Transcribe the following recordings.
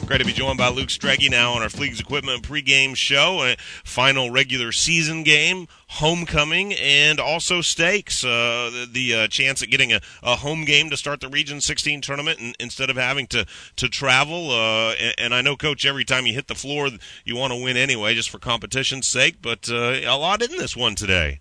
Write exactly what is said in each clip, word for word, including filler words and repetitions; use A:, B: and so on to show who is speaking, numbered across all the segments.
A: Great to be joined by Luke Streggy now on our Fleegs Equipment pregame show. A final regular season game, homecoming, and also stakes. Uh, the the uh, chance at getting a, a home game to start the Region sixteen tournament and, instead of having to, to travel. Uh, and, and I know, Coach, every time you hit the floor, you want to win anyway, just for competition's sake. But uh, a lot in this one today.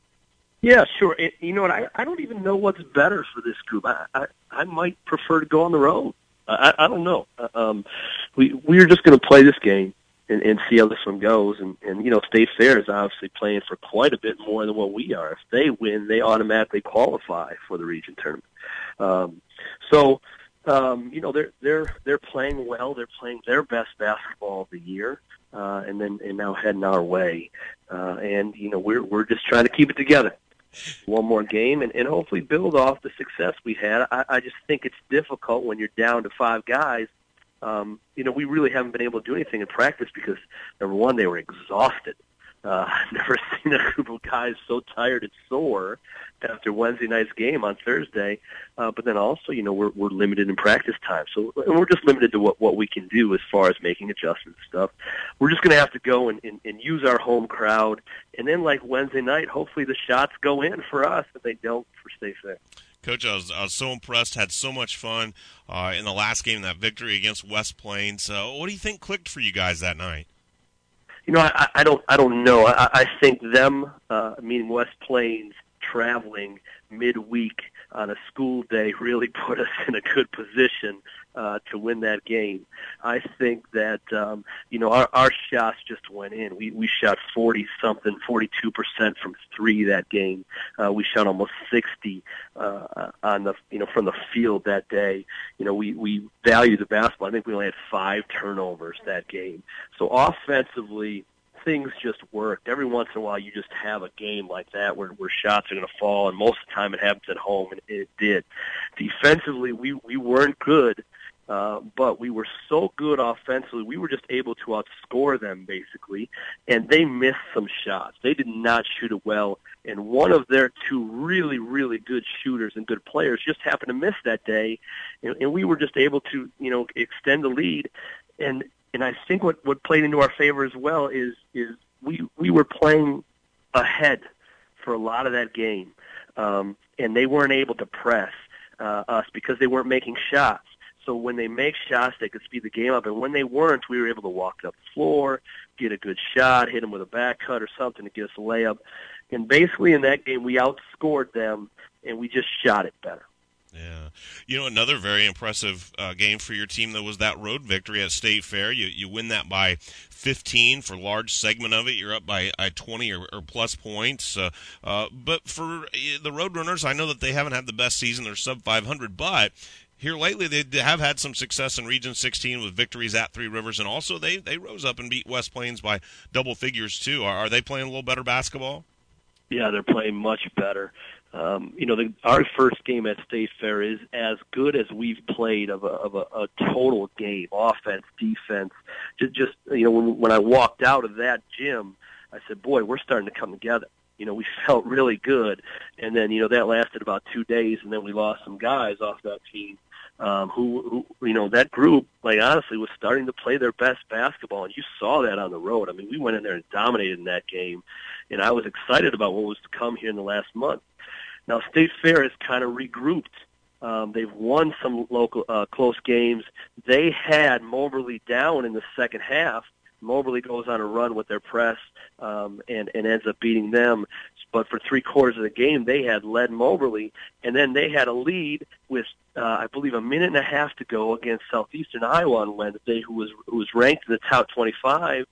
B: Yeah, sure. It, you know what? I, I don't even know what's better for this group. I, I, I might prefer to go on the road. I, I don't know. Um, we we're just going to play this game and, and see how this one goes. And, and you know, State Fair is obviously playing for quite a bit more than what we are. If they win, they automatically qualify for the region tournament. Um, so, um, you know, they're they're they're playing well. They're playing their best basketball of the year, uh, and then and now heading our way. Uh, and you know, we're we're just trying to keep it together. One more game and, and hopefully build off the success we had. I, I just think it's difficult when you're down to five guys. Um, you know, we really haven't been able to do anything in practice because, number one, they were exhausted. Uh, I've never seen a group of guys so tired and sore after Wednesday night's game on Thursday. Uh, but then also, you know, we're we're limited in practice time. So and we're just limited to what, what we can do as far as making adjustments and stuff. We're just going to have to go and, and, and use our home crowd. And then, like Wednesday night, hopefully the shots go in for us, but they don't for State Fair.
A: Coach, I was, I was so impressed, had so much fun uh, in the last game, that victory against West Plains. Uh, what do you think clicked for you guys that night?
B: You know, I, I don't, I don't know. I, I think them, uh, meaning West Plains, traveling midweek on a school day really put us in a good position uh, to win that game. I think that um, you know our, our shots just went in. We we shot forty something, forty-two percent from three that game. Uh, we shot almost sixty uh, on the you know from the field that day. You know we we value the basketball. I think we only had five turnovers that game. So offensively, things just worked. Every once in a while, you just have a game like that where, where shots are going to fall, and most of the time it happens at home, and it did. Defensively, we, we weren't good, uh, but we were so good offensively, we were just able to outscore them, basically, and they missed some shots. They did not shoot it well, and one of their two really, really good shooters and good players just happened to miss that day, and, and we were just able to, you know, extend the lead, and And I think what, what played into our favor as well is is we we were playing ahead for a lot of that game, um, and they weren't able to press uh, us because they weren't making shots. So when they make shots, they could speed the game up, and when they weren't, we were able to walk up the floor, get a good shot, hit them with a back cut or something to get us a layup. And basically in that game, we outscored them, and we just shot it better.
A: Yeah. You know, another very impressive uh, game for your team, though, was that road victory at State Fair. You you win that by fifteen for a large segment of it. You're up by uh, twenty or, or plus points. Uh, uh, but for the Roadrunners, I know that they haven't had the best season. They're sub five hundred, but here lately they have had some success in Region sixteen with victories at Three Rivers, and also they, they rose up and beat West Plains by double figures, too. Are, are they playing a little better basketball?
B: Yeah, they're playing much better. Um, you know, the, our first game at State Fair is as good as we've played of a, of a, a total game, offense, defense. Just, just you know, when, when I walked out of that gym, I said, boy, we're starting to come together. You know, we felt really good. And then, you know, that lasted about two days, and then we lost some guys off that team um, who, who, you know, that group, like, honestly, was starting to play their best basketball. And you saw that on the road. I mean, we went in there and dominated in that game. And I was excited about what was to come here in the last month. Now, State Fair has kind of regrouped. Um, they've won some local uh, close games. They had Moberly down in the second half. Moberly goes on a run with their press um, and, and ends up beating them. But for three quarters of the game, they had led Moberly, and then they had a lead with, uh, I believe, a minute and a half to go against Southeastern Iowa on Wednesday, who was who was ranked in the top twenty-five.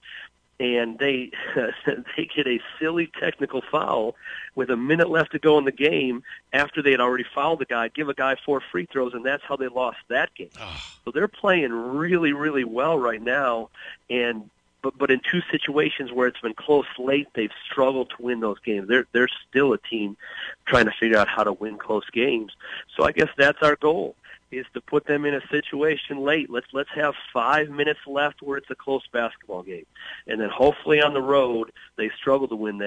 B: And they they get a silly technical foul with a minute left to go in the game after they had already fouled the guy, give a guy four free throws, and that's how they lost that game. Oh. So they're playing really, really well right now. And but but in two situations where it's been close late, they've struggled to win those games. They're they're still a team trying to figure out how to win close games. So I guess that's our goal, is to put them in a situation late. Let's let's have five minutes left where it's a close basketball game. And then hopefully on the road they struggle to win that,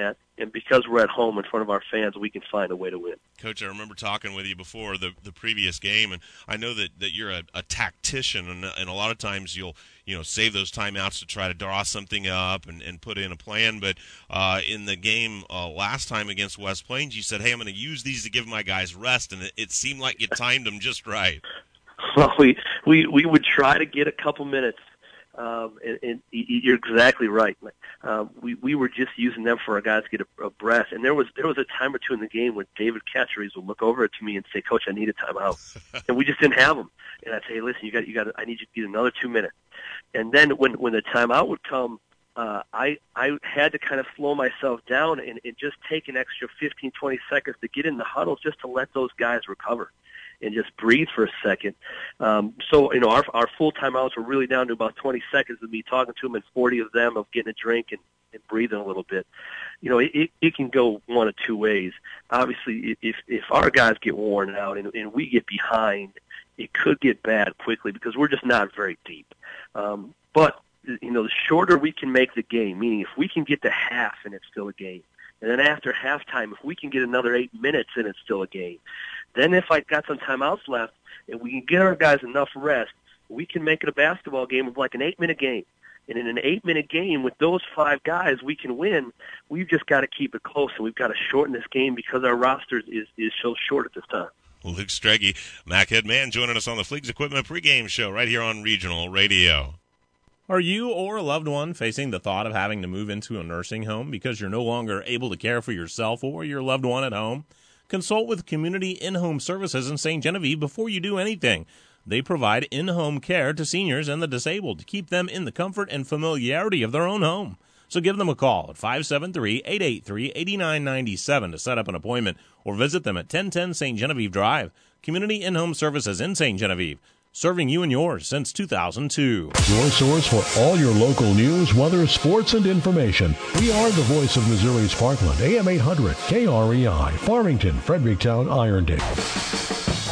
B: and because we're at home in front of our fans, we can find a way to win.
A: Coach, I remember talking with you before the the previous game, and I know that, that you're a, a tactician, and, and a lot of times you'll you know save those timeouts to try to draw something up and, and put in a plan. But uh, in the game uh, last time against West Plains, you said, "Hey, I'm going to use these to give my guys rest," and it, it seemed like you timed them just right.
B: Well, we we we would try to get a couple minutes. Um, and, and you're exactly right. Um, we we were just using them for our guys to get a, a breath. And there was there was a time or two in the game when David Catcheries would look over to me and say, "Coach, I need a timeout," and we just didn't have them. And I'd say, "Hey, listen, you got you got. I need you to get another two minutes." And then when when the timeout would come, uh, I I had to kind of slow myself down and, and just take an extra fifteen, twenty seconds to get in the huddle just to let those guys recover and just breathe for a second. Um, so, you know, our, our full timeouts were really down to about twenty seconds of me talking to them and forty of them of getting a drink and, and breathing a little bit. You know, it, it can go one of two ways. Obviously, if, if our guys get worn out and, and we get behind, it could get bad quickly because we're just not very deep. Um, but, you know, the shorter we can make the game, meaning if we can get to half and it's still a game, and then after halftime, if we can get another eight minutes and it's still a game, then if I got some timeouts left and we can get our guys enough rest, we can make it a basketball game of like an eight-minute game. And in an eight-minute game with those five guys, we can win. We've just got to keep it close, and we've got to shorten this game because our roster is, is so short at this time.
A: Luke Strege, Mac Headman, joining us on the Fleegs Equipment pregame show right here on Regional Radio.
C: Are you or a loved one facing the thought of having to move into a nursing home because you're no longer able to care for yourself or your loved one at home? Consult with Community In-Home Services in Saint Genevieve before you do anything. They provide in-home care to seniors and the disabled to keep them in the comfort and familiarity of their own home. So give them a call at five seven three, eight eight three, eight nine nine seven to set up an appointment or visit them at ten ten Saint Genevieve Drive. Community In-Home Services in Saint Genevieve, serving you and yours since two thousand two.
D: Your source for all your local news, weather, sports, and information. We are the voice of Missouri's Parkland, A M eight hundred, K R E I, Farmington, Fredericktown, Irondale.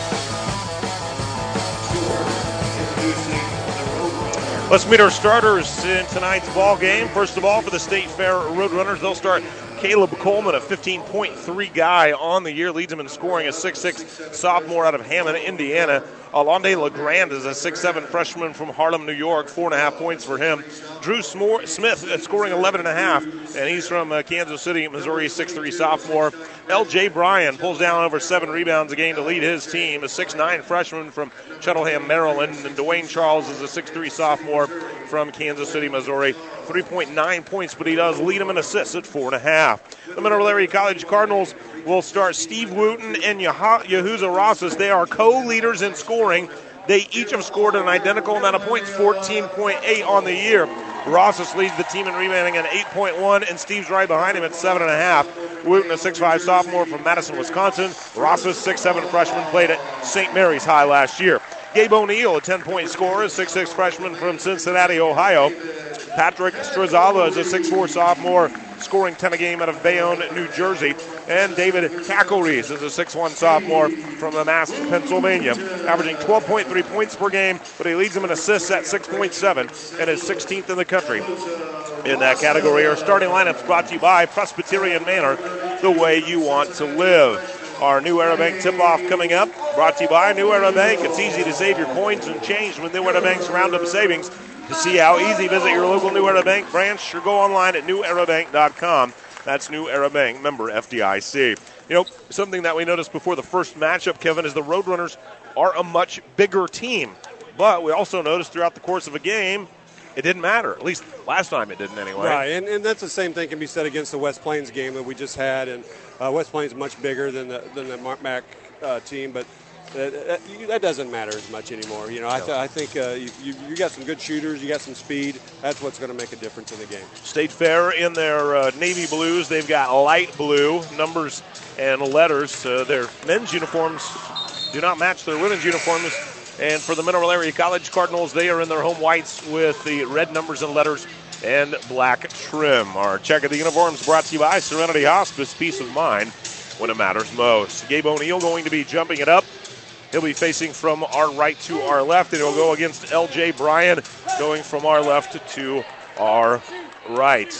E: Let's meet our starters in tonight's ball game. First of all, for the State Fair Roadrunners, they'll start Caleb Coleman, a fifteen point three guy on the year, leads them in scoring, a six six sophomore out of Hammond, Indiana. Alonde LeGrand is a six seven freshman from Harlem, New York, four and a half points for him. Drew Smith uh, scoring eleven and a half, and he's from uh, Kansas City, Missouri, six three sophomore. L J Bryan pulls down over seven rebounds a game to lead his team, a six nine freshman from Cheltenham, Maryland. And Dwayne Charles is a six three sophomore from Kansas City, Missouri, three point nine points, but he does lead them in assists at four and a half. The Mineral Area College Cardinals will start Steve Wooten and Yahuza Rosas. They are co-leaders in scoring. They each have scored an identical amount of points, fourteen point eight on the year. Rosas leads the team in rebounding at eight point one, and Steve's right behind him at seven point five. Wooten, a six five sophomore from Madison, Wisconsin. Rosas, six seven freshman, played at Saint Mary's High last year. Gabe O'Neill, a ten point scorer, six six freshman from Cincinnati, Ohio. Patrick Strazala is a six four sophomore, scoring ten a game out of Bayonne, New Jersey. And David Kackleries is a six one sophomore from Manassas, Pennsylvania, averaging twelve point three points per game, but he leads them in assists at six point seven and is sixteenth in the country in that category. Our starting lineups brought to you by Presbyterian Manor, the way you want to live. Our New Era Bank tip-off coming up, brought to you by New Era Bank. It's easy to save your coins and change with New Era Bank's Roundup Savings. To see how easy, visit your local New Era Bank branch or go online at new era bank dot com. That's New Era Bank, member F D I C. You know, something that we noticed before the first matchup, Kevin, is the Roadrunners are a much bigger team. But we also noticed throughout the course of a game, it didn't matter. At least last time it didn't anyway.
F: Right, and, and that's the same thing can be said against the West Plains game that we just had. And uh, West Plains is much bigger than the, than the Mark Mac uh, team, but that, that doesn't matter as much anymore. You know, I, th- I think uh, you, you, you got some good shooters, you got some speed. That's what's going to make a difference in the game.
E: State Fair in their uh, navy blues. They've got light blue numbers and letters. Uh, their men's uniforms do not match their women's uniforms. And for the Mineral Area College Cardinals, they are in their home whites with the red numbers and letters and black trim. Our check of the uniforms brought to you by Serenity Hospice, peace of mind when it matters most. Gabe O'Neill going to be jumping it up. He'll be facing from our right to our left, and he'll go against L J Bryan, going from our left to our right.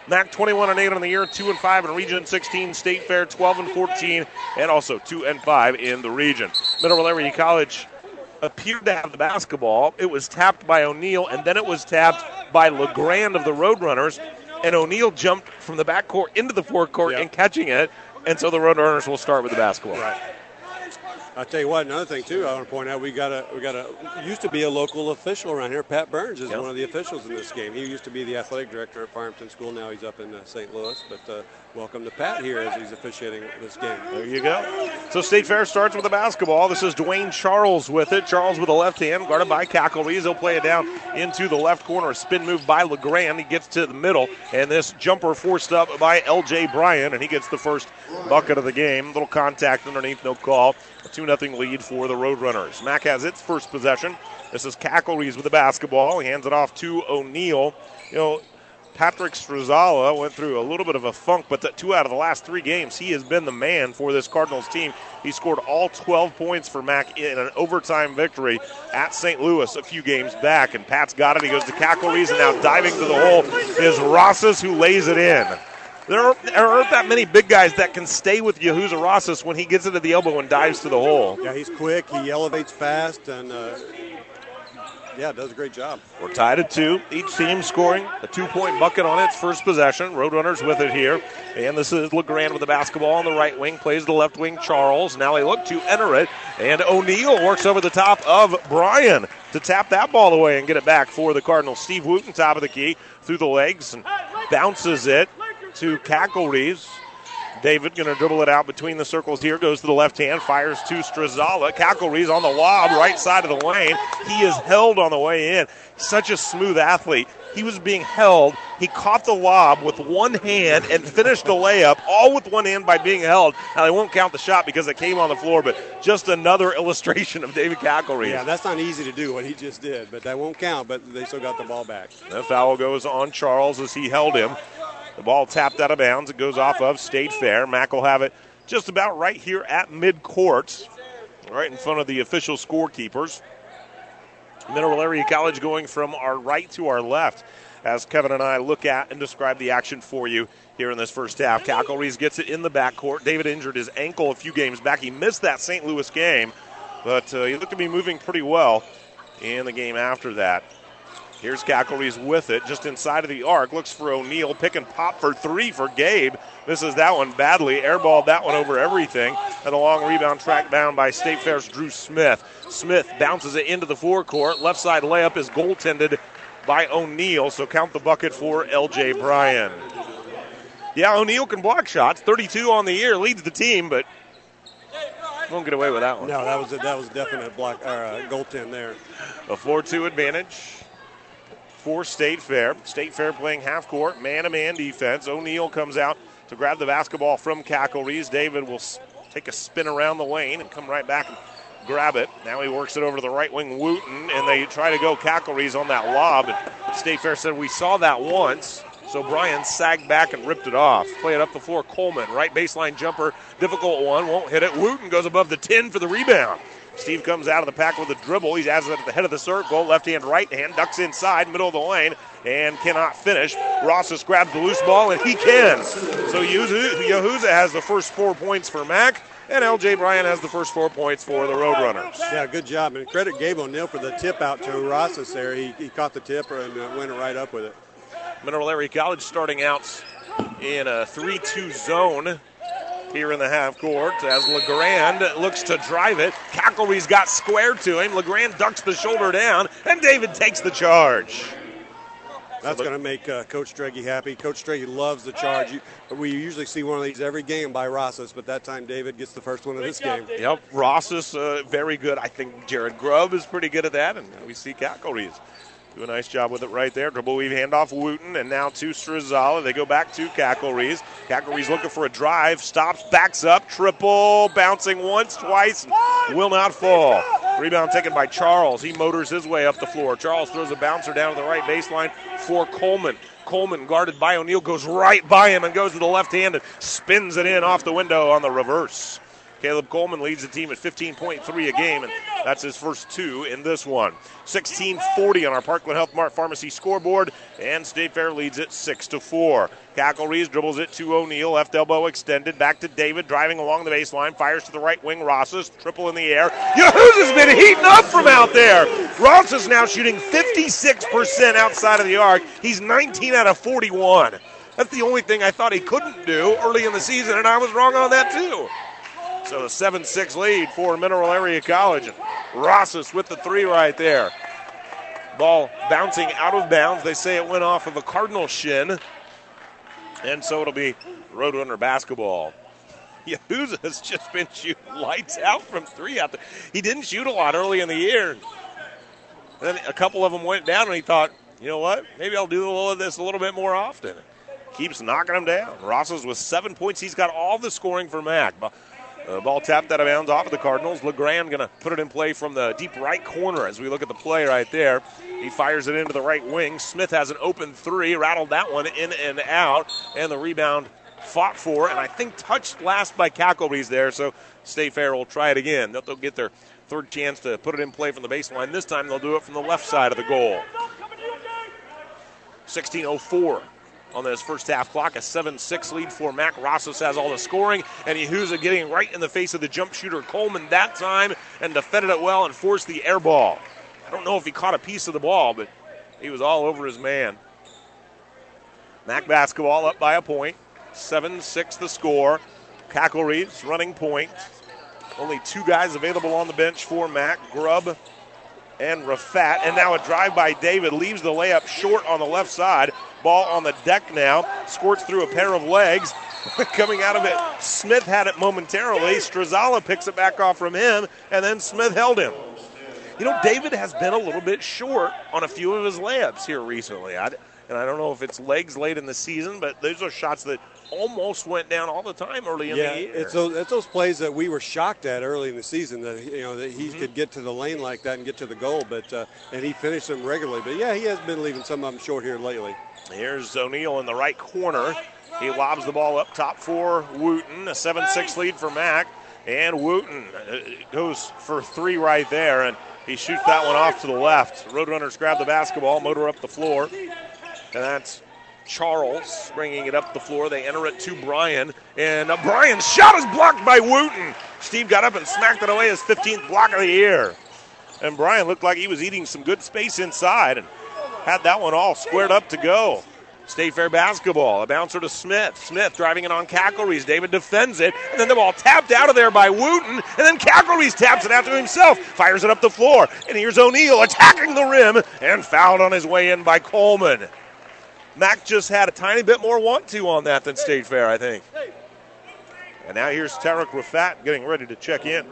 E: Mac twenty-one and eight on the year, two and five in Region sixteen. State Fair twelve and fourteen, and also two and five in the region. Mineral Area College appeared to have the basketball. It was tapped by O'Neill, and then it was tapped by LeGrand of the Roadrunners. And O'Neill jumped from the backcourt into the forecourt
F: yep.
E: and catching it. And so the Roadrunners will start with the basketball.
F: Right. I'll tell you what, another thing, too, I want to point out, we got a, we got a, used to be a local official around here. Pat Burns is yep. one of the officials in this game. He used to be the athletic director at Farmington School. Now he's up in uh, Saint Louis. But uh, welcome to Pat here as he's officiating this game.
E: There you go. So State Fair starts with the basketball. This is Dwayne Charles with it. Charles with the left hand, guarded by Cackleries. He'll play it down into the left corner. A spin move by LeGrand. He gets to the middle. And this jumper forced up by L J Bryan, and he gets the first bucket of the game. Little contact underneath, no call. A two nothing lead for the Roadrunners. Mac has its first possession. This is Cackleries with the basketball. He hands it off to O'Neill. You know, Patrick Strazala went through a little bit of a funk, but the two out of the last three games, he has been the man for this Cardinals team. He scored all twelve points for Mac in an overtime victory at Saint Louis a few games back, and Pat's got it. He goes to Cackleries, and now diving to the hole is Rosas, who lays it in. There aren't, there aren't that many big guys that can stay with Yahuza Rosas when he gets it at the elbow and dives to the hole.
F: Yeah, he's quick, he elevates fast, and uh, yeah, does a great job.
E: We're tied at two. Each team scoring a two-point bucket on its first possession. Roadrunners with it here. And this is LeGrand with the basketball on the right wing. Plays the left wing, Charles. Now they look to enter it. And O'Neill works over the top of Bryan to tap that ball away and get it back for the Cardinals. Steve Wooten, top of the key, through the legs and bounces it to Cackleries. David going to dribble it out between the circles here. Goes to the left hand, fires to Strazala. Cackleries on the lob, right side of the lane. He is held on the way in. Such a smooth athlete. He was being held. He caught the lob with one hand and finished the layup, all with one hand by being held. Now, they won't count the shot because it came on the floor, but just another illustration of David Cackleries.
F: Yeah, that's not easy to do, what he just did, but that won't count, but they still got the ball back.
E: The foul goes on Charles as he held him. The ball tapped out of bounds. It goes off of State Fair. Mac will have it just about right here at midcourt, right in front of the official scorekeepers. Mineral Area College going from our right to our left as Kevin and I look at and describe the action for you here in this first half. Cackleries gets it in the backcourt. David injured his ankle a few games back. He missed that Saint Louis game, but uh, he looked to be moving pretty well in the game after that. Here's Cackleries with it, just inside of the arc. Looks for O'Neill, pick and pop for three for Gabe. Misses that one badly. Airballed that one over everything. And a long rebound tracked down by State Fair's Drew Smith. Smith bounces it into the forecourt. Left side layup is goaltended by O'Neill, so count the bucket for L J Bryan. Yeah, O'Neill can block shots. thirty-two on the year, leads the team, but won't get away with that one.
F: No, that was a, that was a definite block or uh, goaltend there.
E: A four two advantage for State Fair. State Fair playing half court, man-to-man defense. O'Neill comes out to grab the basketball from Cackleries. David will s- take a spin around the lane and come right back and grab it. Now he works it over to the right wing, Wooten, and they try to go Cackleries on that lob. And State Fair said, we saw that once. So Bryan sagged back and ripped it off. Play it up the floor, Coleman. Right baseline jumper, difficult one, won't hit it. Wooten goes above the ten for the rebound. Steve comes out of the pack with a dribble. He has it at the head of the circle. Left hand, right hand. Ducks inside, middle of the lane, and cannot finish. Rosas grabs the loose ball, and he can. So Yahuza has the first four points for Mac, and L J Bryan has the first four points for the Roadrunners.
F: Yeah, good job. And credit Gabe O'Neill for the tip out to Rosas there. He, he caught the tip and uh, went right up with it.
E: Mineral Area College starting out in a three two zone here in the half court as LeGrand looks to drive it. Cackleries got square to him. LeGrand ducks the shoulder down, and David takes the charge.
F: That's so going to make uh, Coach Strege happy. Coach Strege loves the charge. You, we usually see one of these every game by Rosas, but that time David gets the first one of this game.
E: Yep, Rosas, uh, very good. I think Jared Grubb is pretty good at that, and we see Cackleries do a nice job with it right there. Dribble weave, handoff Wooten, and now to Strazala. They go back to Cackleries. Cackleries looking for a drive, stops, backs up, triple, bouncing once, twice, will not fall. Rebound taken by Charles. He motors his way up the floor. Charles throws a bouncer down to the right baseline for Coleman. Coleman, guarded by O'Neill, goes right by him and goes to the left hand and spins it in off the window on the reverse. Caleb Coleman leads the team at fifteen point three a game, and That's his first two in this one. sixteen forty on our Parkland Health Mart Pharmacy scoreboard, and State Fair leads it six to four. Cackle-Rees dribbles it to O'Neal, left elbow extended, back to David, driving along the baseline, fires to the right wing, Rosses, triple in the air. Yahoo's has been heating up from out there. Rosses now shooting fifty-six percent outside of the arc. He's nineteen out of forty-one. That's the only thing I thought he couldn't do early in the season, and I was wrong on that too. So a seven six lead for Mineral Area College. Rosses with the three right there. Ball bouncing out of bounds. They say it went off of a Cardinal shin. And so it'll be Roadrunner basketball. Yahuza has just been shooting lights out from three out there. He didn't shoot a lot early in the year. And then a couple of them went down, and he thought, you know what, maybe I'll do a little of this a little bit more often. Keeps knocking them down. Rosses with seven points. He's got all the scoring for Mac. Uh, ball tapped out of bounds off of the Cardinals. LeGrand going to put it in play from the deep right corner as we look at the play right there. He fires it into the right wing. Smith has an open three, rattled that one in and out, and the rebound fought for, and I think touched last by Cackle-Rees there, so State Fair will try it again. They'll, they'll get their third chance to put it in play from the baseline. This time they'll do it from the left side of the goal. sixteen oh four. On this first half clock, a seven six lead for Mac. Rosses has all the scoring, and Yahuza getting right in the face of the jump shooter Coleman that time and defended it well and forced the air ball. I don't know if he caught a piece of the ball, but he was all over his man. Mac basketball up by a point. seven six the score. Cackle-Rees running point. Only two guys available on the bench for Mac, Grubb and Rafat. And now a drive by David leaves the layup short on the left side. Ball on the deck now, squirts through a pair of legs. Coming out of it, Smith had it momentarily. Strazala picks it back off from him, and then Smith held him. You know, David has been a little bit short on a few of his layups here recently. I, and I don't know if it's legs late in the season, but those are shots that almost went down all the time early in
F: yeah,
E: the year.
F: it's those, it's those plays that we were shocked at early in the season that you know that he mm-hmm. could get to the lane like that and get to the goal, but uh, and he finished them regularly. But yeah, he has been leaving some of them short here lately.
E: Here's O'Neal in the right corner. He lobs the ball up top for Wooten. A seven six lead for Mac. And Wooten goes for three right there, and he shoots that one off to the left. Roadrunners grab the basketball, motor up the floor. And that's Charles bringing it up the floor. They enter it to Bryan. And uh, Bryan's shot is blocked by Wooten. Steve got up and smacked it away, his fifteenth block of the year. And Bryan looked like he was eating some good space inside and had that one all squared up to go. State Fair basketball. A bouncer to Smith. Smith driving it on Cackle-Rees. David defends it. And then the ball tapped out of there by Wooten. And then Cackle-Rees taps it out to himself. Fires it up the floor. And here's O'Neal attacking the rim. And fouled on his way in by Coleman. Mac just had a tiny bit more want-to on that than State Fair, I think. And now here's Tarek Rafat getting ready to check in.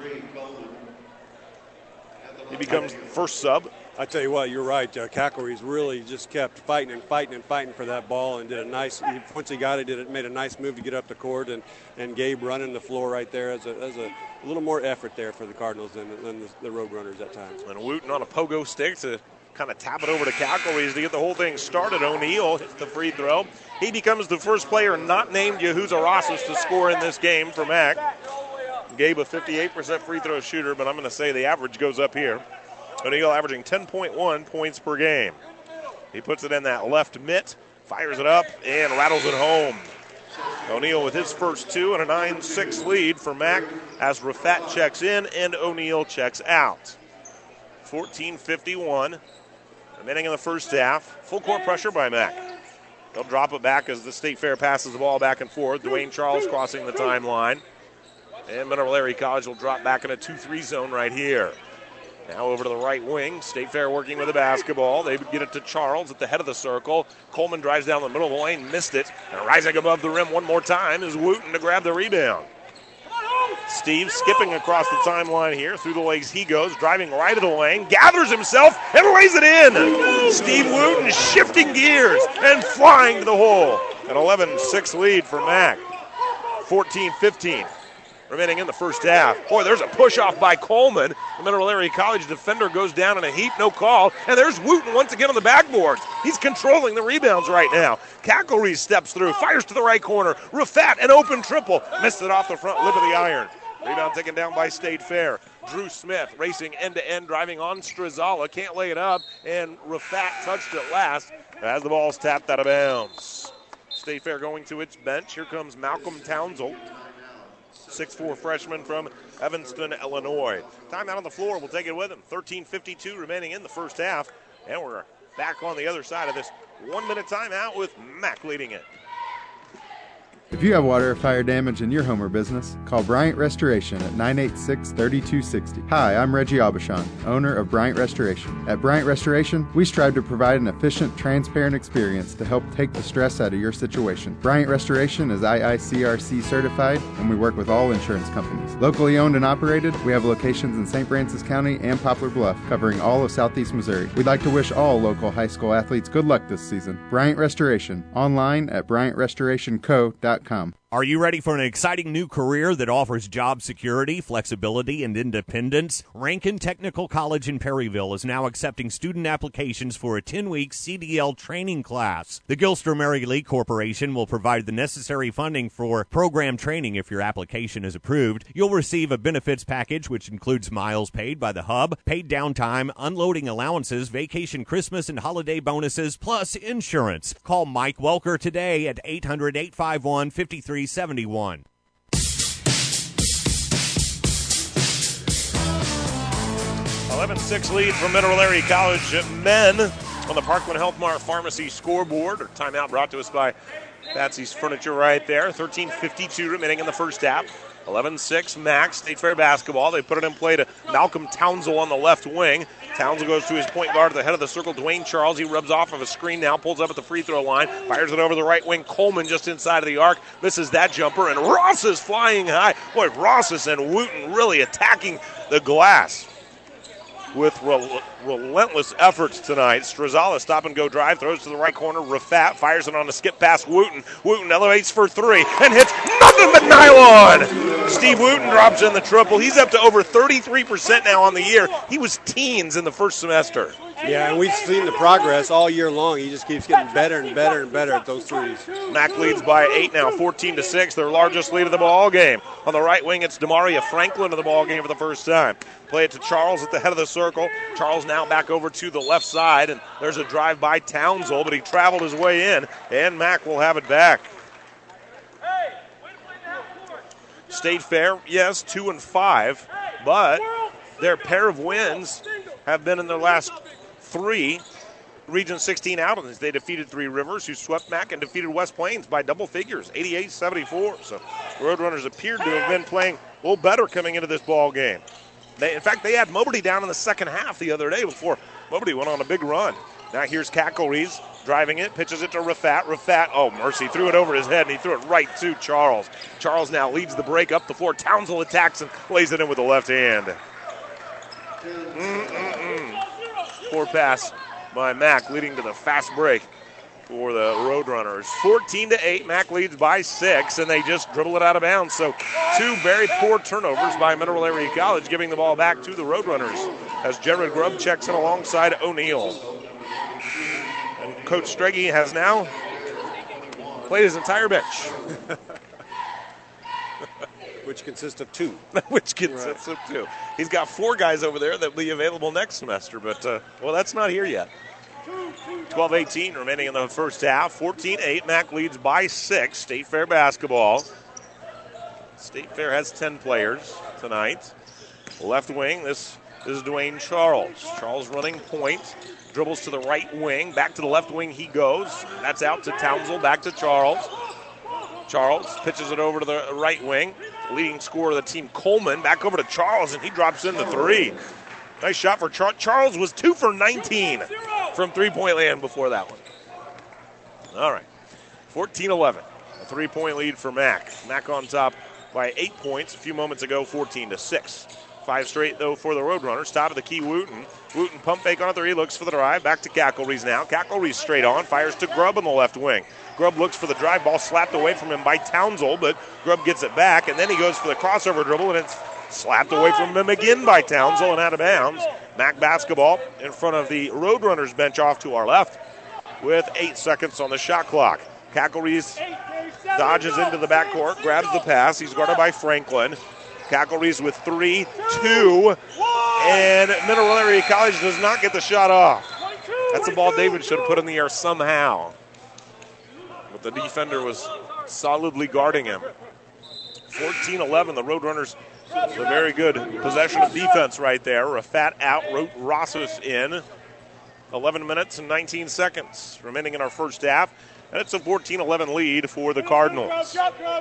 E: He becomes the first sub.
F: I tell you what, you're right. Uh, Cackle-Rees really just kept fighting and fighting and fighting for that ball, and did a nice. Once he got it, did it made a nice move to get up the court, and, and Gabe running the floor right there as a as a, a little more effort there for the Cardinals than, than the, the Roadrunners at times.
E: And Wooten on a pogo stick to kind of tap it over to Cackle-Rees to get the whole thing started. O'Neal hits the free throw. He becomes the first player not named Yahuza Rosses to score in this game for Mac. Gabe a fifty-eight percent free throw shooter, but I'm going to say the average goes up here. O'Neal averaging ten point one points per game. He puts it in that left mitt, fires it up, and rattles it home. O'Neal with his first two and a nine six lead for Mac as Rafat checks in and O'Neal checks out. fourteen fifty-one remaining in the first half. Full court pressure by Mac. They'll drop it back as the State Fair passes the ball back and forth. Dwayne Charles crossing the timeline. And Mineral Area College will drop back in a two three zone right here. Now over to the right wing. State Fair working with the basketball. They get it to Charles at the head of the circle. Coleman drives down the middle of the lane, missed it. And rising above the rim one more time is Wooten to grab the rebound. Steve skipping across the timeline here. Through the legs he goes, driving right of the lane, gathers himself and lays it in. Steve Wooten shifting gears and flying to the hole. An eleven six lead for Mac. fourteen fifteen. Remaining in the first half. Boy, there's a push-off by Coleman. The Mineral Area College defender goes down in a heap, no call. And there's Wooten once again on the backboard. He's controlling the rebounds right now. Cackle-Rees steps through, fires to the right corner. Rafat, an open triple. Missed it off the front lip of the iron. Rebound taken down by State Fair. Drew Smith racing end-to-end, driving on Strazala. Can't lay it up, and Rafat touched it last as the ball's tapped out of bounds. State Fair going to its bench. Here comes Malcolm Townsell, six foot four freshman from Evanston, Illinois. Timeout on the floor. We'll take it with him. thirteen fifty-two remaining in the first half, and we're back on the other side of this one-minute timeout with Mac leading it.
G: If you have water or fire damage in your home or business, call Bryant Restoration at nine eight six, three two six zero. Hi, I'm Reggie Aubuchon, owner of Bryant Restoration. At Bryant Restoration, we strive to provide an efficient, transparent experience to help take the stress out of your situation. Bryant Restoration is I I C R C certified, and we work with all insurance companies. Locally owned and operated, we have locations in Saint Francis County and Poplar Bluff, covering all of southeast Missouri. We'd like to wish all local high school athletes good luck this season. Bryant Restoration, online at bryant restoration co dot com.
H: Are you ready for an exciting new career that offers job security, flexibility, and independence? Rankin Technical College in Perryville is now accepting student applications for a ten-week C D L training class. The Gilster Mary Lee Corporation will provide the necessary funding for program training if your application is approved. You'll receive a benefits package which includes miles paid by the hub, paid downtime, unloading allowances, vacation Christmas and holiday bonuses, plus insurance. Call Mike Welker today at eight hundred, eight five one, five three seventy-one.
E: eleven six lead for Mineral Area College men on the Parkland Health Mart Pharmacy scoreboard. Our timeout brought to us by Patsy's Furniture right there. thirteen fifty-two remaining in the first half. eleven six Max, State Fair basketball. They put it in play to Malcolm Townsell on the left wing. Townsell goes to his point guard at the head of the circle, Dwayne Charles. He rubs off of a screen now, pulls up at the free throw line, fires it over the right wing. Coleman just inside of the arc, misses that jumper, and Ross is flying high. Boy, Ross and Wooten really attacking the glass with rel- relentless efforts tonight. Strazala stop and go drive, throws to the right corner. Rafat fires it on a skip past Wooten. Wooten elevates for three and hits nothing but nylon. Steve Wooten drops in the triple. He's up to over thirty-three percent now on the year. He was teens in the first semester.
F: Yeah, and we've seen the progress all year long. He just keeps getting better and better and better at those threes.
E: Mac leads by eight now, fourteen to six, their largest lead of the ball game. On the right wing, it's Demaria Franklin of the ball game for the first time. Play it to Charles at the head of the circle. Charles now back over to the left side, and there's a drive by Townsell, but he traveled his way in, and Mac will have it back. State Fair, yes, two and five, but their pair of wins have been in their last three Region sixteen outings. They defeated Three Rivers, who swept Mac, and defeated West Plains by double figures, eighty-eight seventy-four. So Roadrunners appeared to have been playing a little better coming into this ball game. They, in fact, they had Moberty down in the second half the other day before Moberty went on a big run. Now here's Cackleries driving it, pitches it to Rafat. Rafat, oh mercy, threw it over his head, and he threw it right to Charles. Charles now leads the break up the floor. Townsell attacks and lays it in with the left hand. Mm-mm-mm. Poor pass by Mac, leading to the fast break for the Roadrunners. fourteen to eight, Mac leads by six, and they just dribble it out of bounds. So two very poor turnovers by Mineral Area College, giving the ball back to the Roadrunners as Jared Grubb checks in alongside O'Neal. And Coach Strege has now played his entire bench.
F: Which consists of two.
E: Which consists right. of two. He's got four guys over there that will be available next semester, but, uh, well, that's not here yet. twelve eighteen remaining in the first half. fourteen eight, Mac leads by six. State Fair basketball. State Fair has ten players tonight. Left wing, this, this is Dwayne Charles. Charles running point. Dribbles to the right wing. Back to the left wing he goes. That's out to Townsell. Back to Charles. Charles pitches it over to the right wing. Leading scorer of the team, Coleman, back over to Charles, and he drops in the three. Nice shot for Charles. Charles was two for nineteen from three-point land before that one. All right, fourteen eleven, a three-point lead for Mac. Mac on top by eight points a few moments ago, fourteen to six. Five straight, though, for the Roadrunners. Top of the key, Wooten. Wooten pump fake on a three, looks for the drive. Back to Cackleries now. Cackleries straight on, fires to Grubb on the left wing. Grubb looks for the drive, ball slapped away from him by Townsell, but Grubb gets it back, and then he goes for the crossover dribble, and it's slapped away from him again by Townsell and out of bounds. Mac basketball in front of the Roadrunners bench off to our left with eight seconds on the shot clock. Cackleries dodges into the backcourt, grabs the pass. He's guarded by Franklin. Cackleries with three, two, and Mineral Area College does not get the shot off. That's a ball David should have put in the air somehow. But the defender was solidly guarding him. fourteen eleven, the Roadrunners, a very good possession of defense right there. Rafat out, Rosses in. eleven minutes and nineteen seconds remaining in our first half. And it's a fourteen eleven lead for the Cardinals.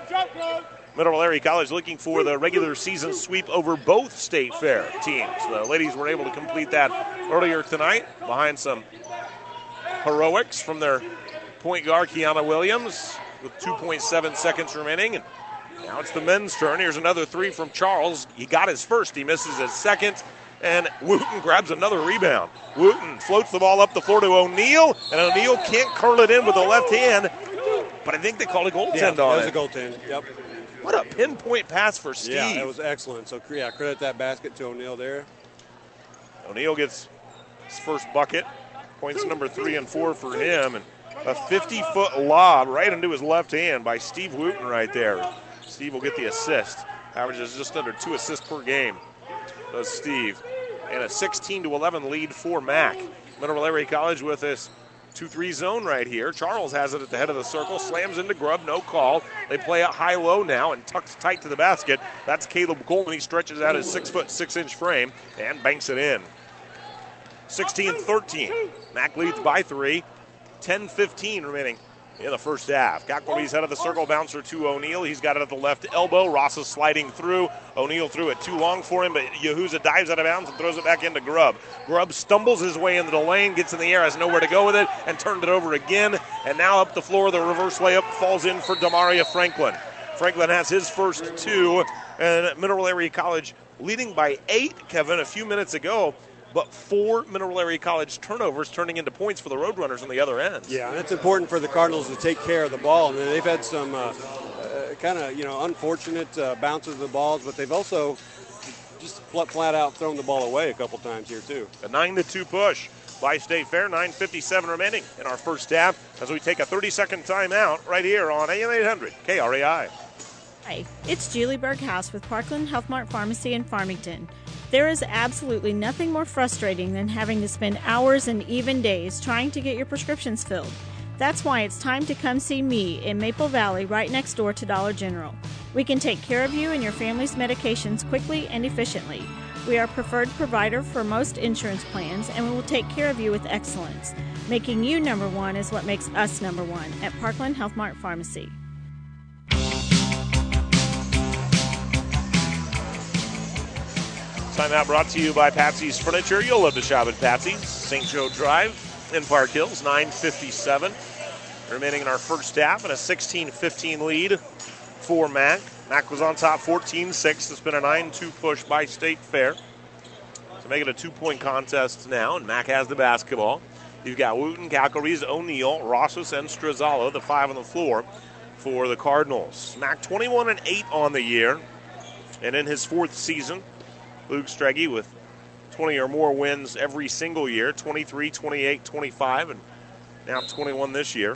E: Mineral Area College looking for the regular season sweep over both State Fair teams. The ladies were able to complete that earlier tonight behind some heroics from their point guard, Kiana Williams, with two point seven seconds remaining. And now it's the men's turn. Here's another three from Charles. He got his first. He misses his second. And Wooten grabs another rebound. Wooten floats the ball up the floor to O'Neal, and O'Neal can't curl it in with the left hand. But I think they called a goaltend
F: yeah,
E: on
F: that
E: it.
F: was a goaltend, yep.
E: What a pinpoint pass for Steve.
F: Yeah, that was excellent. So, yeah, credit that basket to O'Neal there.
E: O'Neal gets his first bucket. Points number three and four for him. And a fifty-foot lob right into his left hand by Steve Wooten right there. Steve will get the assist. Averages just under two assists per game, does Steve. And a sixteen to eleven lead for Mac. Mineral Area College with this two three zone right here. Charles has it at the head of the circle, slams into Grubb, no call. They play out high-low now and tucks tight to the basket. That's Caleb Coleman. He stretches out his six foot six inch frame and banks it in. sixteen thirteen. Mac leads by three. ten fifteen remaining in the first half. Cacklery's head of the circle, bouncer to O'Neal. He's got it at the left elbow. Ross is sliding through. O'Neal threw it too long for him, but Yahuza dives out of bounds and throws it back into Grubb. Grubb stumbles his way into the lane, gets in the air, has nowhere to go with it, and turned it over again. And now up the floor, the reverse layup falls in for Demaria Franklin. Franklin has his first two, and Mineral Area College leading by eight, Kevin, a few minutes ago. But four Mineral Area College turnovers turning into points for the Roadrunners on the other end.
F: Yeah, and it's important for the Cardinals to take care of the ball. And they've had some uh, uh, kind of, you know, unfortunate uh, bounces of the balls, but they've also just flat, flat out thrown the ball away a couple times here, too.
E: A nine to two push by State Fair, nine fifty-seven remaining in our first half as we take a thirty-second timeout right here on A M eight hundred K R E I.
I: Hi, it's Julie Berghaus with Parkland Health Mart Pharmacy in Farmington. There is absolutely nothing more frustrating than having to spend hours and even days trying to get your prescriptions filled. That's why it's time to come see me in Maple Valley, right next door to Dollar General. We can take care of you and your family's medications quickly and efficiently. We are a preferred provider for most insurance plans, and we will take care of you with excellence. Making you number one is what makes us number one at Parkland Health Mart Pharmacy.
E: Timeout brought to you by Patsy's Furniture. You'll love to shop at Patsy's. Saint Joe Drive in Park Hills, nine fifty-seven. Remaining in our first half and a sixteen fifteen lead for Mac. Mac was on top fourteen six. It's been a nine two push by State Fair. So make it a two-point contest now, and Mac has the basketball. You've got Wooten, Cackleries, O'Neal, Rosses, and Strazzalo, the five on the floor for the Cardinals. Mac twenty-one and eight on the year, and in his fourth season, Luke Streggy with twenty or more wins every single year, twenty-three, twenty-eight, twenty-five, and now twenty-one this year.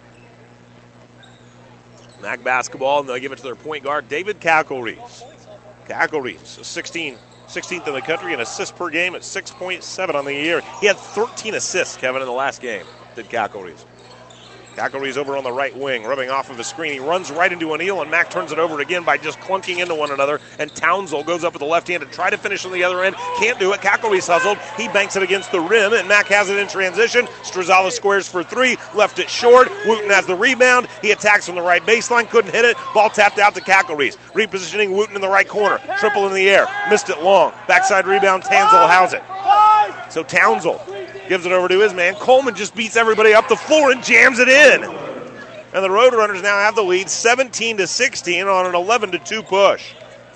E: Mac basketball, and they'll give it to their point guard, David Cackleries. Cackleries, sixteen, sixteenth in the country in assists per game at six point seven on the year. He had thirteen assists, Kevin, in the last game, did Cackleries. Cackleries over on the right wing, rubbing off of a screen. He runs right into O'Neal, and Mac turns it over again by just clunking into one another. And Townsville goes up with the left hand to try to finish on the other end. Can't do it. Cackleries hustled. He banks it against the rim, and Mac has it in transition. Strazzala squares for three. Left it short. Wooten has the rebound. He attacks from the right baseline. Couldn't hit it. Ball tapped out to Cackleries. Repositioning Wooten in the right corner. Triple in the air. Missed it long. Backside rebound. Townsville has it. So Townsville gives it over to his man. Coleman just beats everybody up the floor and jams it in. And the Roadrunners now have the lead seventeen to sixteen on an eleven to two push.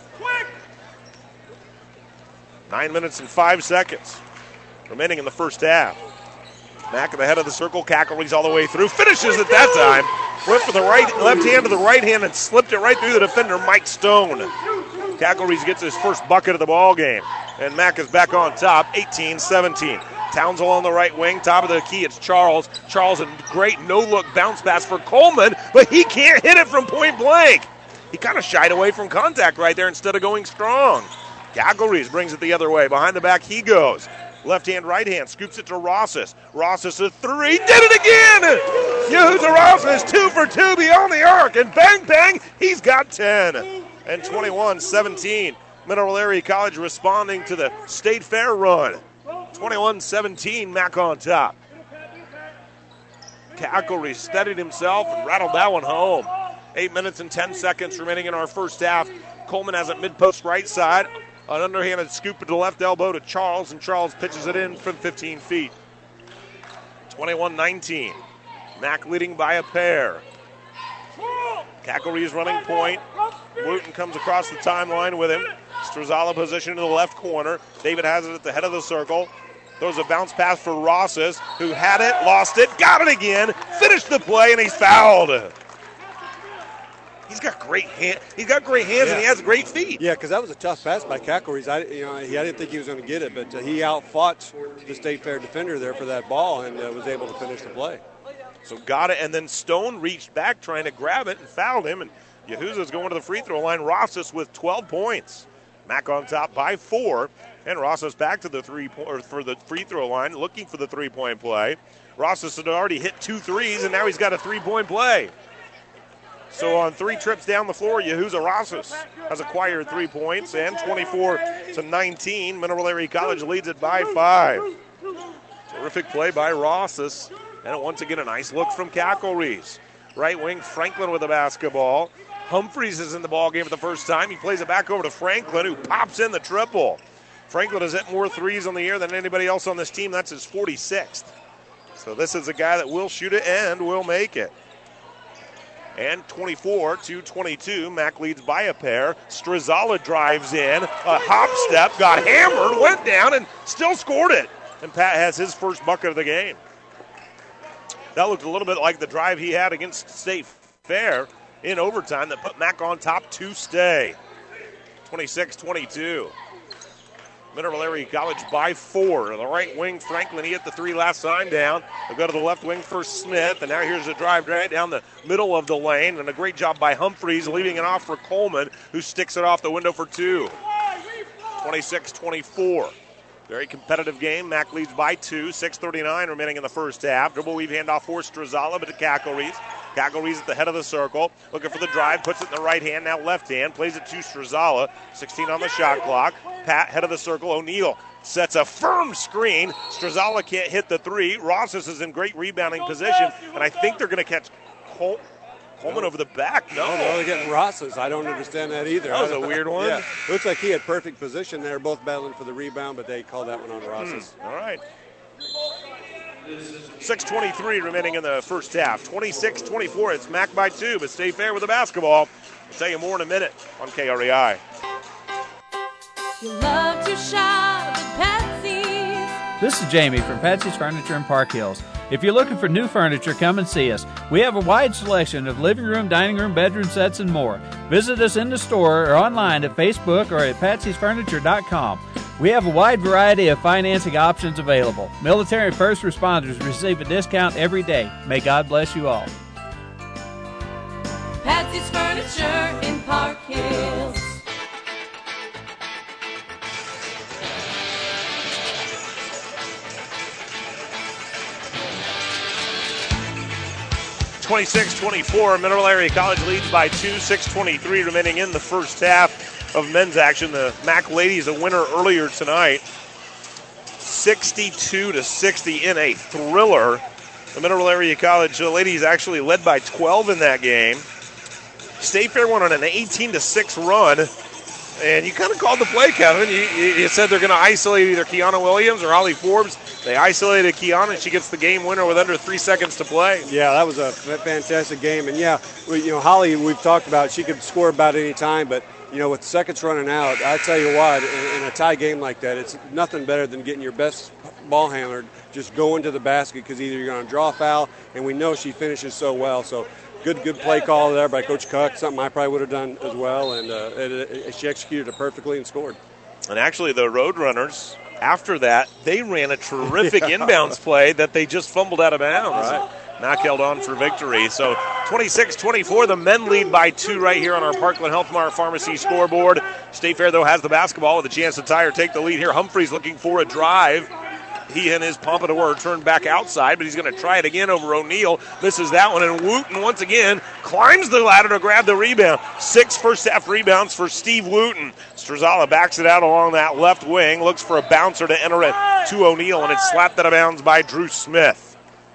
E: Nine minutes and five seconds remaining in the first half. Mac at the head of the circle. Cackleries all the way through. Finishes at that time. Went with the right, left hand to the right hand and slipped it right through the defender, Mike Stone. Cackleries gets his first bucket of the ball game. And Mac is back on top, eighteen seventeen. Townsville on the right wing, top of the key, it's Charles. Charles, a great no-look bounce pass for Coleman, but he can't hit it from point blank. he kind of shied away from contact right there instead of going strong. Cackle-Reese brings it the other way. Behind the back he goes. Left hand, right hand, scoops it to Rosses. Rosses a three, did it again! Yehuza Rosses, two for two beyond the arc, and bang, bang, he's got ten. And twenty-one seventeen, Mineral Area College responding to the State Fair run. twenty-one seventeen, Mac on top. Cackle-Reese steadied himself and rattled that one home. Eight minutes and ten seconds remaining in our first half. Coleman has it mid-post right side. An underhanded scoop at the left elbow to Charles, and Charles pitches it in from fifteen feet. twenty-one nineteen. Mac leading by a pair. Cackle-Reese running point. Wooten comes across the timeline with him. Strazala position in the left corner. David has it at the head of the circle. Throws a bounce pass for Rosses, who had it, lost it, got it again, finished the play, and he's fouled. He's got great hand. He's got great hands, yeah. And he has great feet.
F: Yeah, because that was a tough pass by Cackle-Reese. I, you know, he, I didn't think he was going to get it, but uh, he outfought the State Fair defender there for that ball and uh, was able to finish the play.
E: So got it, and then Stone reached back trying to grab it and fouled him, and Yehuza's going to the free throw line. Rosses with twelve points. Mac on top by four, and Rosses back to the three po- or for the free throw line, looking for the three-point play. Rosses had already hit two threes, and now he's got a three-point play. So on three trips down the floor, Yehuza Rosses has acquired three points, and twenty-four to nineteen, Mineral Area College leads it by five. Terrific play by Rosses, and once again a nice look from Cackle-Reese. Right wing Franklin with the basketball. Humphreys is in the ball game for the first time. He plays it back over to Franklin, who pops in the triple. Franklin has hit more threes on the year than anybody else on this team. That's his forty-sixth. So this is a guy that will shoot it and will make it. And twenty-four to twenty-two, Mac leads by a pair. Strazala drives in, a hop step, got hammered, went down, and still scored it. And Pat has his first bucket of the game. That looked a little bit like the drive he had against State Fair in overtime that put Mac on top to stay. twenty-six twenty-two. Mineral Area College by four. The right wing, Franklin, he hit the three last time down. They'll go to the left wing for Smith, and now here's a drive right down the middle of the lane, and a great job by Humphreys, leaving it off for Coleman, who sticks it off the window for two. twenty-six twenty-four. Very competitive game. Mac leads by two. six thirty-nine remaining in the first half. Dribble weave handoff for Strazala, but to Cackle-Reese. Cackle-Reese at the head of the circle. Looking for the drive. Puts it in the right hand, now left hand. Plays it to Strazala. sixteen on the shot clock. Pat, head of the circle. O'Neal sets a firm screen. Strazala can't hit the three. Rosses is in great rebounding position, and I think they're going to catch Col- Coleman no. over the back. No,
F: no, they're getting Rosses. I don't understand that either.
E: That was a weird one.
F: Yeah. Looks like he had perfect position there, both battling for the rebound, but they called that one on Rosses.
E: Hmm. All right. six twenty-three remaining in the first half. twenty-six twenty-four. It's Mac by two, but Stay Fair with the basketball. I'll tell you more in a minute on K R E I.
J: You love to shop at Patsy's.
K: This is Jamie from Patsy's Furniture in Park Hills. If you're looking for new furniture, come and see us. We have a wide selection of living room, dining room, bedroom sets, and more. Visit us in the store or online at Facebook or at patsys furniture dot com. We have a wide variety of financing options available. Military and first responders receive a discount every day. May God bless you all.
J: Patsy's Furniture in Park Hills.
E: twenty-six twenty-four, Mineral Area College leads by two, six twenty-three remaining in the first half of men's action. The Mac ladies a winner earlier tonight, sixty-two to sixty in a thriller. The Mineral Area College ladies actually led by twelve in that game. State Fair went on an eighteen to six run, and you kind of called the play, Kevin. You, you said they're going to isolate either Kiana Williams or Holly Forbes. They isolated Kiana, and she gets the game winner with under three seconds to play.
F: Yeah, that was a fantastic game. And, yeah, we, you know, Holly, we've talked about, she could score about any time. But, you know, with seconds running out, I tell you what, in, in a tie game like that, it's nothing better than getting your best ball handler just going to the basket because either you're going to draw a foul, and we know she finishes so well. So good, good play call there by Coach Cuck, something I probably would have done as well. And uh, it, it, she executed it perfectly and scored.
E: And actually, the Roadrunners, after that, they ran a terrific yeah. inbounds play that they just fumbled out of bounds.
F: Right.
E: Mack held on for victory. So twenty-six twenty-four, the men lead by two right here on our Parkland Health Mart Pharmacy scoreboard. State Fair, though, has the basketball with a chance to tie or take the lead here. Humphreys looking for a drive. He and his Pompadour turned back outside, but he's going to try it again over O'Neal. Misses that one, and Wooten once again climbs the ladder to grab the rebound. Six first-half rebounds for Steve Wooten. Strazzala backs it out along that left wing, looks for a bouncer to enter it to O'Neal, and it's slapped out of bounds by Drew Smith.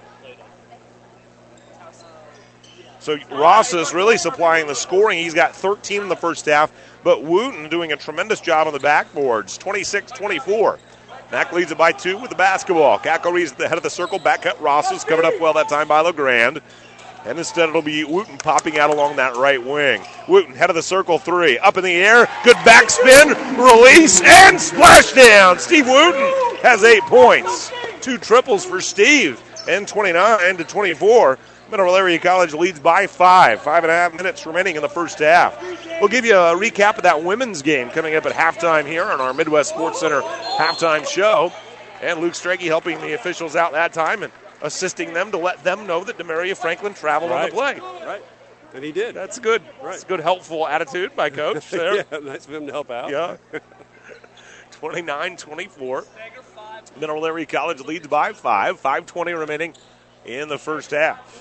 E: So Rosas really supplying the scoring. He's got thirteen in the first half, but Wooten doing a tremendous job on the backboards, twenty-six twenty-four. Mack leads it by two with the basketball. Cacklery's at the head of the circle. Back cut Rosas, covered up well that time by LeGrand. And instead it'll be Wooten popping out along that right wing. Wooten, head of the circle, three. Up in the air, good backspin, release, and splashdown. Steve Wooten has eight points. Two triples for Steve. And twenty-nine to twenty-four. Mineral Area College leads by five. Five and a half minutes remaining in the first half. We'll give you a recap of that women's game coming up at halftime here on our Midwest Sports Center halftime show. And Luke Strachey helping the officials out that time and assisting them to let them know that Demaria Franklin traveled
F: right.
E: on the play.
F: Right. And he did.
E: That's good. Right. That's good, helpful attitude by Coach there.
F: Yeah, nice of him to help out.
E: Yeah. twenty-nine twenty-four. Mineral Area College leads by five. five twenty remaining in the first half.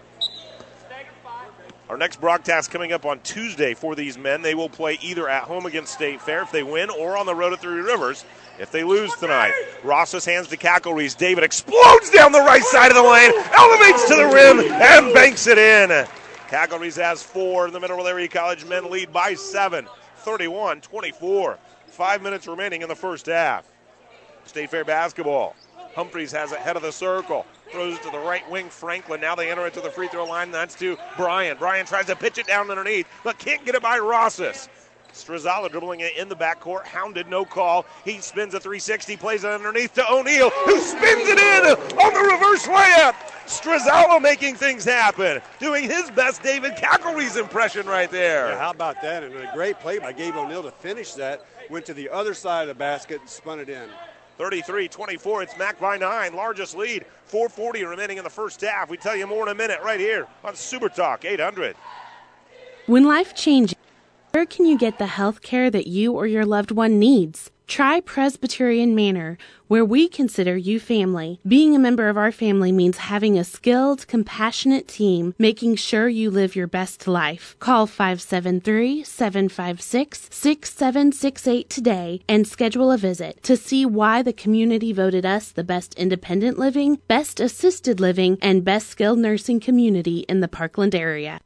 E: Our next broadcast coming up on Tuesday for these men. They will play either at home against State Fair if they win or on the road at Three Rivers if they lose tonight. Rosas hands to Cackleries. David explodes down the right side of the lane, elevates to the rim, and banks it in. Cackleries has four. The Mineral Area College men lead by seven, thirty-one twenty-four. Five minutes remaining in the first half. State Fair basketball. Humphreys has it head of the circle. Throws it to the right wing, Franklin. Now they enter it to the free throw line. That's to Bryan. Bryan tries to pitch it down underneath, but can't get it by Rosas. Strazzala dribbling it in the backcourt. Hounded, no call. He spins a three sixty, plays it underneath to O'Neal, who spins it in on the reverse layup. Strazzala making things happen. Doing his best David Cacklery's impression right there.
F: Yeah, how about that? And a great play by Gabe O'Neal to finish that. Went to the other side of the basket and spun it in.
E: thirty-three twenty-four, it's Mack by nine, largest lead, four forty remaining in the first half. We tell you more in a minute right here on Super Talk eight hundred.
L: When life changes, where can you get the health care that you or your loved one needs? Try Presbyterian Manor, where we consider you family. Being a member of our family means having a skilled, compassionate team, making sure you live your best life. Call five seven three, seven five six, six seven six eight today and schedule a visit to see why the community voted us the best independent living, best assisted living, and best skilled nursing community in the Parkland area.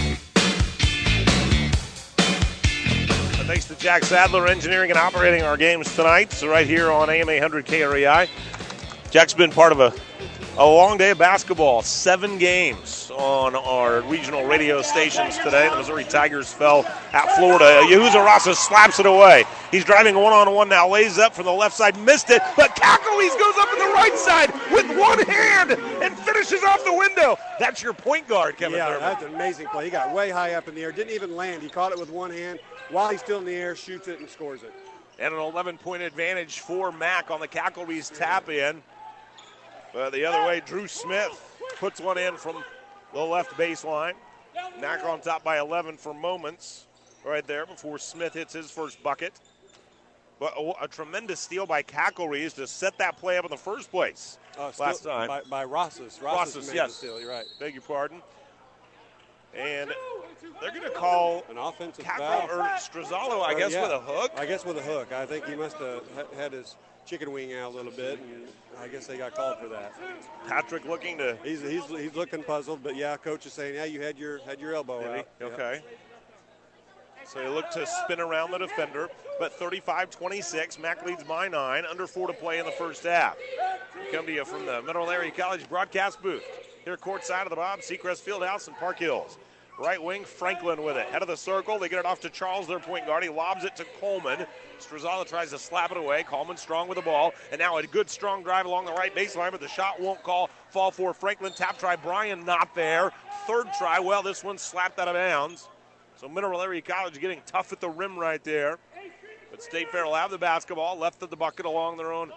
E: Thanks to Jack Sadler, engineering and operating our games tonight. So right here on A M eight hundred K R E I. Jack's been part of a, a long day of basketball. Seven games on our regional radio stations today. The Missouri Tigers fell at Florida. Yahuza Rosas slaps it away. He's driving one-on-one now, lays up from the left side, missed it, but Cackleries goes up in the right side with one hand and finishes off the window. That's your point guard, Kevin
F: Yeah,
E: Thurman.
F: that's an amazing play. He got way high up in the air, didn't even land. He caught it with one hand. While he's still in the air, shoots it and scores it.
E: And an eleven-point advantage for Mack on the Cackleries tap-in. But the other way, Drew Smith puts one in from the left baseline. Mack on top by eleven for moments right there before Smith hits his first bucket. But a, a tremendous steal by Cackleries to set that play up in the first place
F: Uh,
E: last
F: still,
E: time.
F: By, by Rosas. Rosas,
E: Rosas,
F: made
E: yes.
F: the steal, you're right.
E: Beg your pardon. And they're going to call
F: an offensive
E: Cackle,
F: foul.
E: or Strazzalo, I
F: Uh,
E: guess,
F: yeah.
E: with a hook.
F: I guess with a hook. I think he must have had his chicken wing out a little bit, and I guess they got called for that.
E: Patrick looking to.
F: He's he's he's looking puzzled, but yeah, coach is saying, yeah, you had your had your elbow
E: Did he?
F: out.
E: Okay. So he looked to spin around the defender, but thirty-five twenty-six, Mack leads by nine, under four to play in the first half. We come to you from the Mineral Area College broadcast booth here courtside of the Bob Seacrest Fieldhouse in Park Hills. Right wing, Franklin with it. Head of the circle, they get it off to Charles, their point guard. He lobs it to Coleman. Strazzala tries to slap it away. Coleman strong with the ball. And now a good strong drive along the right baseline, but the shot won't call. Fall for Franklin. Tap try, Bryan not there. Third try, well, this one slapped out of bounds. So Mineral Area College getting tough at the rim right there. But State Fair will have the basketball, left of the bucket along their own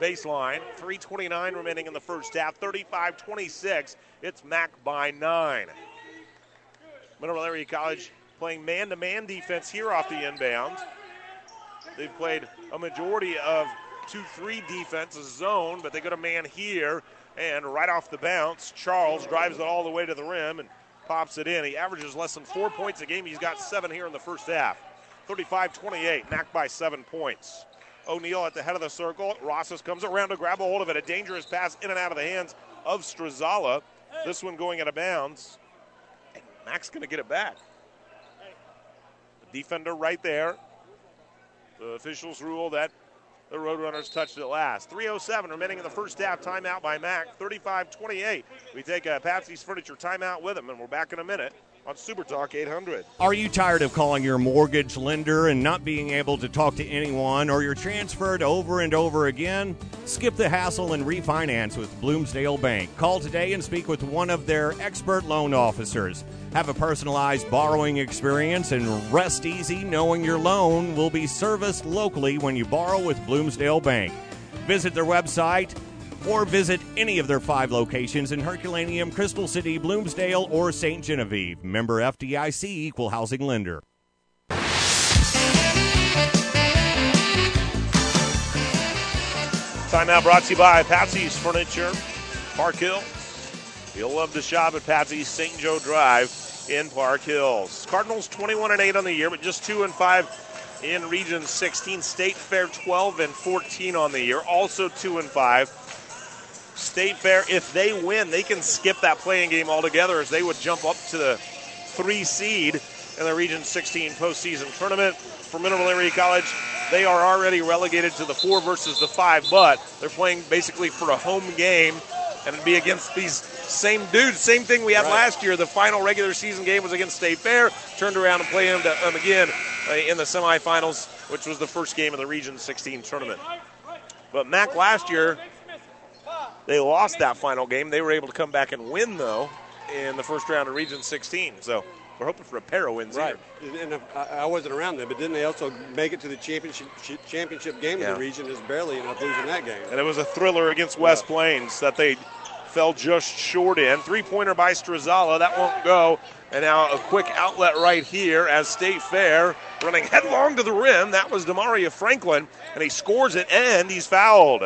E: baseline. three twenty-nine remaining in the first half. thirty-five twenty-six. It's Mac by nine. Mineral Area College playing man-to-man defense here off the inbound. They've played a majority of two three defense, a zone, but they go to man here, and right off the bounce, Charles drives it all the way to the rim and pops it in. He averages less than four points a game. He's got seven here in the first half. thirty-five twenty-eight, Mac by seven points. O'Neal at the head of the circle. Rosses comes around to grab a hold of it. A dangerous pass in and out of the hands of Strazala. This one going out of bounds. And Mac's going to get it back. The defender right there. The officials rule that the Roadrunners touched it last. three oh seven remaining in the first half. Timeout by Mac. thirty-five twenty-eight. We take a Patsy's Furniture timeout with them, and we're back in a minute on Super Talk eight hundred.
H: Are you tired of calling your mortgage lender and not being able to talk to anyone, or you're transferred over and over again? Skip the hassle and refinance with Bloomsdale Bank. Call today and speak with one of their expert loan officers. Have a personalized borrowing experience and rest easy knowing your loan will be serviced locally when you borrow with Bloomsdale Bank. Visit their website or visit any of their five locations in Herculaneum, Crystal City, Bloomsdale, or Saint Genevieve. Member F D I C, Equal Housing Lender.
E: Timeout brought to you by Patsy's Furniture, Park Hills. You'll love to shop at Patsy's Saint Joe Drive in Park Hills. Cardinals twenty-one and eight on the year, but just two and five in Region sixteen. State Fair twelve and fourteen on the year, also two and five. State Fair, if they win, they can skip that playing game altogether as they would jump up to the three seed in the Region sixteen postseason tournament. For Mineral Area College, they are already relegated to the four versus the five, but they're playing basically for a home game, and it'd be against these same dudes. Same thing we had right. last year. The final regular season game was against State Fair. Turned around and played them, them again uh, in the semifinals, which was the first game of the Region sixteen tournament. But Mac last year, they lost that final game. They were able to come back and win, though, in the first round of Region sixteen. So we're hoping for a pair of wins
F: right.
E: here.
F: And if, I wasn't around then, but didn't they also make it to the championship championship game yeah. of the region? Is barely enough losing that game.
E: And it was a thriller against West yeah. Plains that they fell just short in. Three-pointer by Strazala. That won't go. And now a quick outlet right here as State Fair running headlong to the rim. That was Demaria Franklin, and he scores it, and he's fouled.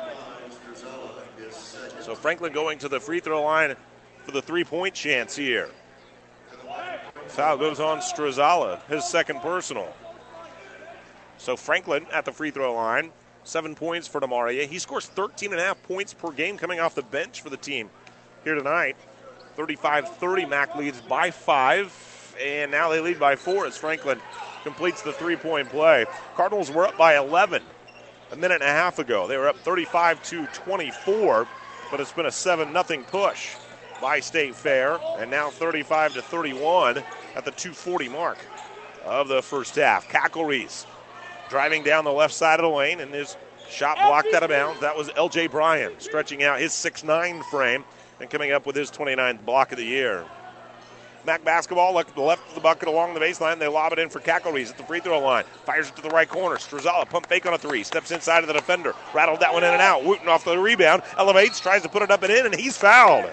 E: So Franklin going to the free throw line for the three-point chance here. Foul goes on Strazala, his second personal. So Franklin at the free throw line, seven points for Demaria. He scores thirteen and a half points per game coming off the bench for the team here tonight. thirty-five thirty, Mac leads by five, and now they lead by four as Franklin completes the three-point play. Cardinals were up by eleven a minute and a half ago. They were up thirty-five to twenty-four, but it's been a seven nothing push by State Fair, and now thirty-five to thirty-one at the two forty mark of the first half. Cackleries driving down the left side of the lane, and his shot blocked out of bounds. That was L J Bryan stretching out his six nine frame and coming up with his twenty-ninth block of the year. Mac basketball, look to the left of the bucket along the baseline. They lob it in for Cackleries at the free throw line. Fires it to the right corner. Strazala, pump fake on a three. Steps inside of the defender. Rattled that one in and out. Wooten off the rebound. Elevates, tries to put it up and in, and he's fouled.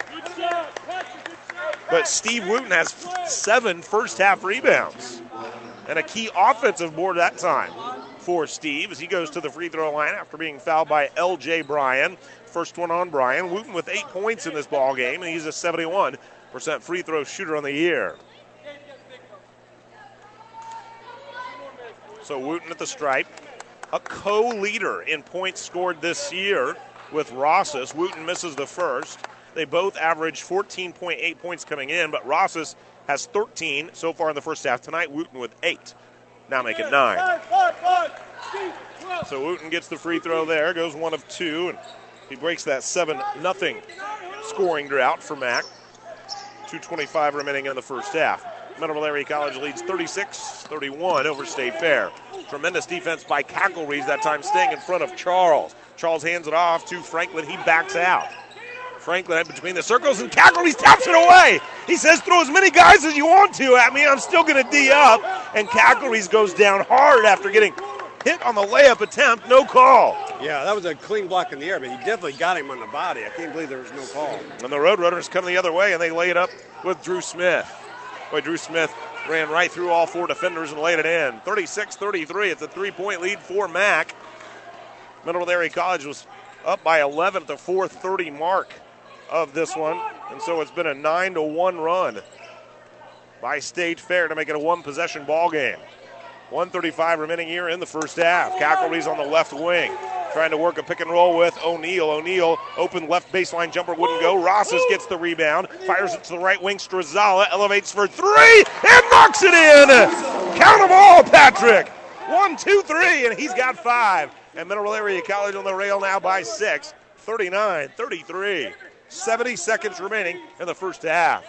E: But Steve Wooten has seven first half rebounds. And a key offensive board that time for Steve as he goes to the free throw line after being fouled by L J Bryan. First one on Bryan. Wooten with eight points in this ball game, and he's a seventy-one percent free throw shooter on the year. So Wooten at the stripe, a co-leader in points scored this year with Rosses. Wooten misses the first. They both average fourteen point eight points coming in, but Rosses has thirteen so far in the first half. Tonight, Wooten with eight. Now make it nine. So Wooten gets the free throw there, goes one of two, and he breaks that seven nothing scoring drought for Mac. two twenty-five remaining in the first half. Mineral Area College leads thirty-six thirty-one over State Fair. Tremendous defense by Cackleries, that time staying in front of Charles. Charles hands it off to Franklin. He backs out. Franklin between the circles, and Cackleries taps it away. He says, throw as many guys as you want to at me. I'm still going to D up. And Cackleries goes down hard after getting hit on the layup attempt. No call.
F: Yeah, that was a clean block in the air, but he definitely got him on the body. I can't believe there was no call.
E: And the Roadrunners come the other way, and they lay it up with Drew Smith. Boy, Drew Smith ran right through all four defenders and laid it in. thirty-six thirty-three. It's a three-point lead for Mack. Mineral Area College was up by eleven at the four thirty mark of this one, and so it's been a nine to one run by State Fair to make it a one-possession ball game. one thirty-five remaining here in the first half. Cackley's on the left wing, trying to work a pick and roll with O'Neal. O'Neal, open left baseline jumper, wouldn't go. Rosses gets the rebound, fires it to the right wing. Strazala elevates for three and knocks it in. Count them all, Patrick. One, two, three, and he's got five. And Mineral Area College on the rail now by six, thirty-nine thirty-three. seventy seconds remaining in the first half.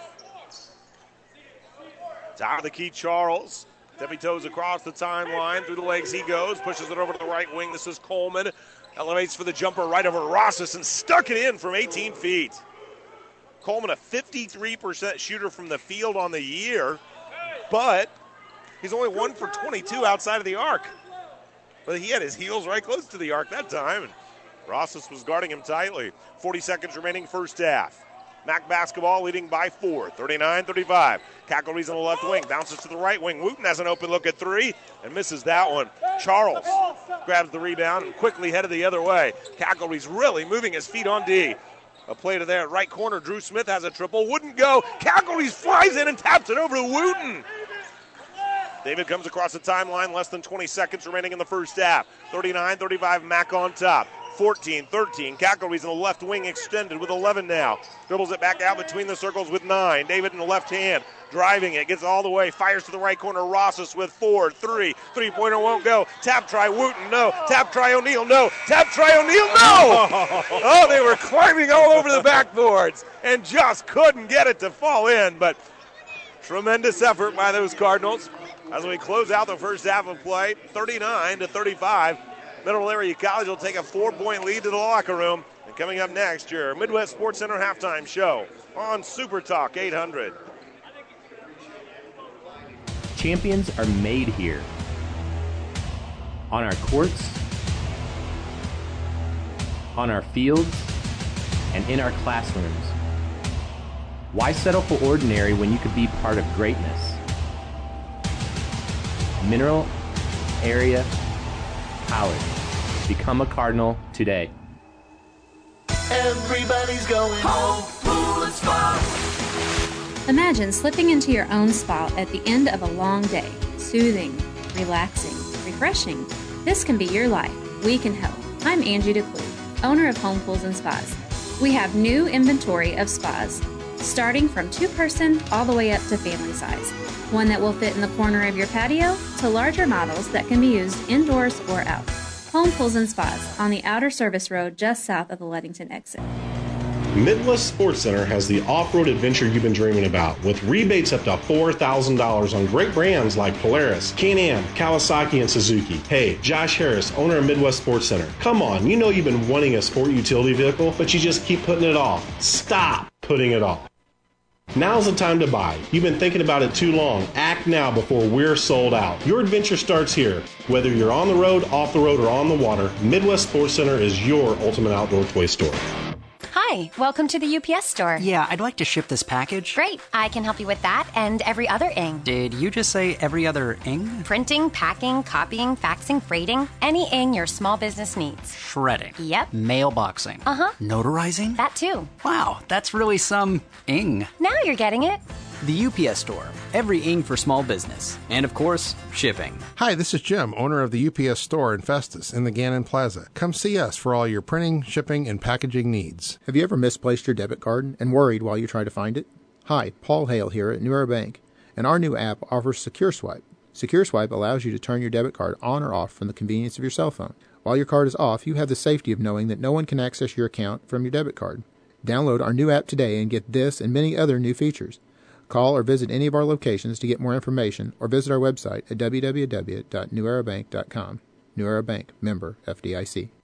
E: Top of the key, Charles. Tippy toes across the timeline. Through the legs he goes. Pushes it over to the right wing. This is Coleman. Elevates for the jumper right over Rosses and stuck it in from eighteen feet. Coleman, a fifty-three percent shooter from the field on the year, but he's only one for twenty-two outside of the arc. But he had his heels right close to the arc that time, and Rosses was guarding him tightly. forty seconds remaining first half. Mac basketball leading by four, thirty-nine thirty-five. Cackley's on the left wing, bounces to the right wing. Wooten has an open look at three and misses that one. Charles grabs the rebound and quickly headed the other way. Cackley's really moving his feet on D. A play to there, right corner. Drew Smith has a triple, wouldn't go. Cackley's flies in and taps it over to Wooten. David comes across the timeline, less than twenty seconds remaining in the first half. thirty-nine thirty-five, Mac on top. fourteen thirteen, Cackley's in the left wing extended with eleven now. Dribbles it back out between the circles with nine. David in the left hand, driving it, gets all the way, fires to the right corner. Rosses with four, three. Three-pointer won't go. Tap try, Wooten, no. Tap try, O'Neal, no. Tap try, O'Neal, no! Oh, they were climbing all over the backboards and just couldn't get it to fall in, but tremendous effort by those Cardinals as we close out the first half of play, thirty-nine to thirty-five. Mineral Area College will take a four-point lead to the locker room. And coming up next, your Midwest Sports Center halftime show on Super Talk eight hundred.
M: Champions are made here. On our courts, on our fields, and in our classrooms. Why settle for ordinary when you could be part of greatness? Mineral Area College. Become a Cardinal today.
J: Everybody's going home, pool and spa.
N: Imagine slipping into your own spa at the end of a long day. Soothing, relaxing, refreshing. This can be your life. We can help. I'm Angie DeClue, owner of Home Pools and Spas. We have new inventory of spas, starting from two-person all the way up to family size. One that will fit in the corner of your patio to larger models that can be used indoors or out. Home Pools and Spas on the outer service road just south of the Ludington exit.
O: Midwest Sports Center has the off-road adventure you've been dreaming about, with rebates up to four thousand dollars on great brands like Polaris, Can-Am, Kawasaki, and Suzuki. Hey, Josh Harris, owner of Midwest Sports Center. Come on, you know you've been wanting a sport utility vehicle, but you just keep putting it off. Stop putting it off. Now's the time to buy. You've been thinking about it too long. Act now before we're sold out. Your adventure starts here. Whether you're on the road, off the road, or on the water, Midwest Sports Center is your ultimate outdoor toy store.
P: Hi, welcome to the U P S store.
Q: Yeah, I'd like to ship this package.
P: Great, I can help you with that and every other ing.
Q: Did you just say every other ing?
P: Printing, packing, copying, faxing, freighting, any ing your small business needs.
Q: Shredding.
P: Yep.
Q: Mailboxing.
P: Uh-huh.
Q: Notarizing?
P: That too.
Q: Wow, that's really some ing.
P: Now you're getting it.
Q: The U P S store. Every ing for small business. And of course, shipping.
R: Hi, this is Jim, owner of the U P S store in Festus in the Gannon Plaza. Come see us for all your printing, shipping, and packaging needs.
S: Have you ever misplaced your debit card and worried while you try to find it? Hi, Paul Hale here at New Era Bank, and our new app offers Secure Swipe. Secure Swipe allows you to turn your debit card on or off from the convenience of your cell phone. While your card is off, you have the safety of knowing that no one can access your account from your debit card. Download our new app today and get this and many other new features. Call or visit any of our locations to get more information, or visit our website at w w w dot new era bank dot com. New Era Bank, member F D I C.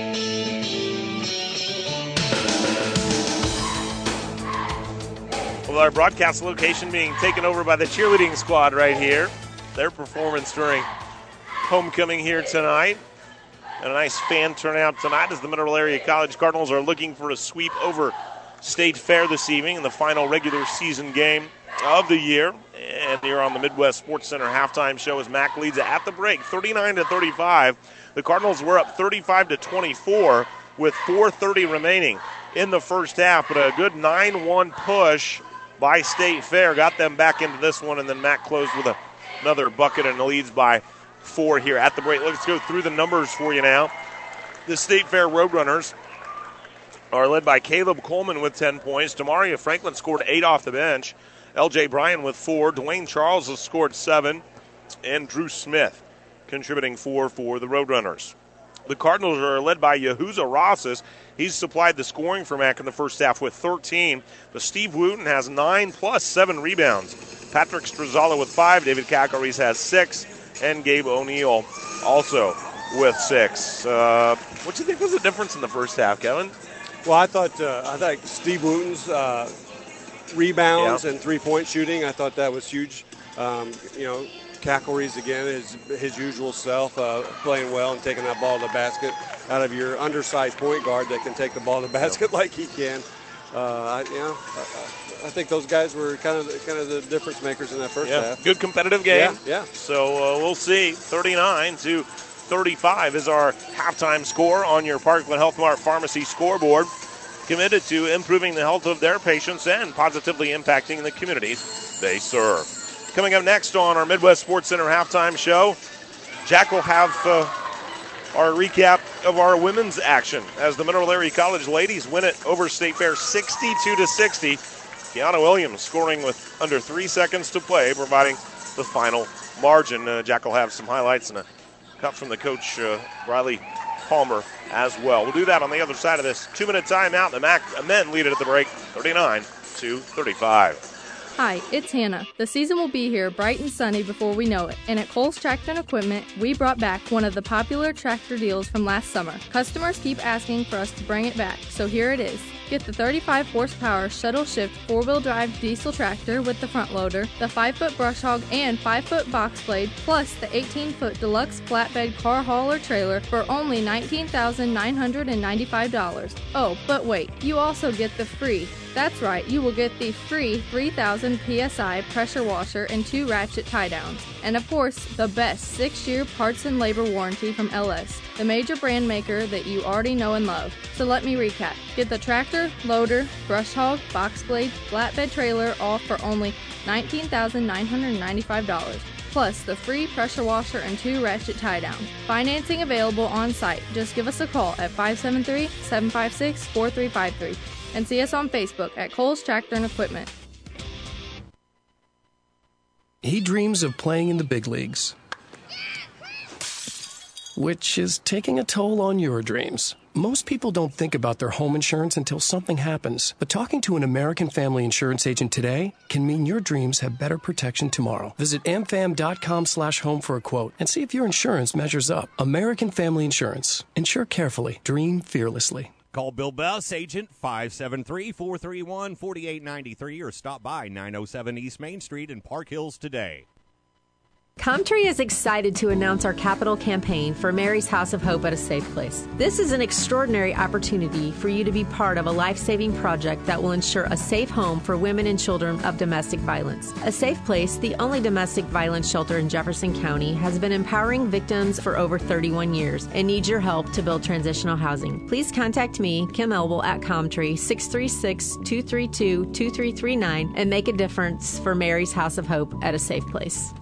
E: Well, our broadcast location being taken over by the cheerleading squad right here. Their performance during homecoming here tonight. and a nice fan turnout tonight as the Mineral Area College Cardinals are looking for a sweep over State Fair this evening in the final regular season game of the year. And here on the Midwest Sports Center halftime show as Mac leads at the break, thirty-nine to thirty-five. The Cardinals were up thirty-five to twenty-four with four thirty remaining in the first half, but a good nine one push by State Fair got them back into this one, and then Mac closed with a, another bucket and leads by four here at the break. Let's go through the numbers for you now. The State Fair Roadrunners are led by Caleb Coleman with ten points. Demaria Franklin scored eight off the bench. L J Bryan with four. Dwayne Charles has scored seven. And Drew Smith contributing four for the Roadrunners. The Cardinals are led by Yahuza Rosas. He's supplied the scoring for Mac in the first half with thirteen. But Steve Wooten has nine plus seven rebounds. Patrick Strazala with five. David Cacares has six. And Gabe O'Neill also with six. Uh, what do you think was the difference in the first half, Kevin?
F: Well, I thought uh, I thought Steve Wooten's uh, rebounds
E: yeah.
F: and three-point shooting, I thought that was huge. Um, you know, Cacares, again, is his usual self, uh, playing well and taking that ball to the basket out of your undersized point guard that can take the ball to the basket like he can. Uh, I, you know, I, I think those guys were kind of the, kind of the difference makers in that first
E: yeah.
F: half.
E: Good competitive game.
F: Yeah, yeah.
E: So uh, we'll see. thirty-nine to thirty-five is our halftime score on your Parkland Health Mart Pharmacy scoreboard. Committed to improving the health of their patients and positively impacting the communities they serve. Coming up next on our Midwest Sports Center halftime show, Jack will have uh, our recap of our women's action as the Mineral Area College ladies win it over State Fair sixty-two to sixty. Kiana Williams scoring with under three seconds to play, providing the final margin. Uh, Jack will have some highlights and a cut from the coach, uh, Riley Palmer, as well. We'll do that on the other side of this two-minute timeout. The Mac men lead it at the break, thirty-nine to thirty-five.
T: Hi, it's Hannah. The season will be here bright and sunny before we know it. And at Kohl's Tractor and Equipment, we brought back one of the popular tractor deals from last summer. Customers keep asking for us to bring it back, so here it is. Get the thirty-five horsepower shuttle shift four-wheel drive diesel tractor with the front loader, the five foot brush hog and five foot box blade, plus the eighteen foot deluxe flatbed car hauler trailer for only nineteen thousand nine hundred ninety-five dollars. Oh, but wait, you also get the free, that's right, you will get the free three thousand P S I pressure washer and two ratchet tie downs. And of course, the best six year parts and labor warranty from L S, the major brand maker that you already know and love. So let me recap. Get the tractor, loader, brush hog, box blade, flatbed trailer all for only nineteen thousand nine hundred ninety-five dollars. Plus the free pressure washer and two ratchet tie downs. Financing available on site. Just give us a call at five seven three, seven five six, four three five three and see us on Facebook at Kohl's Tractor and Equipment.
U: He dreams of playing in the big leagues, which is taking a toll on your dreams. Most people don't think about their home insurance until something happens. But talking to an American Family Insurance agent today can mean your dreams have better protection tomorrow. Visit amfam.com slash home for a quote and see if your insurance measures up. American Family Insurance. Insure carefully. Dream fearlessly.
H: Call Bill Bess, agent five seven three, four three one, four eight nine three or stop by nine oh seven East Main Street in Park Hills today.
V: Comtree is excited to announce our capital campaign for Mary's House of Hope at a Safe Place. This is an extraordinary opportunity for you to be part of a life-saving project that will ensure a safe home for women and children of domestic violence. A Safe Place, the only domestic violence shelter in Jefferson County, has been empowering victims for over thirty-one years and needs your help to build transitional housing. Please contact me, Kim Elwell, at Comtree, six three six, two three two, two three three nine, and make a difference for Mary's House of Hope at a Safe Place.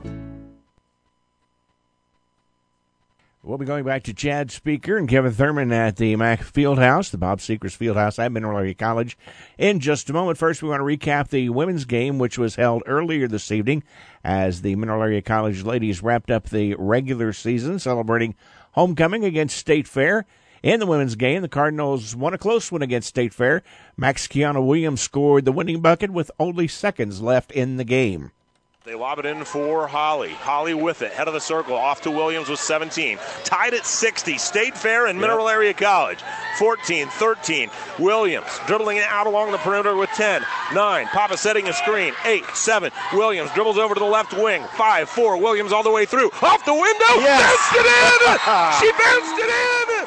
W: We'll be going back to Chad Speaker and Kevin Thurman at the Mack Fieldhouse, the Bob Seekers Fieldhouse at Mineral Area College, in just a moment. First, we want to recap the women's game, which was held earlier this evening as the Mineral Area College ladies wrapped up the regular season, celebrating homecoming against State Fair. In the women's game, the Cardinals won a close one against State Fair. Max Kiana Williams scored the winning bucket with only seconds left in the game.
E: They lob it in for Holly. Holly with it. Head of the circle. Off to Williams with seventeen. Tied at sixty. State Fair and Mineral Area College. fourteen thirteen. Williams dribbling it out along the perimeter with ten. nine. Papa setting a screen. eight seven. Williams dribbles over to the left wing. five four. Williams all the way through. Off the window.
W: Yes.
E: Bounced it in. She bounced it in.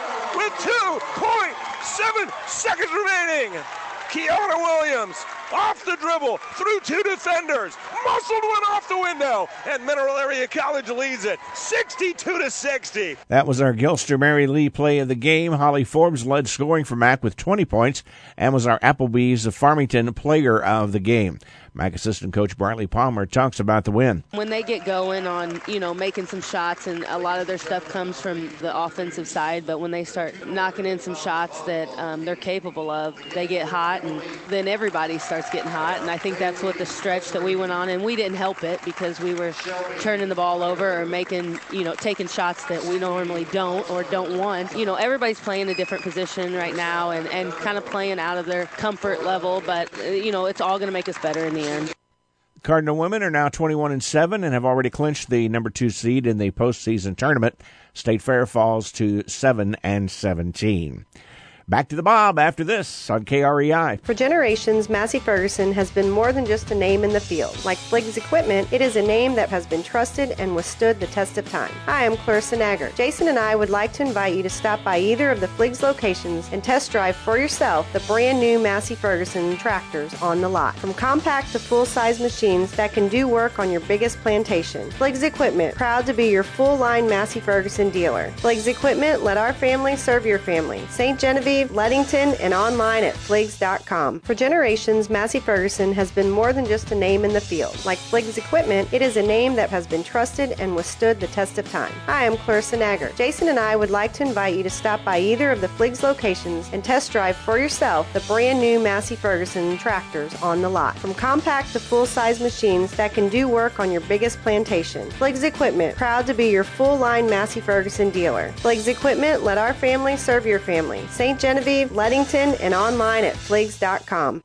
E: two point seven seconds remaining. Kiana Williams off the dribble, through two defenders, muscled one off the window, and Mineral Area College leads it sixty-two to sixty.
W: That was our Gilster Mary Lee play of the game. Holly Forbes led scoring for Mac with twenty points and was our Applebee's of Farmington player of the game. Mac assistant coach Bartley Palmer talks about the win.
A: When they get going on, you know, making some shots, and a lot of their stuff comes from the offensive side, but when they start knocking in some shots that um, they're capable of, they get hot, and then everybody starts getting hot, and I think that's what the stretch that we went on, and we didn't help it because we were turning the ball over or making, you know, taking shots that we normally don't or don't want. You know, everybody's playing a different position right now and, and kind of playing out of their comfort level, but, uh, you know, it's all going to make us better in the end.
W: Cardinal women are now twenty-one and seven and have already clinched the number two seed in the postseason tournament. State Fair falls to seven and seventeen. Back to the Bob after this on K R E I.
B: For generations, Massey Ferguson has been more than just a name in the field. Like Fliggs Equipment, it is a name that has been trusted and withstood the test of time. Hi, I'm Clarissa Nagger. Jason and I would like to invite you to stop by either of the Fliggs locations and test drive for yourself the brand new Massey Ferguson tractors on the lot. From compact to full-size machines that can do work on your biggest plantation. Fliggs Equipment, proud to be your full-line Massey Ferguson dealer. Fliggs Equipment, let our family serve your family. Saint Genevieve, Leadington, and online at fliggs dot com. For generations, Massey Ferguson has been more than just a name in the field. Like Fliggs Equipment, it is a name that has been trusted and withstood the test of time. Hi, I'm Clarissa Nagger. Jason and I would like to invite you to stop by either of the Fliggs locations and test drive for yourself the brand new Massey Ferguson tractors on the lot. From compact to full-size machines that can do work on your biggest plantation. Fliggs Equipment, proud to be your full-line Massey Ferguson dealer. Fliggs Equipment, let our family serve your family. Saint Genevieve, Leadington, and online at fliggs dot com.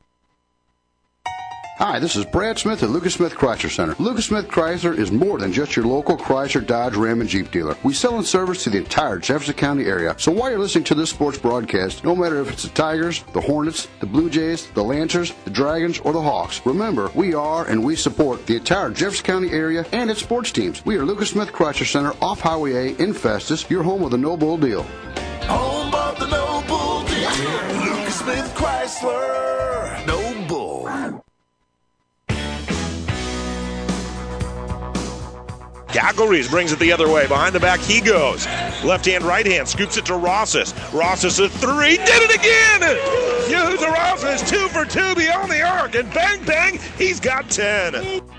C: Hi, this is Brad Smith at Lucas Smith Chrysler Center. Lucas Smith Chrysler is more than just your local Chrysler, Dodge, Ram, and Jeep dealer. We sell and service to the entire Jefferson County area. So while you're listening to this sports broadcast, no matter if it's the Tigers, the Hornets, the Blue Jays, the Lancers, the Dragons, or the Hawks, remember, we are and we support the entire Jefferson County area and its sports teams. We are Lucas Smith Chrysler Center off Highway A in Festus, your home of the No Bull Deal.
J: Home of the No Bull Deal. Lucas Smith Chrysler. No Bull.
E: Galgarees brings it the other way. Behind the back he goes. Left hand, right hand. Scoops it to Rosses. Rosses a three. Did it again! Hughes Rosses, two for two beyond the arc. And bang, bang, he's got ten.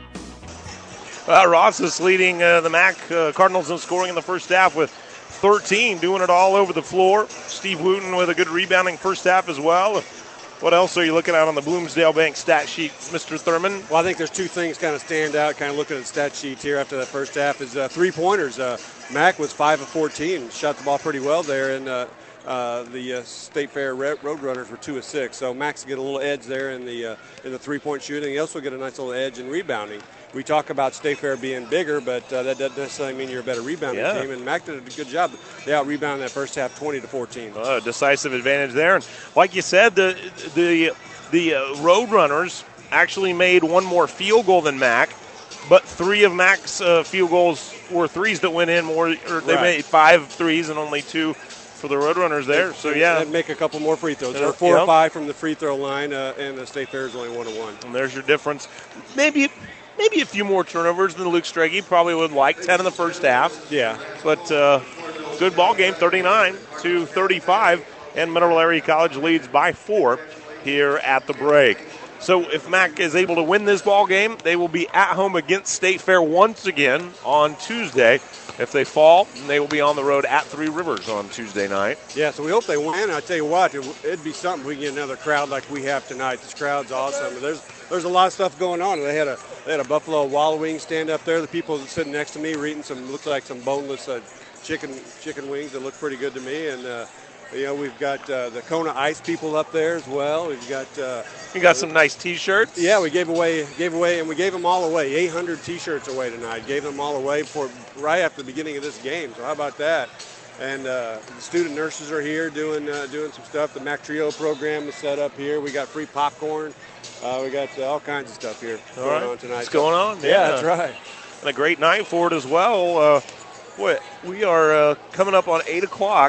E: Uh, Rosses leading uh, the M A C uh, Cardinals in scoring in the first half with thirteen, doing it all over the floor. Steve Wooten with a good rebounding first half as well. What else are you looking at on the Bloomsdale Bank stat sheet, Mister Thurman?
F: Well, I think there's two things kind of stand out, kind of looking at the stat sheet here after that first half, is uh, three-pointers. Uh, Mac was five of fourteen, shot the ball pretty well there, and uh, uh, the uh, State Fair Roadrunners were two of six. So Mac's get a little edge there in the uh, in the three-point shooting. He also get a nice little edge in rebounding. We talk about State Fair being bigger, but uh, that doesn't necessarily mean you're a better rebounding
E: yeah.
F: team. And Mac did a good job. They out-rebounded that first half twenty to fourteen.
E: Uh, decisive advantage there. And like you said, the the the uh, Roadrunners actually made one more field goal than Mac, but three of Mac's uh, field goals were threes that went in. More, or they right. made five threes and only two for the Roadrunners there. So yeah,
F: they'd make a couple more free throws. They're four yep. or five from the free throw line, uh, and the State Fair is only one to one.
E: And there's your difference. Maybe. Maybe a few more turnovers than Luke Strege probably would like. ten in the first half.
F: Yeah.
E: But uh, good ball game, thirty-nine to thirty-five. And Mineral Area College leads by four here at the break. So if Mac is able to win this ball game, they will be at home against State Fair once again on Tuesday. If they fall, they will be on the road at Three Rivers on Tuesday night.
F: Yeah, so we hope they win. I tell you what, it, it'd be something if we can get another crowd like we have tonight. This crowd's awesome. There's there's a lot of stuff going on. They had a they had a Buffalo Wild Wing stand up there. The people sitting next to me were eating some, looks like some boneless uh, chicken chicken wings that look pretty good to me. And uh, you know, we've got uh, the Kona Ice people up there as well. We've got uh,
E: you got some nice T-shirts.
F: Yeah, we gave away gave away and we gave them all away. eight hundred T-shirts away tonight. Gave them all away for right after the beginning of this game. So how about that? And uh, the student nurses are here doing uh, doing some stuff. The Mac Trio program is set up here. We got free popcorn. Uh, we got uh, all kinds of stuff here
E: all
F: going
E: right.
F: on tonight.
E: What's going on?
F: Yeah,
E: yeah,
F: that's right.
E: And a great night for it as well. Uh, what we are uh, coming up on eight o'clock.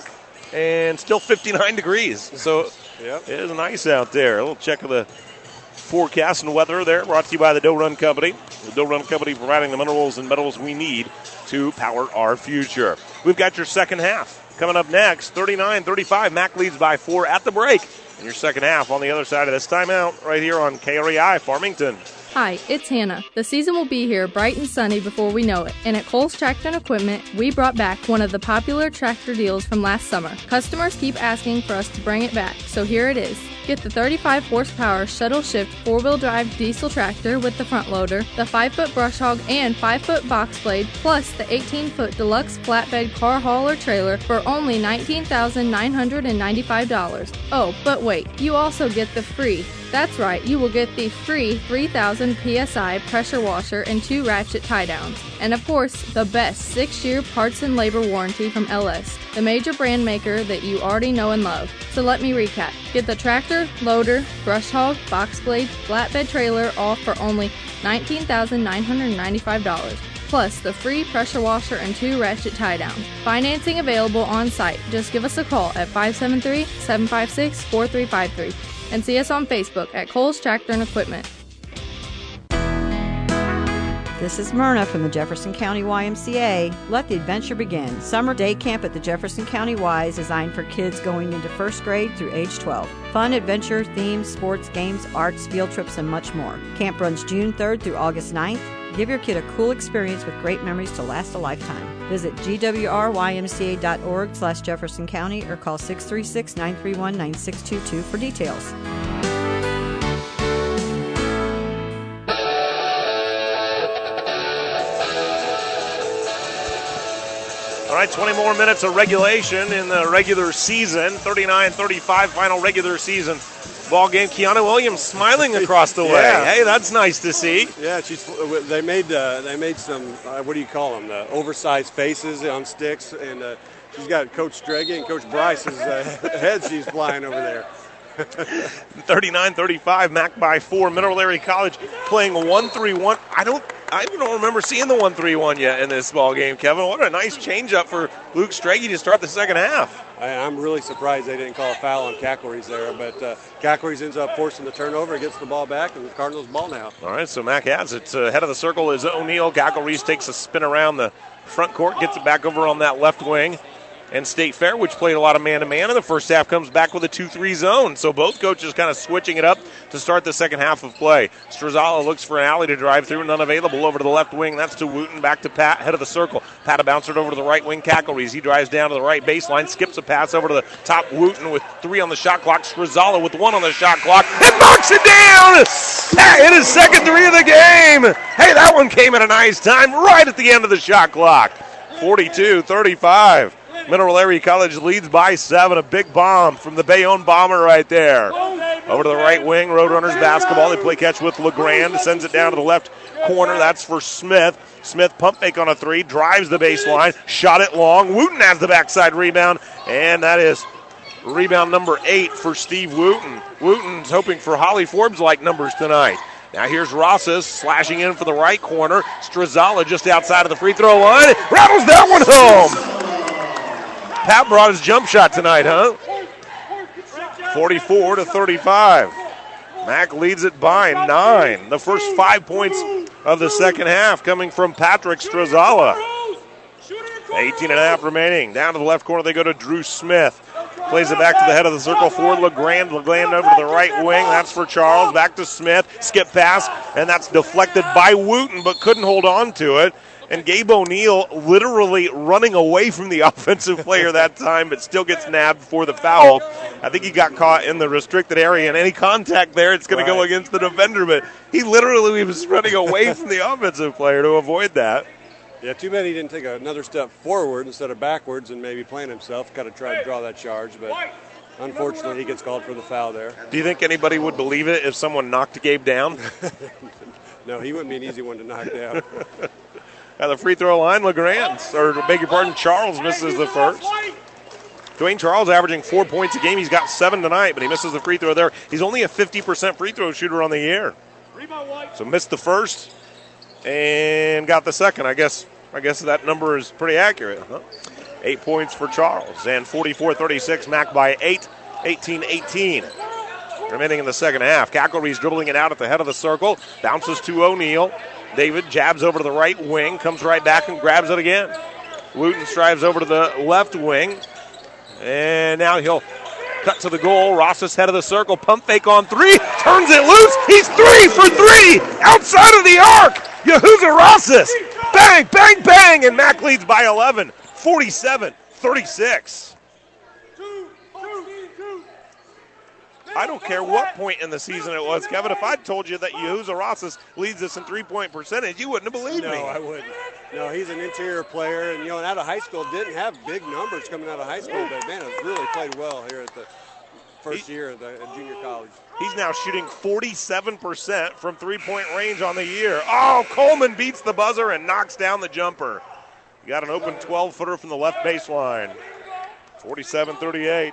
E: and still fifty-nine degrees. So
F: yep.
E: It is nice out there. A little check of the forecast and weather there, brought to you by the Doe Run Company. The Doe Run Company providing the minerals and metals we need to power our future. We've got your second half coming up next. thirty-nine thirty-five, Mac leads by four at the break. And your second half on the other side of this timeout right here on K R E I Farmington.
T: Hi, it's Hannah. The season will be here bright and sunny before we know it. And at Coles Tractor and Equipment, we brought back one of the popular tractor deals from last summer. Customers keep asking for us to bring it back, so here it is. Get the thirty-five horsepower shuttle shift four-wheel drive diesel tractor with the front loader, the five foot brush hog and five foot box blade, plus the eighteen foot deluxe flatbed car hauler trailer for only nineteen thousand nine hundred ninety-five dollars. Oh, but wait, you also get the free, that's right, you will get the free three thousand P S I pressure washer and two ratchet tie downs. And of course, the best six year parts and labor warranty from L S, the major brand maker that you already know and love. So let me recap. Get the tractor, loader, brush hog, box blade, flatbed trailer all for only nineteen thousand nine hundred ninety-five dollars. Plus the free pressure washer and two ratchet tie downs. Financing available on site. Just give us a call at five seven three, seven five six, four three five three and see us on Facebook at Coles Tractor and Equipment.
D: This is Myrna from the Jefferson County Y M C A. Let the adventure begin. Summer day camp at the Jefferson County Y is designed for kids going into first grade through age twelve. Fun, adventure, themes, sports, games, arts, field trips, and much more. Camp runs June third through August ninth. Give your kid a cool experience with great memories to last a lifetime. Visit G W R Y M C A dot org slash Jefferson County or call six three six, nine three one, nine six two two for details.
E: All right, twenty more minutes of regulation in the regular season. thirty-nine thirty-five final regular season ball game. Kiana Williams smiling across the way.
F: Yeah.
E: Hey, that's nice to see.
F: Yeah, she's. They made uh, they made some. Uh, what do you call them? The oversized faces on sticks, and uh, she's got Coach Strege and Coach Bryce's uh, head. She's flying over there.
E: thirty-nine thirty-five, Mac by four. Mineral Area College playing one three one. I don't. I don't remember seeing the one three one yet in this ball game, Kevin. What a nice change-up for Luke Strege to start the second half.
F: I, I'm really surprised they didn't call a foul on Cackleries there, but uh, Cackleries ends up forcing the turnover, gets the ball back, and the Cardinals ball now.
E: All right, so Mac has it. Uh, head of the circle is O'Neal. Cackleries takes a spin around the front court, gets it back over on that left wing. And State Fair, which played a lot of man-to-man in the first half, comes back with a two three zone. So both coaches kind of switching it up to start the second half of play. Strazzala looks for an alley to drive through, none available over to the left wing. That's to Wooten, back to Pat, head of the circle. Pat a bouncer it over to the right wing, Cackleries. He drives down to the right baseline, skips a pass over to the top. Wooten with three on the shot clock. Strazzala with one on the shot clock, and knocks it down! Pat hit his second three of the game! Hey, that one came at a nice time right at the end of the shot clock. forty-two thirty-five. Mineral Area College leads by seven. A big bomb from the Bayonne Bomber right there. Over to the right wing, Roadrunners basketball. They play catch with LeGrand. Sends it down to the left corner. That's for Smith. Smith pump fake on a three. Drives the baseline. Shot it long. Wooten has the backside rebound. And that is rebound number eight for Steve Wooten. Wooten's hoping for Holly Forbes-like numbers tonight. Now here's Rosas slashing in for the right corner. Strazzala just outside of the free throw line. Rattles that one home. Pat brought his jump shot tonight, huh? forty-four to thirty-five. Mac leads it by nine. The first five points of the second half coming from Patrick Strazzala. eighteen and a half remaining. Down to the left corner they go to Drew Smith. Plays it back to the head of the circle for LeGrand. LeGrand over to the right wing. That's for Charles. Back to Smith. Skip pass, and that's deflected by Wooten, but couldn't hold on to it. And Gabe O'Neal literally running away from the offensive player that time, but still gets nabbed for the foul. I think he got caught in the restricted area, and any contact there, it's going right. to go against the defender. But he literally was running away from the offensive player to avoid that.
F: Yeah, too bad he didn't take another step forward instead of backwards and maybe plant himself, kind of try to draw that charge. But unfortunately, he gets called for the foul there.
E: Do you think anybody would believe it if someone knocked Gabe down?
F: No, he wouldn't be an easy one to knock down.
E: At the free throw line, LeGrand, or beg your pardon, Charles misses the first. Dwayne Charles averaging four points a game. He's got seven tonight, but he misses the free throw there. He's only a fifty percent free throw shooter on the year. So missed the first and got the second. I guess I guess that number is pretty accurate, huh? Eight points for Charles. And forty-four thirty-six, Mac by eight, eighteen eighteen. Remaining in the second half. Cacklery's dribbling it out at the head of the circle. Bounces to O'Neal. David jabs over to the right wing. Comes right back and grabs it again. Wooten strives over to the left wing. And now he'll cut to the goal. Rosas head of the circle. Pump fake on three. Turns it loose. He's three for three. Outside of the arc. Yahuza Rosas. Bang, bang, bang. And Mac leads by eleven. forty-seven thirty-six. I don't care what point in the season it was, Kevin. If I'd told you that Yahuza Rosas leads us in three-point percentage, you wouldn't have believed
F: no,
E: me.
F: No, I wouldn't. No, he's an interior player, and, you know, out of high school, didn't have big numbers coming out of high school, but, man, has really played well here at the first he, year of the at junior college.
E: He's now shooting forty-seven percent from three-point range on the year. Oh, Coleman beats the buzzer and knocks down the jumper. You got an open twelve-footer from the left baseline. forty-seven thirty-eight.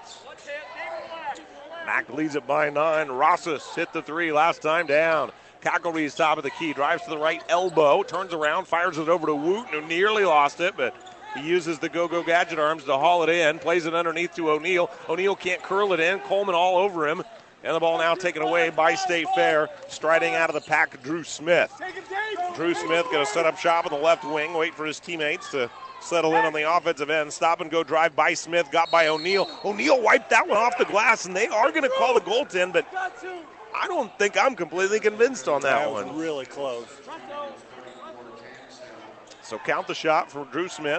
E: Mac leads it by nine. Rosas hit the three last time down. Cacklery's top of the key. Drives to the right elbow. Turns around. Fires it over to Wooten, who nearly lost it, but he uses the go-go gadget arms to haul it in. Plays it underneath to O'Neal. O'Neal can't curl it in. Coleman all over him. And the ball now taken away by State Fair. Striding out of the pack, Drew Smith. Drew Smith going to set up shop on the left wing. Wait for his teammates to settle in on the offensive end. Stop and go drive by Smith. Got by O'Neal. O'Neal wiped that one off the glass, and they are going to call the goaltend, but I don't think I'm completely convinced on that,
F: that was
E: one.
F: Really close.
E: So count the shot for Drew Smith.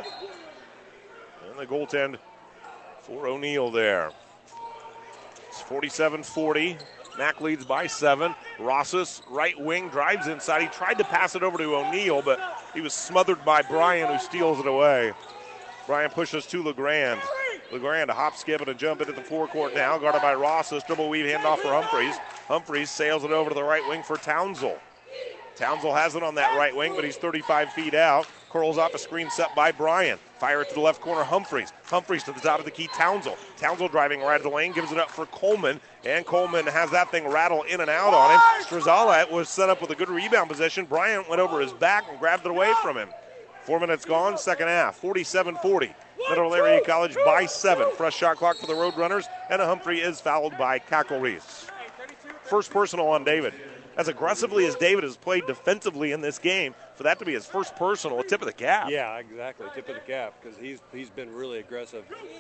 E: And the goaltend for O'Neal there. It's forty-seven forty. Mac leads by seven. Rosas, right wing, drives inside. He tried to pass it over to O'Neal, but he was smothered by Bryan, who steals it away. Bryan pushes to LeGrand. LeGrand, a hop, skip, and a jump into the forecourt now. Guarded by Rosas. Dribble weave handoff for Humphreys. Humphreys sails it over to the right wing for Townsell. Townsell has it on that right wing, but he's thirty-five feet out. Curls off a screen set by Bryan. Fire it to the left corner, Humphreys. Humphreys to the top of the key, Townsell. Townsell driving right of the lane, gives it up for Coleman, and Coleman has that thing rattle in and out on him. Strazala was set up with a good rebound position. Bryant went over his back and grabbed it away from him. Four minutes gone, second half, forty-seven forty. Middle Area College by seven. Fresh shot clock for the Roadrunners, and a Humphrey is fouled by Cackle-Reese. First personal on David. As aggressively as David has played defensively in this game, for that to be his first personal, a tip of the cap.
F: Yeah, exactly, tip of the cap, because he's he's been really aggressive.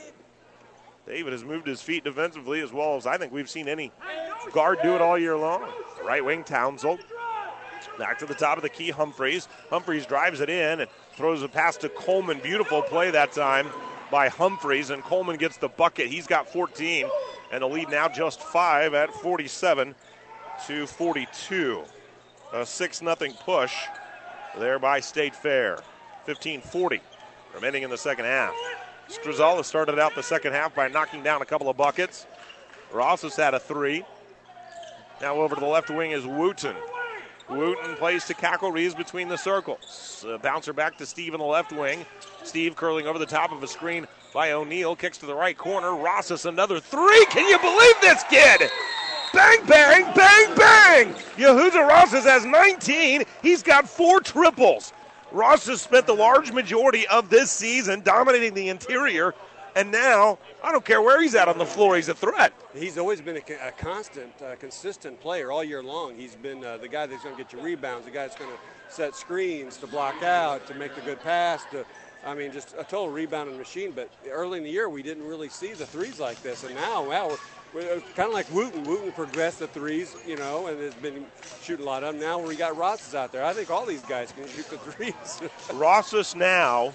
E: David has moved his feet defensively as well as I think we've seen any guard do it all year long. Right wing, Townsell. Back to the top of the key, Humphreys. Humphreys drives it in and throws a pass to Coleman. Beautiful play that time by Humphreys, and Coleman gets the bucket. He's got fourteen, and the lead now just five at forty-seven to forty-two. A six nothing push there by State Fair. fifteen forty remaining in the second half. Strazala started out the second half by knocking down a couple of buckets. Rosas had a three. Now over to the left wing is Wooten. Wooten plays to Cackle-Reese between the circles. Uh, bouncer back to Steve in the left wing. Steve curling over the top of a screen by O'Neal. Kicks to the right corner. Rosas another three. Can you believe this kid? Bang, bang, bang, bang! Yahuza Rosas has nineteen. He's got four triples. Rosas spent the large majority of this season dominating the interior, and now, I don't care where he's at on the floor, he's a threat.
F: He's always been a, a constant, uh, consistent player all year long. He's been uh, the guy that's going to get you rebounds, the guy that's going to set screens, to block out, to make the good pass, to I mean, just a total rebounding machine. But early in the year, we didn't really see the threes like this. And now, well, we're, we're kind of like Wooten. Wooten progressed the threes, you know, and has been shooting a lot of them. Now we got Rosas out there. I think all these guys can shoot the threes.
E: Rosas now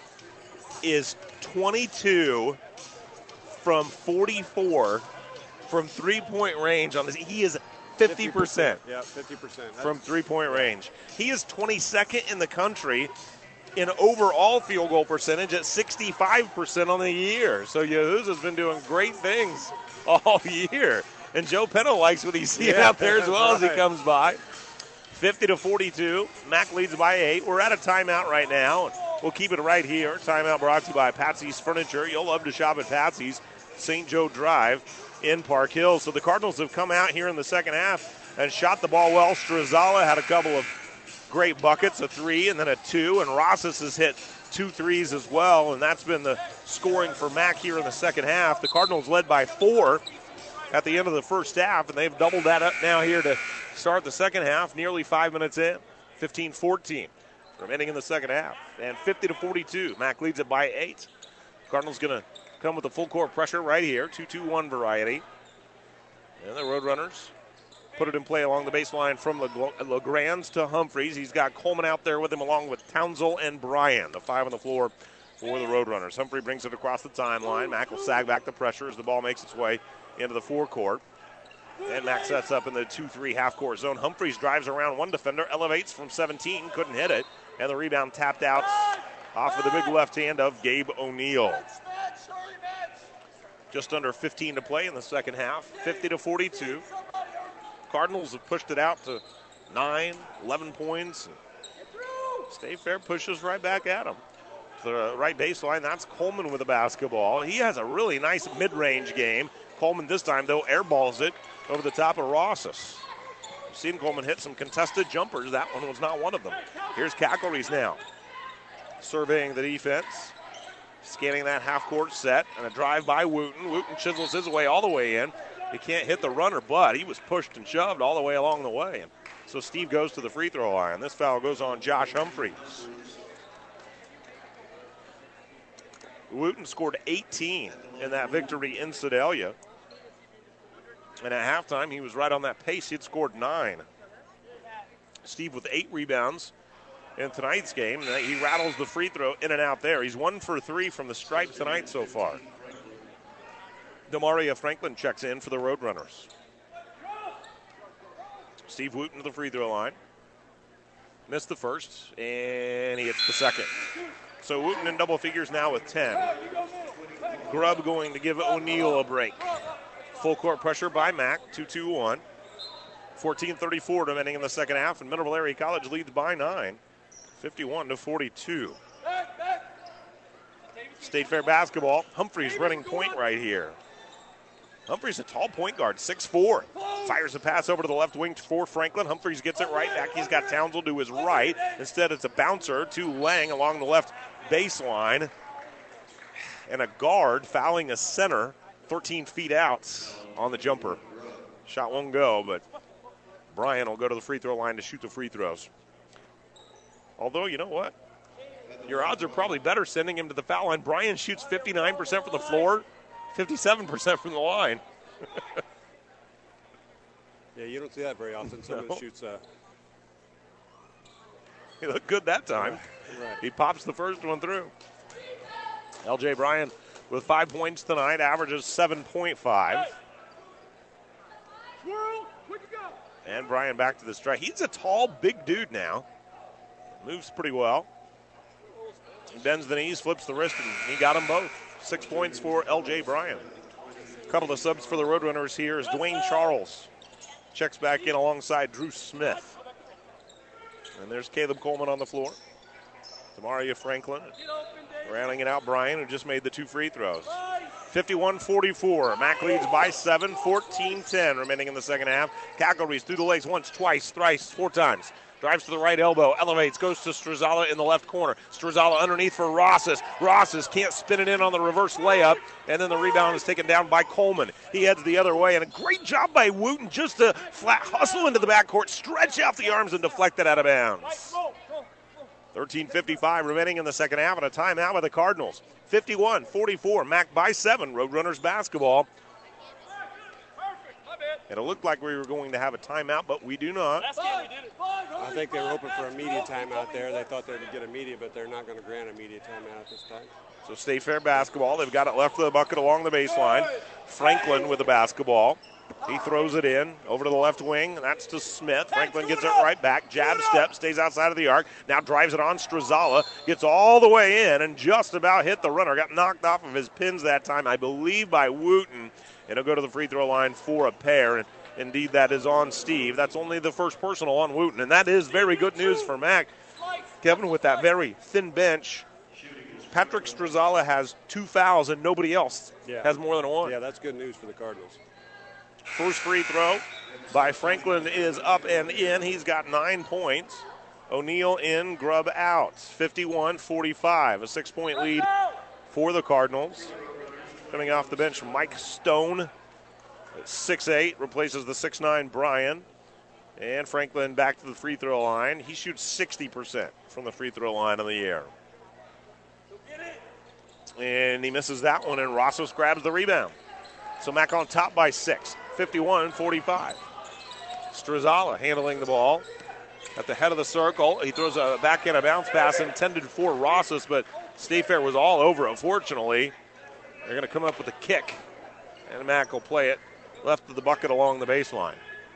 E: is twenty-two from forty-four from three-point range on this. He is fifty percent.
F: Yeah, fifty percent.
E: From three-point range. He is twenty-second in the country in overall field goal percentage at sixty-five percent on the year. So Yahuza's been doing great things all year. And Joe Penna likes what he's seeing yeah, out there as well right. as he comes by. fifty to forty-two. Mac leads by eight. We're at a timeout right now. We'll keep it right here. Timeout brought to you by Patsy's Furniture. You'll love to shop at Patsy's, Saint Joe Drive in Park Hill. So the Cardinals have come out here in the second half and shot the ball well. Strazala had a couple of great buckets, a three and then a two, and Rosas has hit two threes as well, and that's been the scoring for Mac here in the second half. The Cardinals led by four at the end of the first half, and they've doubled that up now here to start the second half, nearly five minutes in, fifteen fourteen remaining in the second half, and fifty to forty-two. Mac leads it by eight. Cardinals going to come with the full court pressure right here, two two one variety. And the Roadrunners put it in play along the baseline from LeGrand to Humphreys. He's got Coleman out there with him along with Townsell and Bryan, the five on the floor for the Roadrunners. Humphrey brings it across the timeline. Mac will sag back the pressure as the ball makes its way into the forecourt. And Mac sets up in the two three half-court zone. Humphreys drives around one defender, elevates from seventeen, couldn't hit it. And the rebound tapped out off of the big left hand of Gabe O'Neill. Just under fifteen to play in the second half, fifty to forty-two. Cardinals have pushed it out to nine, eleven points. State Fair pushes right back at them. To the right baseline, that's Coleman with the basketball. He has a really nice mid-range game. Coleman this time, though, airballs it over the top of Rosses. We've seen Coleman hit some contested jumpers. That one was not one of them. Here's Cackleries now, surveying the defense. Scanning that half-court set, and a drive by Wooten. Wooten chisels his way all the way in. He can't hit the runner, but he was pushed and shoved all the way along the way. And so Steve goes to the free throw line. This foul goes on Josh Humphreys. Wooten scored eighteen in that victory in Sedalia. And at halftime, he was right on that pace. He had scored nine. Steve with eight rebounds in tonight's game. He rattles the free throw in and out there. He's one for three from the stripe tonight so far. Demaria Franklin checks in for the Roadrunners. Steve Wooten to the free throw line. Missed the first, and he hits the second. So Wooten in double figures now with ten. Grubb going to give O'Neill a break. Full court pressure by Mac, two two one. fourteen thirty-four remaining in the second half, and Mineral Area College leads by nine. fifty-one to forty-two. State Fair basketball. Humphreys running point right here. Humphreys a tall point guard, six four. Fires a pass over to the left wing for Franklin. Humphreys gets it right back. He's got Townsell to his right. Instead, it's a bouncer to Lang along the left baseline. And a guard fouling a center thirteen feet out on the jumper. Shot won't go, but Bryan will go to the free throw line to shoot the free throws. Although, you know what? Your odds are probably better sending him to the foul line. Bryan shoots fifty-nine percent from the floor, fifty-seven percent from the line.
F: Yeah, you don't see that very often. Someone
E: No.
F: shoots uh
E: He looked good that time.
F: Right.
E: He pops the first one through. L J Bryan with five points tonight, averages seven point five. And Bryan back to the strike. He's a tall, big dude now. Moves pretty well. He bends the knees, flips the wrist, and he got them both. Six points for L J Bryan. A couple of subs for the Roadrunners here is Dwayne Charles. Checks back in alongside Drew Smith. And there's Caleb Coleman on the floor. Demaria Franklin rounding it out. Bryan, who just made the two free throws. fifty-one forty-four. Mac leads by seven, fourteen ten remaining in the second half. Cackleries through the legs once, twice, thrice, four times. Drives to the right elbow, elevates, goes to Strazzala in the left corner. Strazzala underneath for Rosses. Rosses can't spin it in on the reverse layup, and then the rebound is taken down by Coleman. He heads the other way, and a great job by Wooten just to flat hustle into the backcourt, stretch out the arms, and deflect it out of bounds. thirteen fifty-five remaining in the second half, and a timeout by the Cardinals. fifty-one forty-four, Mac by seven, Roadrunners basketball. And it looked like we were going to have a timeout, but we do not.
F: I think they were hoping for a immediate timeout there. They thought they would get immediate, but they're not going to grant immediate timeout this time.
E: So State Fair basketball. They've got it left of the bucket along the baseline. Franklin with the basketball. He throws it in over to the left wing. That's to Smith. Franklin gets it right back. Jab step, stays outside of the arc. Now drives it on Strazzala. Gets all the way in and just about hit the runner. Got knocked off of his pins that time, I believe, by Wooten. And he'll go to the free throw line for a pair. And indeed, that is on Steve. That's only the first personal on Wooten. And that is very good news for Mac. Kevin, with that very thin bench, Patrick Strazzala has two fouls and nobody else
F: Yeah.
E: has more than one.
F: Yeah, that's good news for the Cardinals.
E: First free throw by Franklin is up and in. He's got nine points. O'Neill in, Grubb out. fifty-one forty-five, a six-point lead for the Cardinals. Coming off the bench, Mike Stone, six eight, replaces the six nine Brian. And Franklin back to the free throw line. He shoots sixty percent from the free throw line on the year. And he misses that one, and Rossos grabs the rebound. So Mac on top by six, fifty-one forty-five. Strazzala handling the ball at the head of the circle. He throws a back-end a bounce pass intended for Rossos, but State Fair was all over it, fortunately. They're going to come up with a kick, and Mac will play it left of the bucket along the baseline.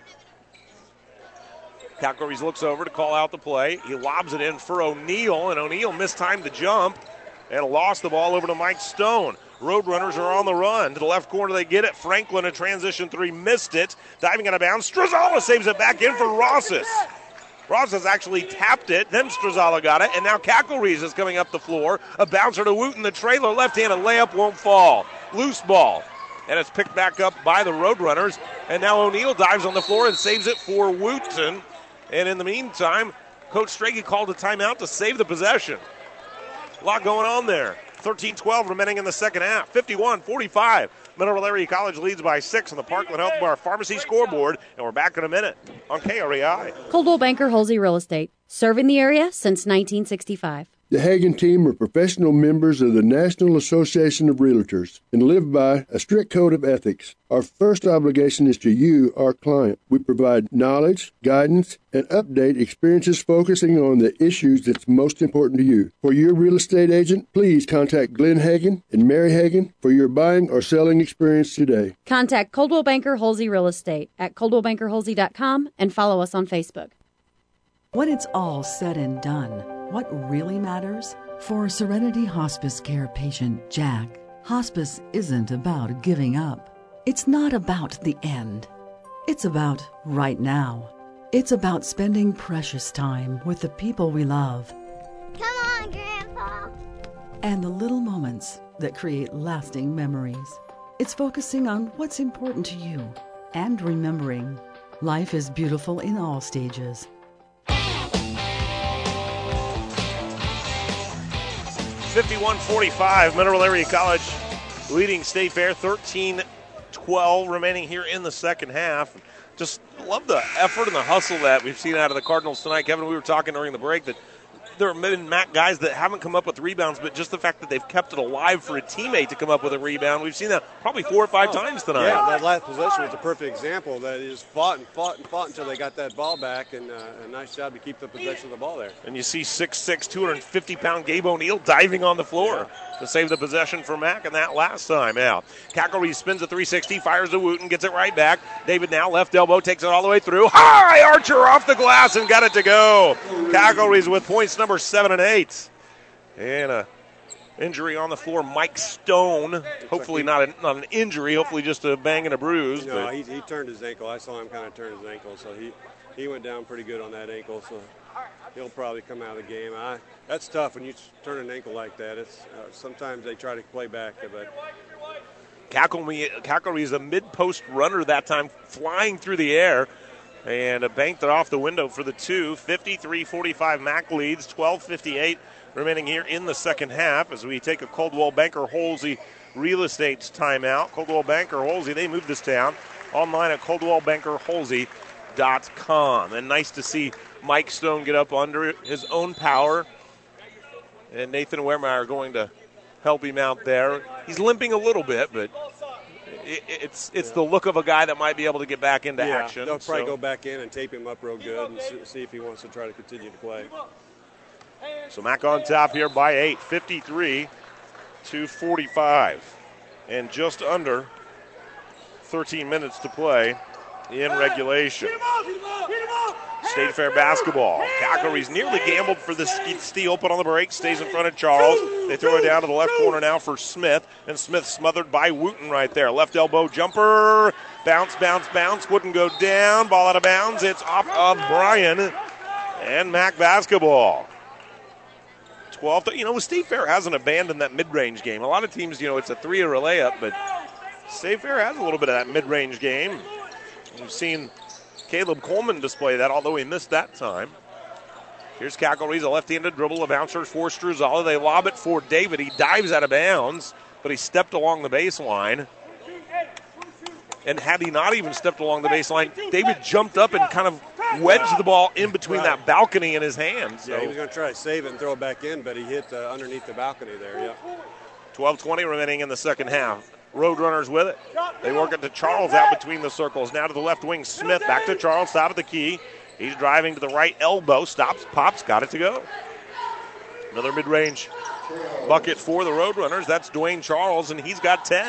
E: Calcarees looks over to call out the play. He lobs it in for O'Neill, and O'Neill mistimed the jump and lost the ball over to Mike Stone. Roadrunners are on the run. To the left corner, they get it. Franklin, a transition three, missed it. Diving out of bounds. Strazzala saves it back in for Rossos. Rossos actually tapped it. Then Strazzala got it. And now Calcarees is coming up the floor. A bouncer to Wooten. The trailer left-handed layup won't fall. Loose ball. And it's picked back up by the Roadrunners. And now O'Neill dives on the floor and saves it for Wooten. And in the meantime, Coach Strachey called a timeout to save the possession. A lot going on there. thirteen twelve remaining in the second half. fifty-one forty-five. Mineral Area College leads by six on the Parkland Health Bar Pharmacy scoreboard. And we're back in a minute on K R E I.
G: Coldwell Banker Holsey Real Estate. Serving the area since nineteen sixty-five.
I: The Hagen team are professional members of the National Association of Realtors and live by a strict code of ethics. Our first obligation is to you, our client. We provide knowledge, guidance, and update experiences focusing on the issues that's most important to you. For your real estate agent, please contact Glenn Hagen and Mary Hagen for your buying or selling experience today.
G: Contact Coldwell Banker Holsey Real Estate at coldwell banker holsey dot com and follow us on Facebook.
K: When it's all said and done, what really matters? For Serenity Hospice Care patient Jack, hospice isn't about giving up. It's not about the end. It's about right now. It's about spending precious time with the people we love.
X: Come on, Grandpa.
K: And the little moments that create lasting memories. It's focusing on what's important to you and remembering life is beautiful in all stages.
E: fifty-one forty-five, Mineral Area College leading State Fair, thirteen twelve remaining here in the second half. Just love the effort and the hustle that we've seen out of the Cardinals tonight. Kevin, we were talking during the break that there have been Mac guys that haven't come up with rebounds, but just the fact that they've kept it alive for a teammate to come up with a rebound, we've seen that probably four or five times tonight.
F: Yeah, that last possession was a perfect example. That he just fought and fought and fought until they got that ball back, and uh, a nice job to keep the possession of the ball there.
E: And you see six six, two hundred fifty pound Gabe O'Neill diving on the floor to save the possession for Mac, and that last time out. Calcarees spins a three sixty, fires to Wooten, gets it right back. David now, left elbow, takes it all the way through. High Archer off the glass and got it to go. Calcarees with points number seven and eight. And a injury on the floor, Mike Stone. Hopefully not, a, not an injury, hopefully just a bang and a bruise.
F: No,
E: but.
F: he, he turned his ankle. I saw him kind of turn his ankle, so he, he went down pretty good on that ankle, so he'll probably come out of the game. I, that's tough when you turn an ankle like that. It's uh, sometimes they try to play back, but
E: Calcarees is a mid-post runner that time, flying through the air, and uh, banked it off the window for the two. fifty-three forty-five, Mac leads, twelve fifty-eight remaining here in the second half as we take a Coldwell Banker Holsey Real Estate's timeout. Coldwell Banker Holsey, they moved this town. Online at coldwell banker holsey dot com. And nice to see Mike Stone get up under his own power. And Nathan Wehrmeyer going to help him out there. He's limping a little bit, but it, it's it's yeah. the look of a guy that might be able to get back into
F: yeah,
E: action.
F: They'll probably
E: so.
F: go back in and tape him up real good and see if he wants to try to continue to play.
E: So Mac on top here by eight, fifty-three to forty-five. And just under thirteen minutes to play in regulation. State Fair basketball. Calcarees nearly gambled for the steal, put on the break, stays in front of Charles. They throw it down to the left corner now for Smith, and Smith smothered by Wooten right there. Left elbow jumper, bounce, bounce, bounce, wouldn't go down, ball out of bounds. It's off of Brian, and Mac basketball. twelve, you know, State Fair hasn't abandoned that mid-range game. A lot of teams, you know, it's a three or a layup, but State Fair has a little bit of that mid-range game. We've seen Caleb Coleman display that, although he missed that time. Here's Cackle-Reese, a left-handed dribble, a bouncer for Struzala. They lob it for David. He dives out of bounds, but he stepped along the baseline. And had he not even stepped along the baseline, David jumped up and kind of wedged the ball in between
F: Right.
E: that balcony and his hands. So.
F: Yeah, he was going to try to save it and throw it back in, but he hit uh, underneath the balcony there, yeah.
E: twelve twenty remaining in the second half. Roadrunners with it. They work it to Charles out between the circles. Now to the left wing, Smith. Back to Charles, top of the key. He's driving to the right elbow. Stops, pops, got it to go. Another mid-range bucket for the Roadrunners. That's Dwayne Charles, and he's got ten.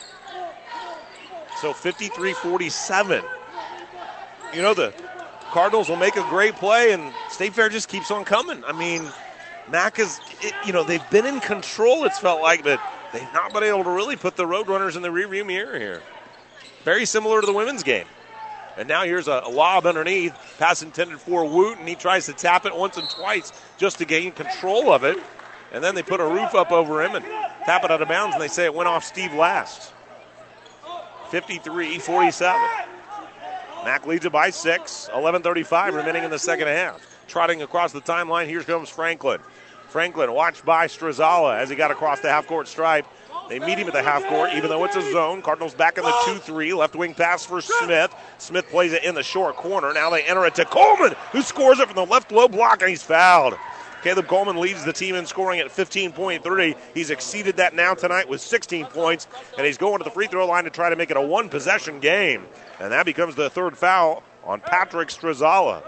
E: So fifty-three forty-seven. You know, the Cardinals will make a great play, and State Fair just keeps on coming. I mean, Mac is, it, you know, they've been in control, it's felt like, but they've not been able to really put the Roadrunners in the rearview mirror here. Very similar to the women's game. And now here's a, a lob underneath. Pass intended for Wooten. He tries to tap it once and twice just to gain control of it. And then they put a roof up over him and tap it out of bounds, and they say it went off Steve Last. fifty-three forty-seven. Mac leads it by six. eleven thirty-five remaining in the second half. Trotting across the timeline, here comes Franklin. Franklin watched by Struzala as he got across the half-court stripe. They meet him at the half-court, even though it's a zone. Cardinals back in the two three. Left wing pass for Smith. Smith plays it in the short corner. Now they enter it to Coleman, who scores it from the left low block, and he's fouled. Caleb Coleman leads the team in scoring at fifteen point three. He's exceeded that now tonight with sixteen points, and he's going to the free throw line to try to make it a one-possession game. And that becomes the third foul on Patrick Struzala.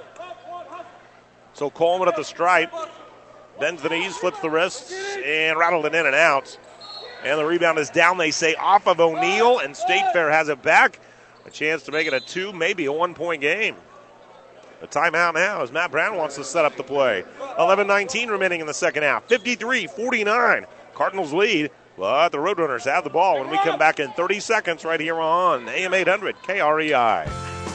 E: So Coleman at the stripe, bends the knees, flips the wrists, and rattled it in and out. And the rebound is down, they say, off of O'Neal, and State Fair has it back. A chance to make it a two, maybe a one-point game. A timeout now as Matt Brown wants to set up the play. eleven nineteen remaining in the second half. fifty-three forty-nine. Cardinals lead, but the Roadrunners have the ball when we come back in thirty seconds right here on A M eight hundred K R E I.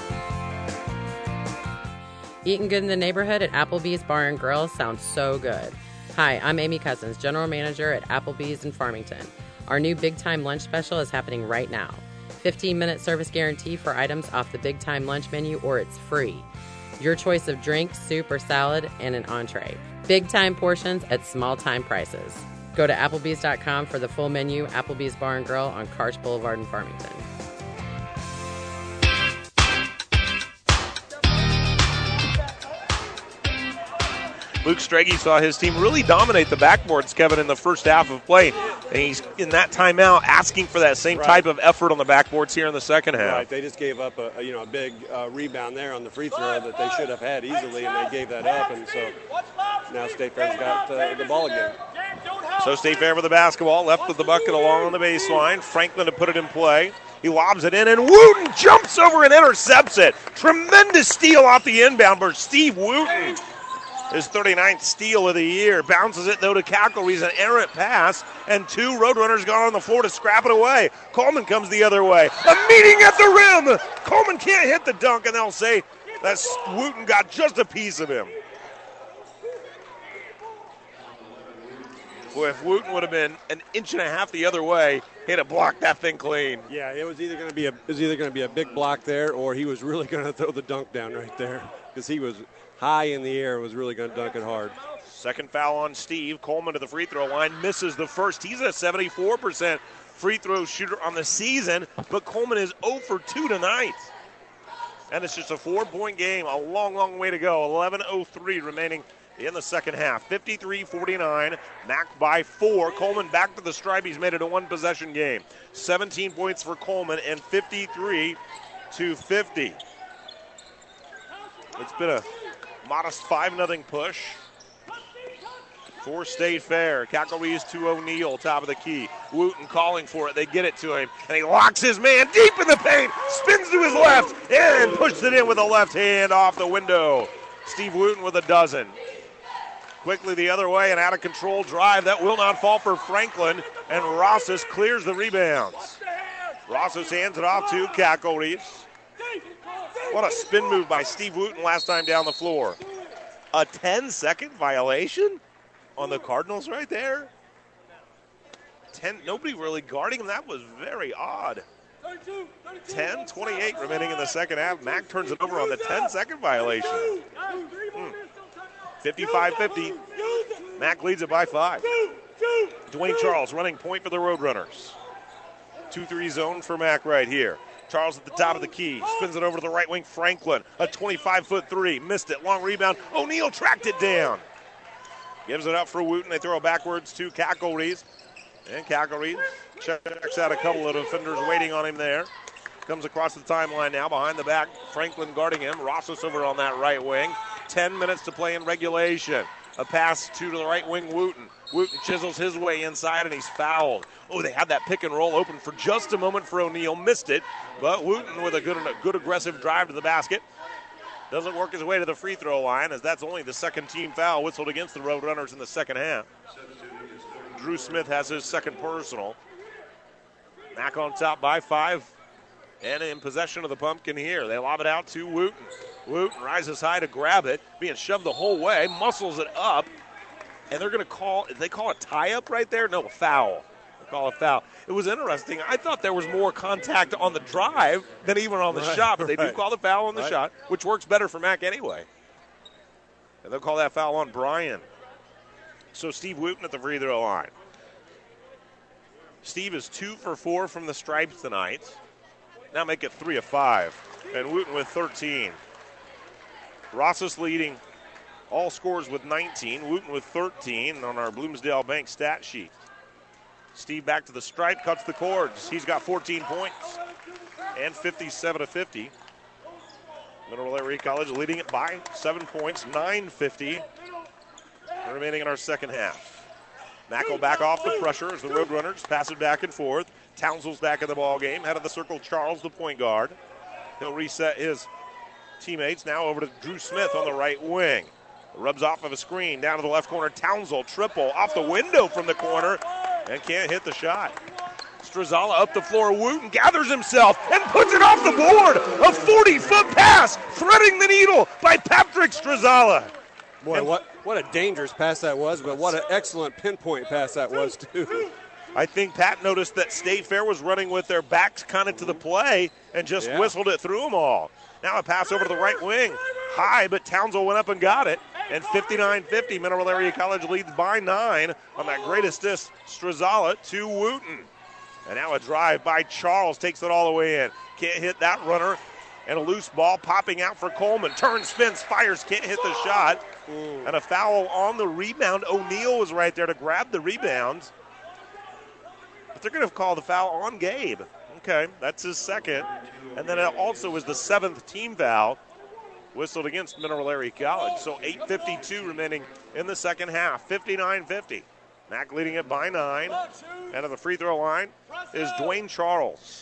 L: Eating good in the neighborhood at Applebee's Bar and Grill sounds so good. Hi, I'm Amy Cousins, General Manager at Applebee's in Farmington. Our new Big Time Lunch Special is happening right now. fifteen minute service guarantee for items off the Big Time Lunch menu, or it's free. Your choice of drink, soup, or salad, and an entree. Big time portions at small time prices. Go to Applebee's dot com for the full menu. Applebee's Bar and Grill on Karsh Boulevard in Farmington.
E: Luke Strege saw his team really dominate the backboards, Kevin, in the first half of play. And he's in that timeout asking for that same
F: Right.
E: type of effort on the backboards here in the second half.
F: Right, they just gave up a, a you know a big uh, rebound there on the free throw that they should have had easily, and they gave that up, and so now State Fair's got uh, the ball again.
E: So State Fair with the basketball, left with the bucket along on the baseline. Franklin to put it in play. He lobs it in, and Wooten jumps over and intercepts it. Tremendous steal off the inbound for Steve Wooten. His thirty-ninth steal of the year. Bounces it, though, to Cackle-Reese, an errant pass, and two Roadrunners gone on the floor to scrap it away. Coleman comes the other way. A meeting at the rim. Coleman can't hit the dunk, and they'll say that Wooten got just a piece of him. Boy, if Wooten would have been an inch and a half the other way, he'd have blocked that thing clean.
F: Yeah, it was either going to be a it was either going to be a big block there, or he was really going to throw the dunk down right there, because he was high in the air, was really going to dunk it hard.
E: Second foul on Steve. Coleman to the free throw line, misses the first. He's a seventy-four percent free throw shooter on the season, but Coleman is zero for two tonight. And it's just a four-point game, a long, long way to go. eleven oh three remaining in the second half. fifty-three forty-nine, Mac by four. Coleman back to the stripe. He's made it a one-possession game. seventeen points for Coleman and fifty-three to fifty. It's been a modest five nothing push for State Fair. Cackle-Reese to O'Neal, top of the key. Wooten calling for it. They get it to him, and he locks his man deep in the paint, spins to his left, and pushes it in with the left hand off the window. Steve Wooten with a dozen. Quickly the other way, an out-of-control drive. That will not fall for Franklin, and Rosas clears the rebounds. Rosas hands it off to Cackle-Reese. What a spin move by Steve Wooten last time down the floor. A ten-second violation on the Cardinals right there. Ten, nobody really guarding him. That was very odd. ten twenty-eight remaining in the second half. Mac turns it over on the ten-second violation. Hmm. fifty-five fifty. Mac leads it by five. Dwayne Charles running point for the Roadrunners. two three zone for Mac right here. Charles at the top of the key. Spins it over to the right wing. Franklin, a twenty-five-foot three. Missed it. Long rebound. O'Neal tracked it down. Gives it up for Wooten. They throw it backwards to Cackle-Reeves. And Cackle-Reeves checks out a couple of defenders waiting on him there. Comes across the timeline now. Behind the back, Franklin guarding him. Rosas over on that right wing. Ten minutes to play in regulation. A pass to the right wing, Wooten. Wooten chisels his way inside, and he's fouled. Oh, they had that pick and roll open for just a moment for O'Neal. Missed it, but Wooten with a good, a good aggressive drive to the basket. Doesn't work his way to the free throw line, as that's only the second team foul whistled against the Roadrunners in the second half. Drew Smith has his second personal. Mac on top by five, and in possession of the pumpkin here. They lob it out to Wooten. Wooten rises high to grab it, being shoved the whole way, muscles it up, and they're going to call, they call it tie-up right there? No, a foul. They call it foul. It was interesting. I thought there was more contact on the drive than even on the
F: right,
E: shot, but they
F: right.
E: do call the foul on the
F: right.
E: shot, which works better for Mac anyway. And they'll call that foul on Bryan. So Steve Wooten at the free throw line. Steve is two for four from the stripes tonight. Now make it three of five. And Wooten with thirteen. Rosas leading all scores with nineteen. Wooten with thirteen on our Bloomsdale Bank stat sheet. Steve back to the stripe, cuts the cords. He's got fourteen points and fifty-seven to fifty. Mineral Area College leading it by seven points, nine fifty remaining in our second half. Mack will back off the pressure as the Roadrunners pass it back and forth. Townsville's back in the ball game. Head of the circle, Charles, the point guard. He'll reset his teammates. Now over to Drew Smith on the right wing. Rubs off of a screen. Down to the left corner. Townsville triple off the window from the corner and can't hit the shot. Strazala up the floor. Wooten gathers himself and puts it off the board. A forty-foot pass threading the needle by Patrick Strazala.
F: Boy, what, what a dangerous pass that was, but what an excellent pinpoint pass that was, too.
E: I think Pat noticed that State Fair was running with their backs kind of to the play and just
F: Yeah.
E: whistled it through them all. Now a pass over to the right wing. High, but Townsville went up and got it. And fifty-nine fifty, Mineral Area College leads by nine on that great assist, Strazala to Wooten. And now a drive by Charles takes it all the way in. Can't hit that runner. And a loose ball popping out for Coleman. Turns, spins, fires, can't hit the shot. And a foul on the rebound. O'Neal was right there to grab the rebound. But they're going to call the foul on Gabe. Okay, that's his second. And then it also was the seventh team foul whistled against Mineral Area College. So eight fifty-two remaining in the second half. fifty-nine fifty. Mac leading it by nine. And on the free throw line is Dwayne Charles.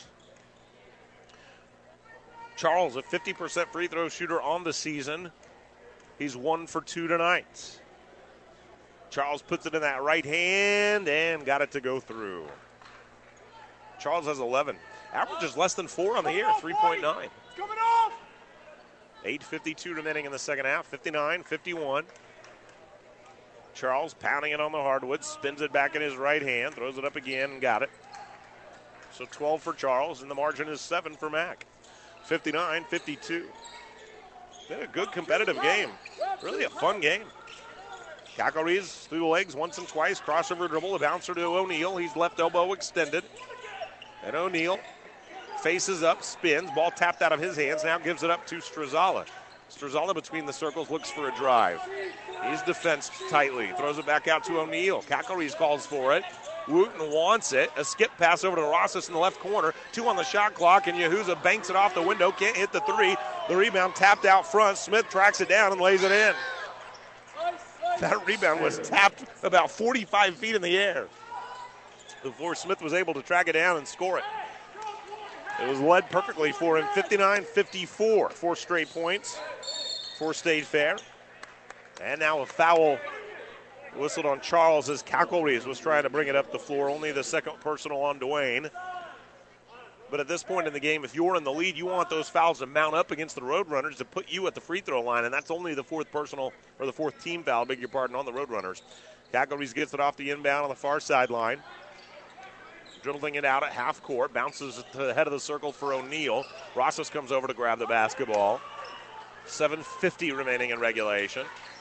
E: Charles, a fifty percent free throw shooter on the season. He's one for two tonight. Charles puts it in that right hand and got it to go through. Charles has eleven. Averages less than four on the year, three point nine. eight fifty-two remaining in the second half, fifty-nine fifty-one. Charles pounding it on the hardwood, spins it back in his right hand, throws it up again and got it. So twelve for Charles, and the margin is seven for Mac. fifty-nine fifty-two. Been a good competitive game. Really a fun game. Cackle-Reeves through the legs once and twice. Crossover dribble. A bouncer to O'Neal. He's left elbow extended. And O'Neal faces up, spins. Ball tapped out of his hands. Now gives it up to Strazala. Strazala between the circles looks for a drive. He's defensed tightly. Throws it back out to O'Neal. Cackle-Reeves calls for it. Wooten wants it. A skip pass over to Rosas in the left corner. Two on the shot clock, and Yahuza banks it off the window. Can't hit the three. The rebound tapped out front. Smith tracks it down and lays it in. That rebound was tapped about forty-five feet in the air before Smith was able to track it down and score it. It was led perfectly for him, fifty-nine fifty-four. Four straight points for State Fair. And now a foul whistled on Charles as Cackle-Reeves was trying to bring it up the floor. Only the second personal on Dwayne. But at this point in the game, if you're in the lead, you want those fouls to mount up against the Roadrunners to put you at the free throw line, and that's only the fourth personal, or the fourth team foul, beg your pardon, on the Roadrunners. Cackle-Reeves gets it off the inbound on the far sideline. Dribbling it out at half court, bounces to the head of the circle for O'Neal. Rosas comes over to grab the basketball. seven fifty remaining in regulation.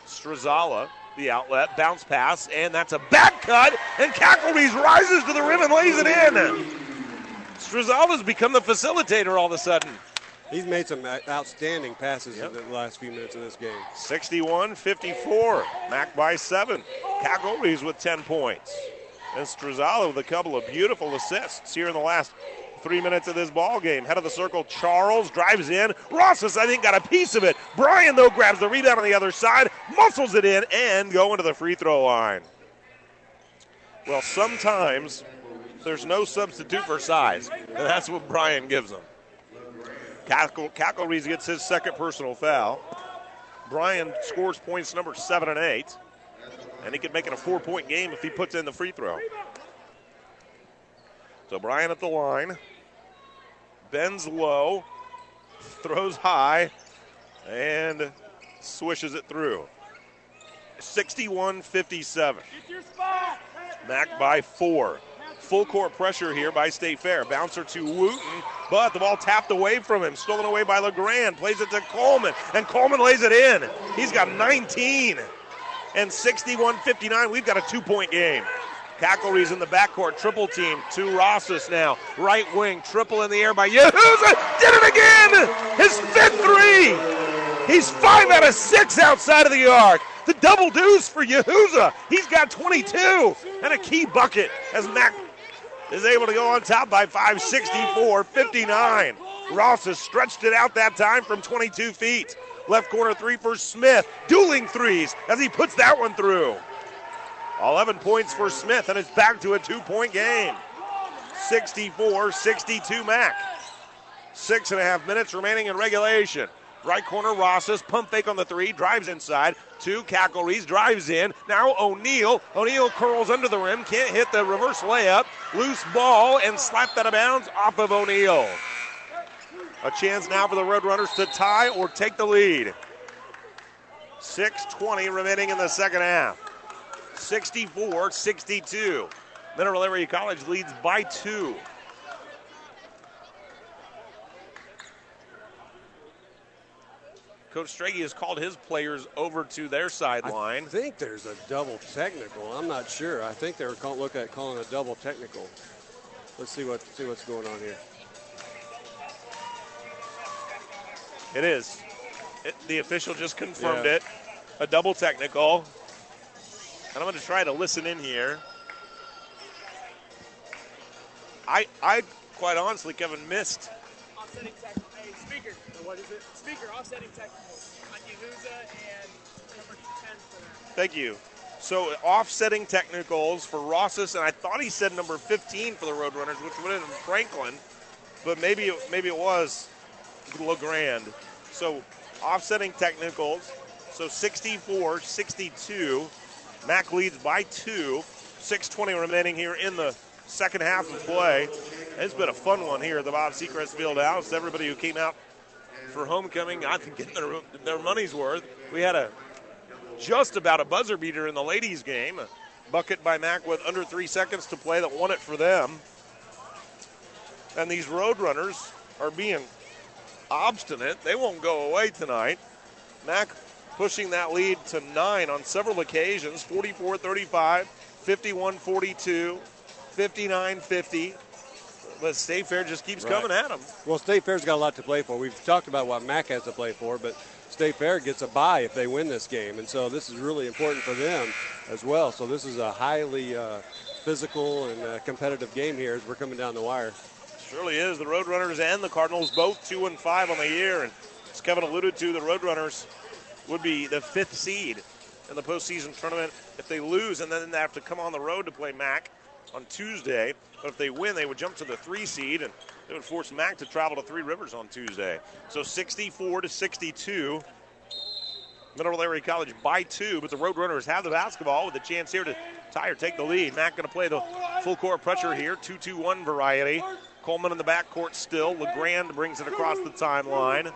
E: Strazala, the outlet, bounce pass, and that's a back cut, and Cackleries rises to the rim and lays it in. Strazala's become the facilitator all of a sudden.
F: He's made some outstanding passes yep. in the last few minutes of this game.
E: sixty-one fifty-four, Mac by seven. Cackleries with ten points. And Strazala with a couple of beautiful assists here in the last three minutes of this ball game. Head of the circle, Charles drives in. Rosas, I think, got a piece of it. Bryan, though, grabs the rebound on the other side, muscles it in, and going to the free throw line. Well, sometimes there's no substitute for size, and that's what Bryan gives them. Cackle, Cackleries gets his second personal foul. Bryan scores points number seven and eight, and he could make it a four-point game if he puts in the free throw. So Bryan at the line, bends low, throws high, and swishes it through. sixty-one fifty-seven. Mac by four. Full court pressure here by State Fair. Bouncer to Wooten, but the ball tapped away from him. Stolen away by LeGrand. Plays it to Coleman, and Coleman lays it in. He's got nineteen. And sixty-one fifty-nine, we've got a two-point game. Cackleries in the backcourt, triple team to Rosas now. Right wing, triple in the air by Yahuza. Did it again! His fifth three! He's five out of six outside of the arc. The double deuce for Yahuza. He's got twenty-two and a key bucket as Mac is able to go on top by five, sixty-four fifty-nine. Rosas stretched it out that time from twenty-two feet. Left corner three for Smith. Dueling threes as he puts that one through. eleven points for Smith, and it's back to a two-point game. sixty-four sixty-two Mac. Six and a half minutes remaining in regulation. Right corner, Rosas, pump fake on the three, drives inside. Two, Cackleries, drives in. Now O'Neal. O'Neal curls under the rim, can't hit the reverse layup. Loose ball and slapped out of bounds off of O'Neal. A chance now for the Roadrunners to tie or take the lead. six twenty remaining in the second half. sixty-four sixty-two. Mineral Area College leads by two. Coach Strage has called his players over to their sideline.
F: I think there's a double technical. I'm not sure. I think they were call, look at calling a double technical. Let's see what see what's going on here.
E: It is. It, the official just confirmed
F: yeah.
E: it. A double technical. And I'm going to try to listen in here. I, I quite honestly, Kevin, missed.
M: Offsetting technical. Hey, speaker. What is it? Speaker, offsetting technical on Yahuza and number ten for that.
E: Thank you. So offsetting technicals for Rosas, and I thought he said number fifteen for the Roadrunners, which would have been Franklin, but maybe it, maybe it was LeGrand. So offsetting technicals. So sixty-four sixty-two. Mac leads by two. six twenty remaining here in the second half of play. It's been a fun one here at the Bob Seacrest Fieldhouse. Everybody who came out for homecoming, I think, getting their, their money's worth. We had a just about a buzzer beater in the ladies' game. A bucket by Mac with under three seconds to play that won it for them. And these Roadrunners are being obstinate. They won't go away tonight. Mac pushing that lead to nine on several occasions, forty-four thirty-five, fifty-one forty-two, fifty-nine fifty. But State Fair just keeps
F: right.
E: coming at them.
F: Well, State Fair's got a lot to play for. We've talked about what Mac has to play for, but State Fair gets a bye if they win this game. And so this is really important for them as well. So this is a highly uh, physical and uh, competitive game here as we're coming down the wire.
E: Surely is. The Roadrunners and the Cardinals both two and five on the year. And as Kevin alluded to, the Roadrunners would be the fifth seed in the postseason tournament if they lose, and then they have to come on the road to play Mac on Tuesday. But if they win, they would jump to the three seed, and they would force Mac to travel to Three Rivers on Tuesday. So sixty-four to sixty-two. Mineral Area College by two, but the Roadrunners have the basketball with a chance here to tie or take the lead. Mac going to play the full court pressure here, two two one variety. Coleman in the backcourt still. LeGrand brings it across the timeline.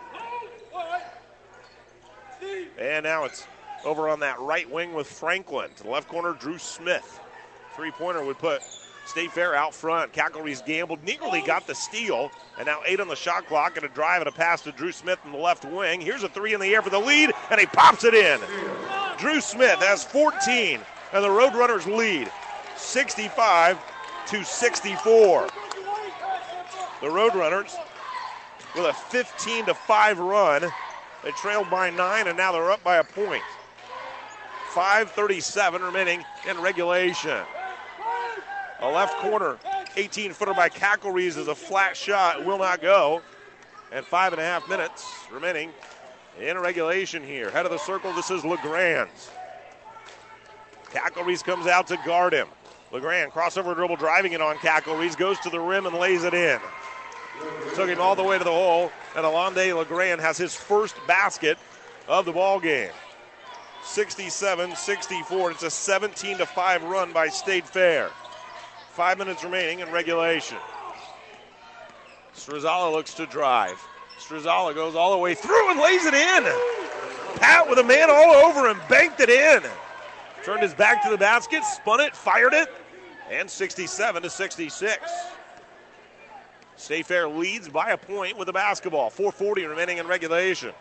E: And now it's over on that right wing with Franklin. To the left corner, Drew Smith. Three-pointer would put State Fair out front. Cackleries gambled, nearly got the steal, and now eight on the shot clock, and a drive and a pass to Drew Smith in the left wing. Here's a three in the air for the lead, and he pops it in. Drew Smith has fourteen, and the Roadrunners lead sixty-five to sixty-four. The Roadrunners with a fifteen to five run. They trailed by nine, and now they're up by a point. five thirty-seven remaining in regulation. A left corner, eighteen-footer by Cackleries is a flat shot, will not go. And five and a half minutes remaining in regulation here. Head of the circle, this is LeGrand. Cackleries comes out to guard him. LeGrand, crossover dribble, driving it on Cackleries, goes to the rim and lays it in. Took him all the way to the hole, and Alonde LeGrand has his first basket of the ball game. sixty-seven sixty-four. It's a seventeen to five run by State Fair. Five minutes remaining in regulation. Strazzala looks to drive. Strazzala goes all the way through and lays it in. Pat with a man all over him, banked it in. Turned his back to the basket, spun it, fired it, and sixty-seven to sixty-six. State Fair leads by a point with the basketball. four forty remaining in regulation.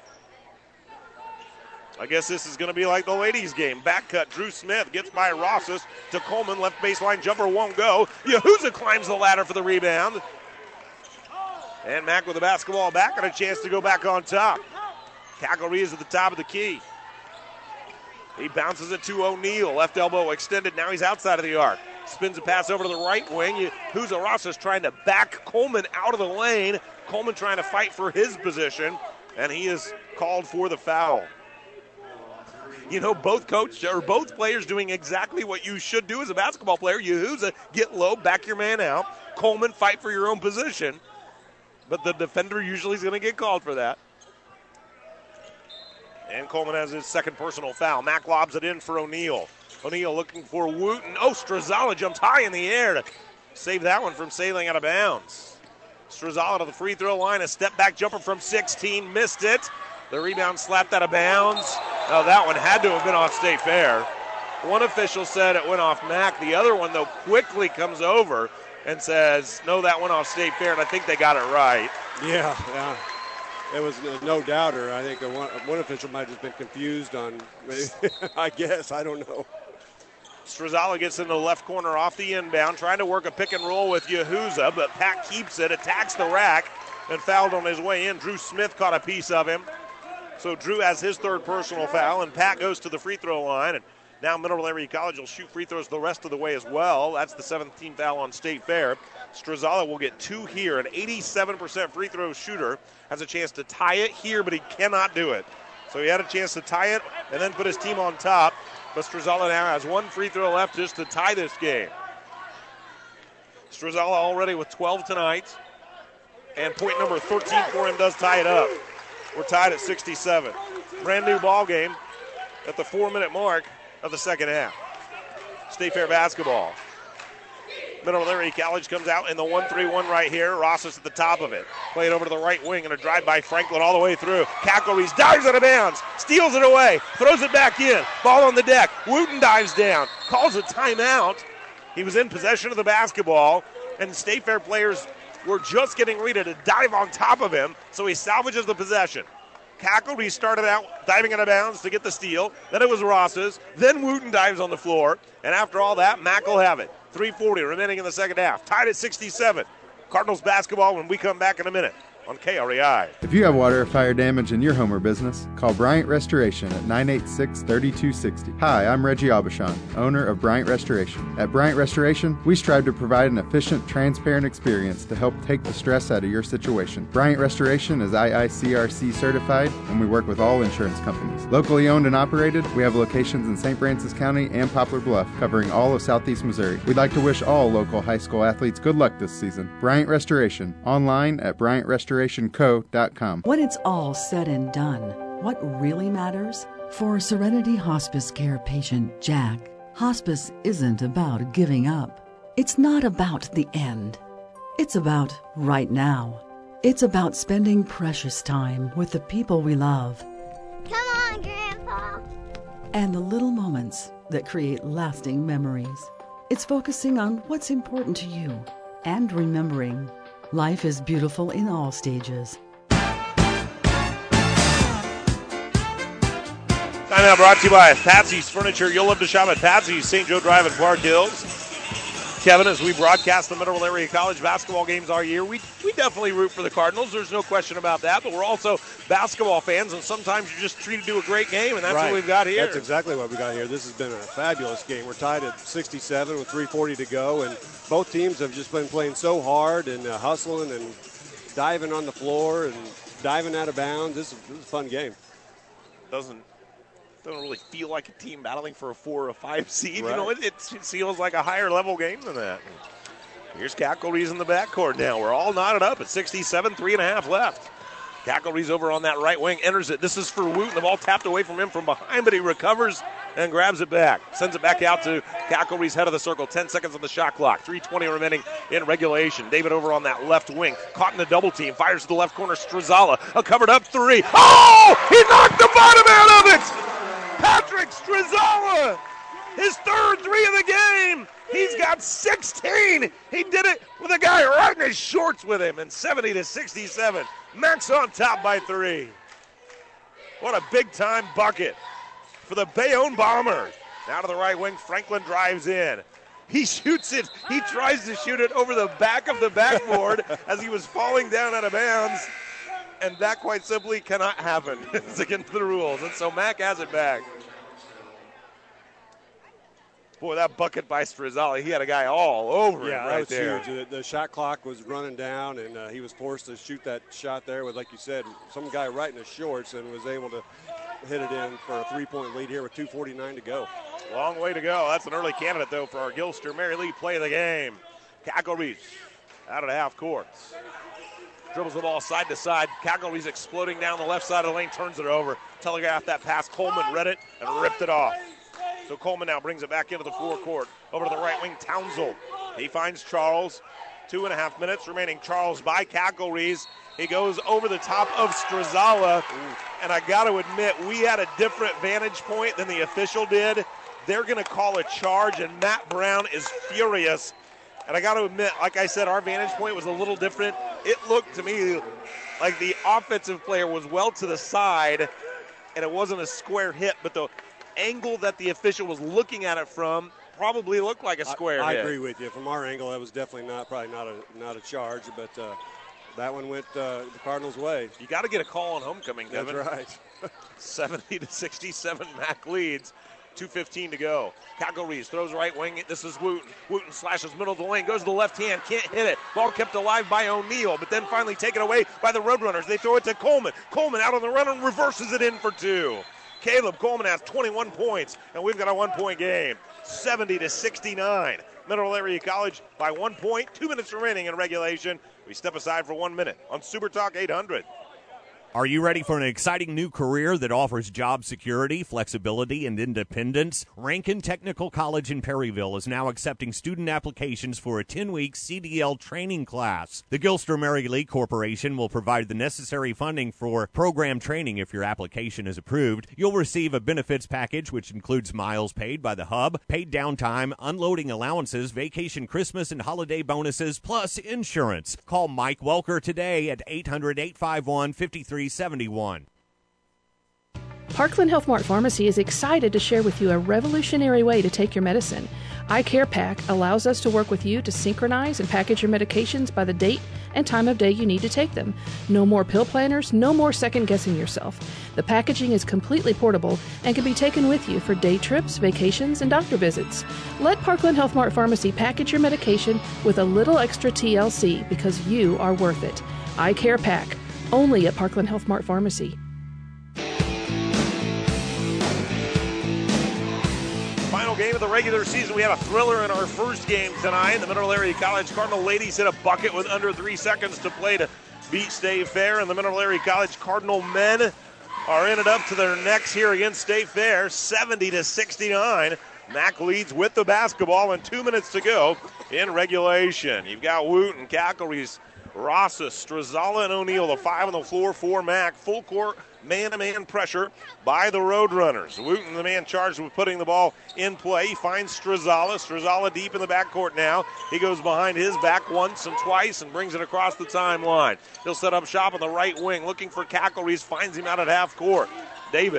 E: I guess this is going to be like the ladies' game. Back cut, Drew Smith gets by Rosas to Coleman. Left baseline jumper won't go. Yahuza climbs the ladder for the rebound. And Mack with the basketball back and a chance to go back on top. Cacklery is at the top of the key. He bounces it to O'Neal. Left elbow extended. Now he's outside of the arc. Spins a pass over to the right wing. Yahuza Rosas trying to back Coleman out of the lane. Coleman trying to fight for his position. And he is called for the foul. You know, both coach or both players doing exactly what you should do as a basketball player. Yahuza, get low, back your man out. Coleman, fight for your own position. But the defender usually is going to get called for that. And Coleman has his second personal foul. Mack lobs it in for O'Neal. O'Neal looking for Wooten. Oh, Strazzala jumps high in the air to save that one from sailing out of bounds. Strazzala to the free throw line. A step back jumper from sixteen. Missed it. The rebound slapped out of bounds. Oh, that one had to have been off State Fair. One official said it went off Mack. The other one, though, quickly comes over and says, no, that went off State Fair, and I think they got it right.
F: Yeah, yeah. It was uh, no doubter. I think one, one official might have just been confused on, I guess, I don't know.
E: Strazzala gets in the left corner off the inbound, trying to work a pick and roll with Yahuza, but Pat keeps it, attacks the rack, and fouled on his way in. Drew Smith caught a piece of him. So Drew has his third personal foul, and Pat goes to the free throw line. And now Mineral Area College will shoot free throws the rest of the way as well. That's the seventeenth foul on State Fair. Strazzala will get two here. An eighty-seven percent free throw shooter has a chance to tie it here, but he cannot do it. So he had a chance to tie it and then put his team on top. But Strazzala now has one free throw left just to tie this game. Strazzala already with twelve tonight. And point number thirteen for him does tie it up. We're tied at sixty-seven. Brand new ball game at the four-minute mark of the second half. State Fair basketball. Mineral Area College comes out in the one three one right here. Rosas at the top of it. Played over to the right wing and a drive by Franklin all the way through. Cackleries dives out of bounds, steals it away, throws it back in. Ball on the deck. Wooten dives down, calls a timeout. He was in possession of the basketball, and State Fair players were just getting ready to dive on top of him, so he salvages the possession. Cackleries started out diving out of bounds to get the steal. Then it was Ross's. Then Wooten dives on the floor. And after all that, Mack will have it. three forty remaining in the second half. Tied at sixty-seven. Cardinals basketball when we come back in a minute on K R E I.
N: If you have water or fire damage in your home or business, call Bryant Restoration at nine eight six, three two six zero. Hi, I'm Reggie Aubuchon, owner of Bryant Restoration. At Bryant Restoration, we strive to provide an efficient, transparent experience to help take the stress out of your situation. Bryant Restoration is I I C R C certified, and we work with all insurance companies. Locally owned and operated, we have locations in Saint Francis County and Poplar Bluff, covering all of southeast Missouri. We'd like to wish all local high school athletes good luck this season. Bryant Restoration, online at bryant restoration co dot com.
K: When it's all said and done, what really matters? For Serenity Hospice Care patient Jack, hospice isn't about giving up. It's not about the end. It's about right now. It's about spending precious time with the people we love.
X: Come on, Grandpa.
K: And the little moments that create lasting memories. It's focusing on what's important to you and remembering life is beautiful in all stages.
E: Timeout brought to you by Patsy's Furniture. You'll love to shop at Patsy's, Saint Joe Drive in Park Hills. Kevin, as we broadcast the Mineral Area College basketball games all year, we we definitely root for the Cardinals. There's no question about that, but we're also basketball fans, and sometimes you're just treated to a great game, and that's
F: right.
E: what we've got here.
F: That's exactly what we got here. This has been a fabulous game. We're tied at sixty-seven with three forty to go, and both teams have just been playing so hard and uh, hustling and diving on the floor and diving out of bounds. This is, this is a fun game.
E: Doesn't doesn't really feel like a team battling for a four or a five seed.
F: Right.
E: You know, it, it feels like a higher level game than that. Here's Cackleries in the backcourt now. We're all knotted up at sixty-seven, three and a half left. Cackleries over on that right wing, enters it. This is for Wooten. The ball tapped away from him from behind, but he recovers and grabs it back. Sends it back out to Cackleries, head of the circle. Ten seconds on the shot clock. three twenty remaining in regulation. David over on that left wing, caught in the double team. Fires to the left corner. Strazzala, a covered up three. Oh! He knocked the bottom out of it! Patrick Strazzala, his third three of the game. He's got sixteen. He did it with a guy right in his shorts with him, and seventy to sixty-seven. Max on top by three. What a big-time bucket for the Bayonne Bombers. Now to the right wing, Franklin drives in. He shoots it. He tries to shoot it over the back of the backboard as he was falling down out of bounds. And that quite simply cannot happen. It's against the rules. And so Mack has it back. Boy, that bucket by Strazzala, he had a guy all over
F: yeah,
E: him right
F: that was
E: there.
F: huge. The, the shot clock was running down, and uh, he was forced to shoot that shot there with, like you said, some guy right in his shorts, and was able to hit it in for a three-point lead here with two forty-nine to go.
E: Long way to go. That's an early candidate, though, for our Gilster Mary Lee play of the game. Cackleries out of the half court. Dribbles the ball side to side. Cackleries exploding down the left side of the lane, turns it over. Telegraphed that pass. Coleman read it and ripped it off. So Coleman now brings it back into the forecourt. Over to the right wing, Townsend. He finds Charles. Two and a half minutes remaining. Charles by Cackleries. He goes over the top of Strazzala. And I got to admit, we had a different vantage point than the official did. They're going to call a charge, and Matt Brown is furious. And I got to admit, like I said, our vantage point was a little different. It looked to me like the offensive player was well to the side, and it wasn't a square hit, but the angle that the official was looking at it from probably looked like a square
F: I, I
E: hit.
F: agree with you. From our angle, that was definitely not probably not a not a charge, but uh, that one went uh, the Cardinals' way.
E: You got to get a call on homecoming, Kevin.
F: That's right.
E: seventy to sixty-seven, Mack leads. two fifteen to go. Cackleries throws right wing. This is Wooten. Wooten slashes middle of the lane, goes to the left hand, can't hit it. Ball kept alive by O'Neal, but then finally taken away by the Roadrunners. They throw it to Coleman. Coleman out on the run and reverses it in for two. Caleb Coleman has twenty-one points, and we've got a one-point game. seventy to sixty-nine. Mineral Area College by one point. Two minutes remaining in regulation. We step aside for one minute on Super Talk eight hundred.
H: Are you ready for an exciting new career that offers job security, flexibility, and independence? Rankin Technical College in Perryville is now accepting student applications for a ten-week C D L training class. The Gilster Mary Lee Corporation will provide the necessary funding for program training if your application is approved. You'll receive a benefits package which includes miles paid by the hub, paid downtime, unloading allowances, vacation, Christmas, and holiday bonuses, plus insurance. Call Mike Welker today at eight hundred, eight five one, five three seventy-one.
O: Parkland Health Mart Pharmacy is excited to share with you a revolutionary way to take your medicine. iCare Pack allows us to work with you to synchronize and package your medications by the date and time of day you need to take them. No more pill planners, no more second-guessing yourself. The packaging is completely portable and can be taken with you for day trips, vacations, and doctor visits. Let Parkland Health Mart Pharmacy package your medication with a little extra T L C because you are worth it. iCare Pack, only at Parkland Health Mart Pharmacy.
E: Final game of the regular season. We had a thriller in our first game tonight. The Mineral Area College Cardinal ladies hit a bucket with under three seconds to play to beat State Fair. And the Mineral Area College Cardinal men are in it up to their necks here against State Fair, seventy to sixty-nine. Mack leads with the basketball and two minutes to go in regulation. You've got Wooten, Cackleries, Rossas, Strazzala, and O'Neal, the five on the floor for Mack. Full court, man-to-man pressure by the Roadrunners. Wooten, the man charged with putting the ball in play. He finds Strazzala. Strazzala deep in the backcourt now. He goes behind his back once and twice and brings it across the timeline. He'll set up shop on the right wing, looking for Cackleries. Finds him out at half court. David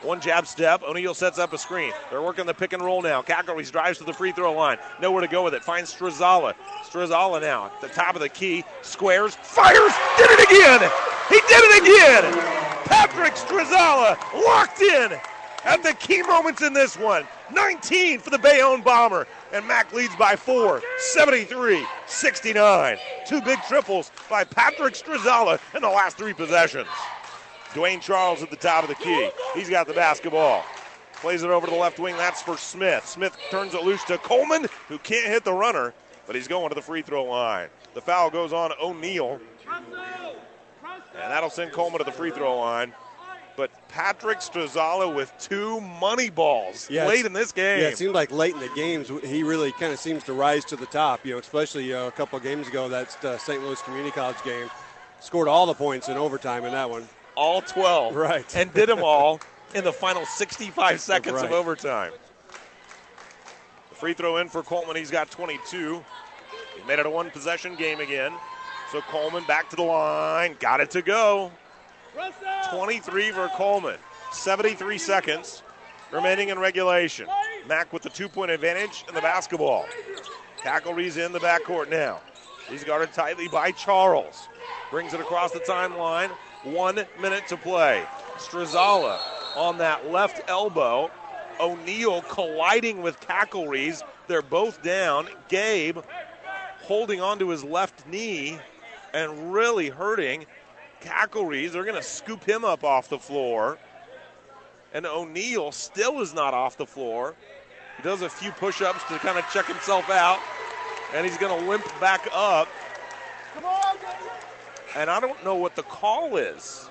E: One jab step. O'Neal sets up a screen. They're working the pick and roll now. Cackleries drives to the free throw line. Nowhere to go with it. Finds Strazala. Strazala now at the top of the key. Squares. Fires. Did it again. He did it again. Patrick Strazala locked in at the key moments in this one. nineteen for the Bayonne Bomber. And Mac leads by four. seventy-three sixty-nine. Two big triples by Patrick Strazala in the last three possessions. Dwayne Charles at the top of the key. He's got the basketball. Plays it over to the left wing. That's for Smith. Smith turns it loose to Coleman, who can't hit the runner, but he's going to the free throw line. The foul goes on O'Neal, and that'll send Coleman to the free throw line. But Patrick Strazala with two money balls
F: yeah,
E: late in this game.
F: Yeah, it seemed like late in the games he really kind of seems to rise to the top, you know, especially uh, a couple of games ago, that's the Saint Louis Community College game. Scored all the points in overtime in that one.
E: All twelve.
F: Right.
E: And did them all in the final sixty-five seconds
F: right.
E: of overtime. The free throw in for Coleman. He's got twenty-two. He made it a one-possession game again. So Coleman back to the line. Got it to go. twenty-three for Coleman. seventy-three seconds remaining in regulation. Mac with the two-point advantage in the basketball. Cackleries in the backcourt now. He's guarded tightly by Charles. Brings it across the timeline. One minute to play. Strazala on that left elbow. O'Neal colliding with Cackleries. They're both down. Gabe holding onto his left knee and really hurting Cackleries. They're going to scoop him up off the floor. And O'Neal still is not off the floor. He does a few push-ups to kind of check himself out. And he's going to limp back up. Come on, and I don't know what the call is.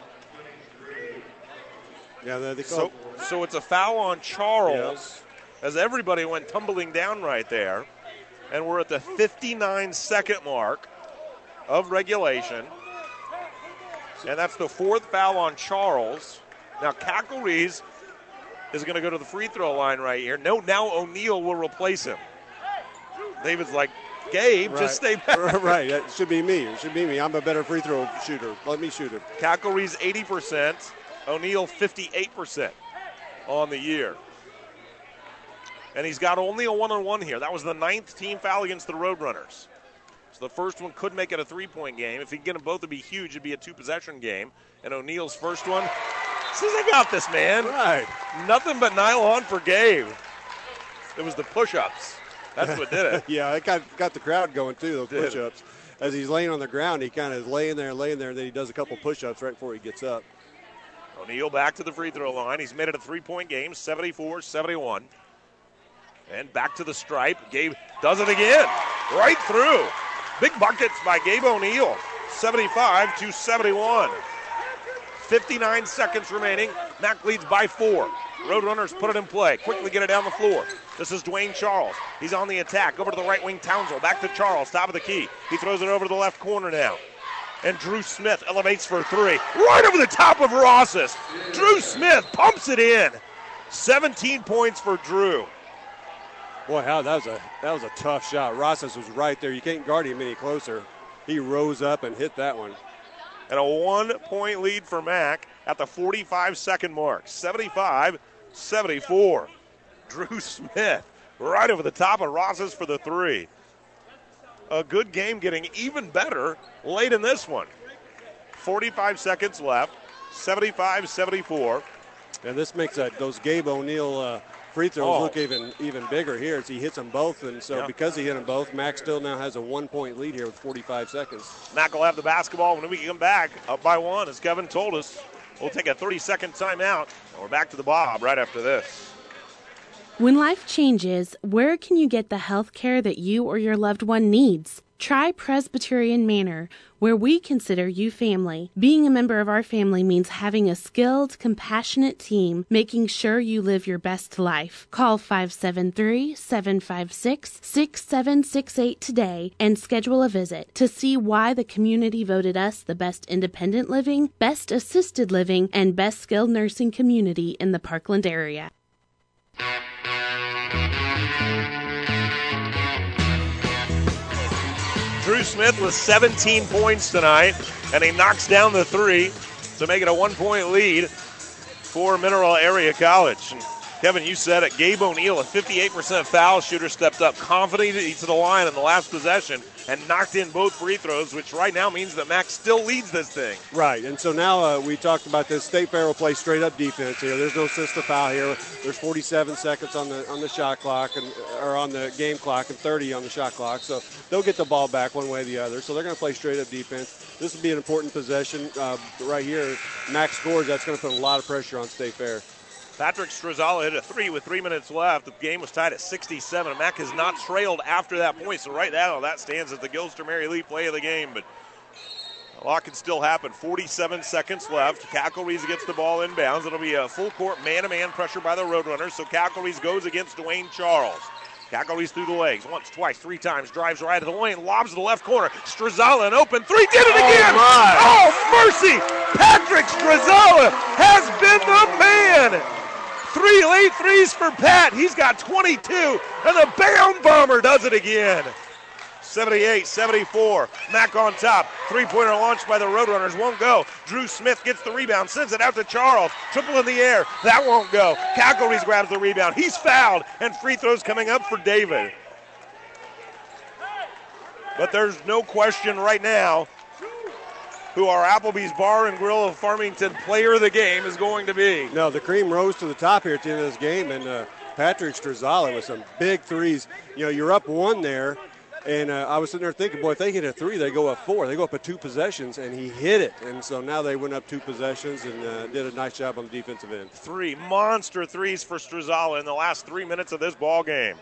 F: Yeah, they
E: so, so it's a foul on Charles yeah. as everybody went tumbling down right there. And we're at the fifty-nine second mark of regulation. And that's the fourth foul on Charles. Now Cackleries is going to go to the free throw line right here. No, now O'Neal will replace him. David's like, Gabe,
F: right.
E: just stay back.
F: Right, it should be me. It should be me. I'm a better free throw shooter. Let me shoot it.
E: Cackleries eighty percent. O'Neal fifty-eight percent on the year. And he's got only a one-on-one here. That was the ninth team foul against the Roadrunners. So the first one could make it a three-point game. If he can get them both, it'd be huge. It'd be a two-possession game. And O'Neal's first one, says, I got this, man.
F: Right.
E: Nothing but nylon for Gabe. It was the push-ups. That's what did it.
F: Yeah, it got, got the crowd going, too, those
E: Did.
F: push-ups. As he's laying on the ground, he kind of is laying there, laying there, and then he does a couple push-ups right before he gets up.
E: O'Neal back to the free throw line. He's made it a three-point game, seventy-four seventy-one. And back to the stripe. Gabe does it again. Right through. Big buckets by Gabe O'Neal. seventy-five to seventy-one. fifty-nine seconds remaining. Mac leads by four. Roadrunners put it in play. Quickly get it down the floor. This is Dwayne Charles. He's on the attack. Over to the right wing, Townsville. Back to Charles, top of the key. He throws it over to the left corner now. And Drew Smith elevates for three. Right over the top of Rosses. Drew Smith pumps it in. seventeen points for Drew.
F: Boy, how that was a that was a tough shot. Rosses was right there. You can't guard him any closer. He rose up and hit that one.
E: And a one-point lead for Mac at the forty-five second mark. seventy-five seventy-four. Drew Smith right over the top of Rosses for the three. A good game getting even better late in this one. forty-five seconds left. seventy-five seventy-four.
F: And this makes that, those Gabe O'Neal uh, free throws
E: oh.
F: look even even bigger here as he hits them both. And so
E: yeah.
F: because he hit them both, Mac still now has a one-point lead here with forty-five seconds.
E: Mac will have the basketball when we come back up by one, as Kevin told us. We'll take a thirty-second timeout, and we're back to the Bob right after this.
P: When life changes, where can you get the health care that you or your loved one needs? Try Presbyterian Manor, where we consider you family. Being a member of our family means having a skilled, compassionate team, making sure you live your best life. Call five seven three, seven five six, six seven six eight today and schedule a visit to see why the community voted us the best independent living, best assisted living, and best skilled nursing community in the Parkland area.
E: Drew Smith with seventeen points tonight, and he knocks down the three to make it a one-point lead. for Mineral Area College. And Kevin, you said it. Gabe O'Neill, a fifty-eight percent foul shooter, stepped up confidently to the line in the last possession and knocked in both free throws, which right now means that Mac still leads this thing.
F: Right, and so now uh, we talked about this. State Fair will play straight-up defense here. There's no sister foul here. There's forty-seven seconds on the on the shot clock, and or on the game clock, and thirty on the shot clock. So they'll get the ball back one way or the other. So they're going to play straight-up defense. This will be an important possession uh, right here. Mac scores. That's going to put a lot of pressure on State Fair.
E: Patrick Strazzala hit a three with three minutes left. The game was tied at sixty-seven. Mac has not trailed after that point, so right now that stands as the Gilster Mary Lee play of the game. But a lot can still happen. forty-seven seconds left. Cackleries gets the ball inbounds. It'll be a full court man-to-man pressure by the Roadrunners, so Cackleries goes against Dwayne Charles. Cackleries through the legs, once, twice, three times, drives right to the lane, lobs to the left corner. Strazzala an open three, did it again!
J: Oh,
E: oh mercy! Patrick Strazzala has been the man! Three late threes for Pat. He's got twenty-two, and the Bound Bomber does it again. seventy-eight seventy-four. Mac on top. Three-pointer launched by the Roadrunners. Won't go. Drew Smith gets the rebound. Sends it out to Charles. Triple in the air. That won't go. Cackleries grabs the rebound. He's fouled, and free throws coming up for David. But there's no question right now who our Applebee's Bar and Grill of Farmington player of the game is going to be.
F: No, the cream rose to the top here at the end of this game, and uh, Patrick Strazzala with some big threes. You know, you're up one there, and uh, I was sitting there thinking, boy, if they hit a three, they go up four. They go up at two possessions, and he hit it. And so now they went up two possessions and uh, did a nice job on the defensive end.
E: Three monster threes for Strazzala in the last three minutes of this ball game.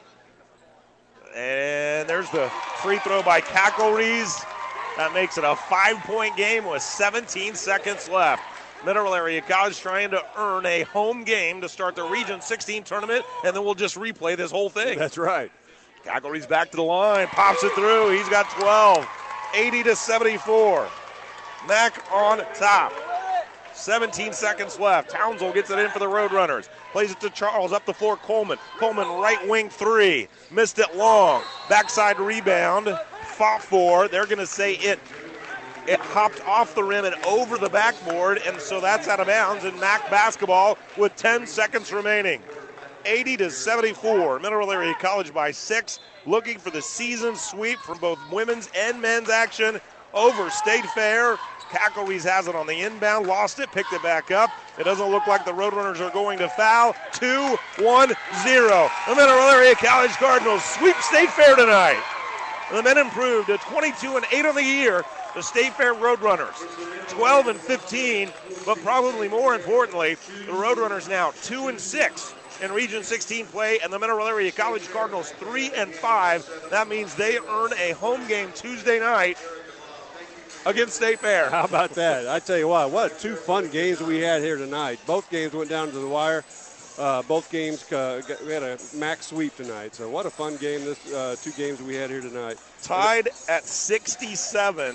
E: And there's the free throw by Cackleries. That makes it a five-point game with seventeen seconds left. Mineral Area College trying to earn a home game to start the Region sixteen tournament, and then we'll just replay this whole thing.
F: That's right.
E: Cackleries back to the line, pops it through. He's got twelve, eighty to seventy-four. Mac on top. seventeen seconds left. Townsville gets it in for the Roadrunners. Plays it to Charles, up the floor, Coleman. Coleman, right wing three. Missed it long. Backside rebound. Fought for. They're going to say it it hopped off the rim and over the backboard, and so that's out of bounds, and Mac basketball with ten seconds remaining. eighty to seventy-four. Mineral Area College by six, looking for the season sweep from both women's and men's action over State Fair. Cackleries has it on the inbound, lost it, picked it back up. It doesn't look like the Roadrunners are going to foul. two one zero. The Mineral Area College Cardinals sweep State Fair tonight. The men improved to twenty-two and eight on the year. The State Fair Roadrunners twelve and fifteen, but probably more importantly, the Roadrunners now two and six in Region sixteen play, and the Mineral Area College Cardinals three and five. That means they earn a home game Tuesday night against State Fair.
F: How about that? I tell you what, what two fun games we had here tonight. Both games went down to the wire. Uh, both games, uh, got, we had a max sweep tonight. So what a fun game, this uh, two games we had here tonight.
E: Tied at sixty-seven,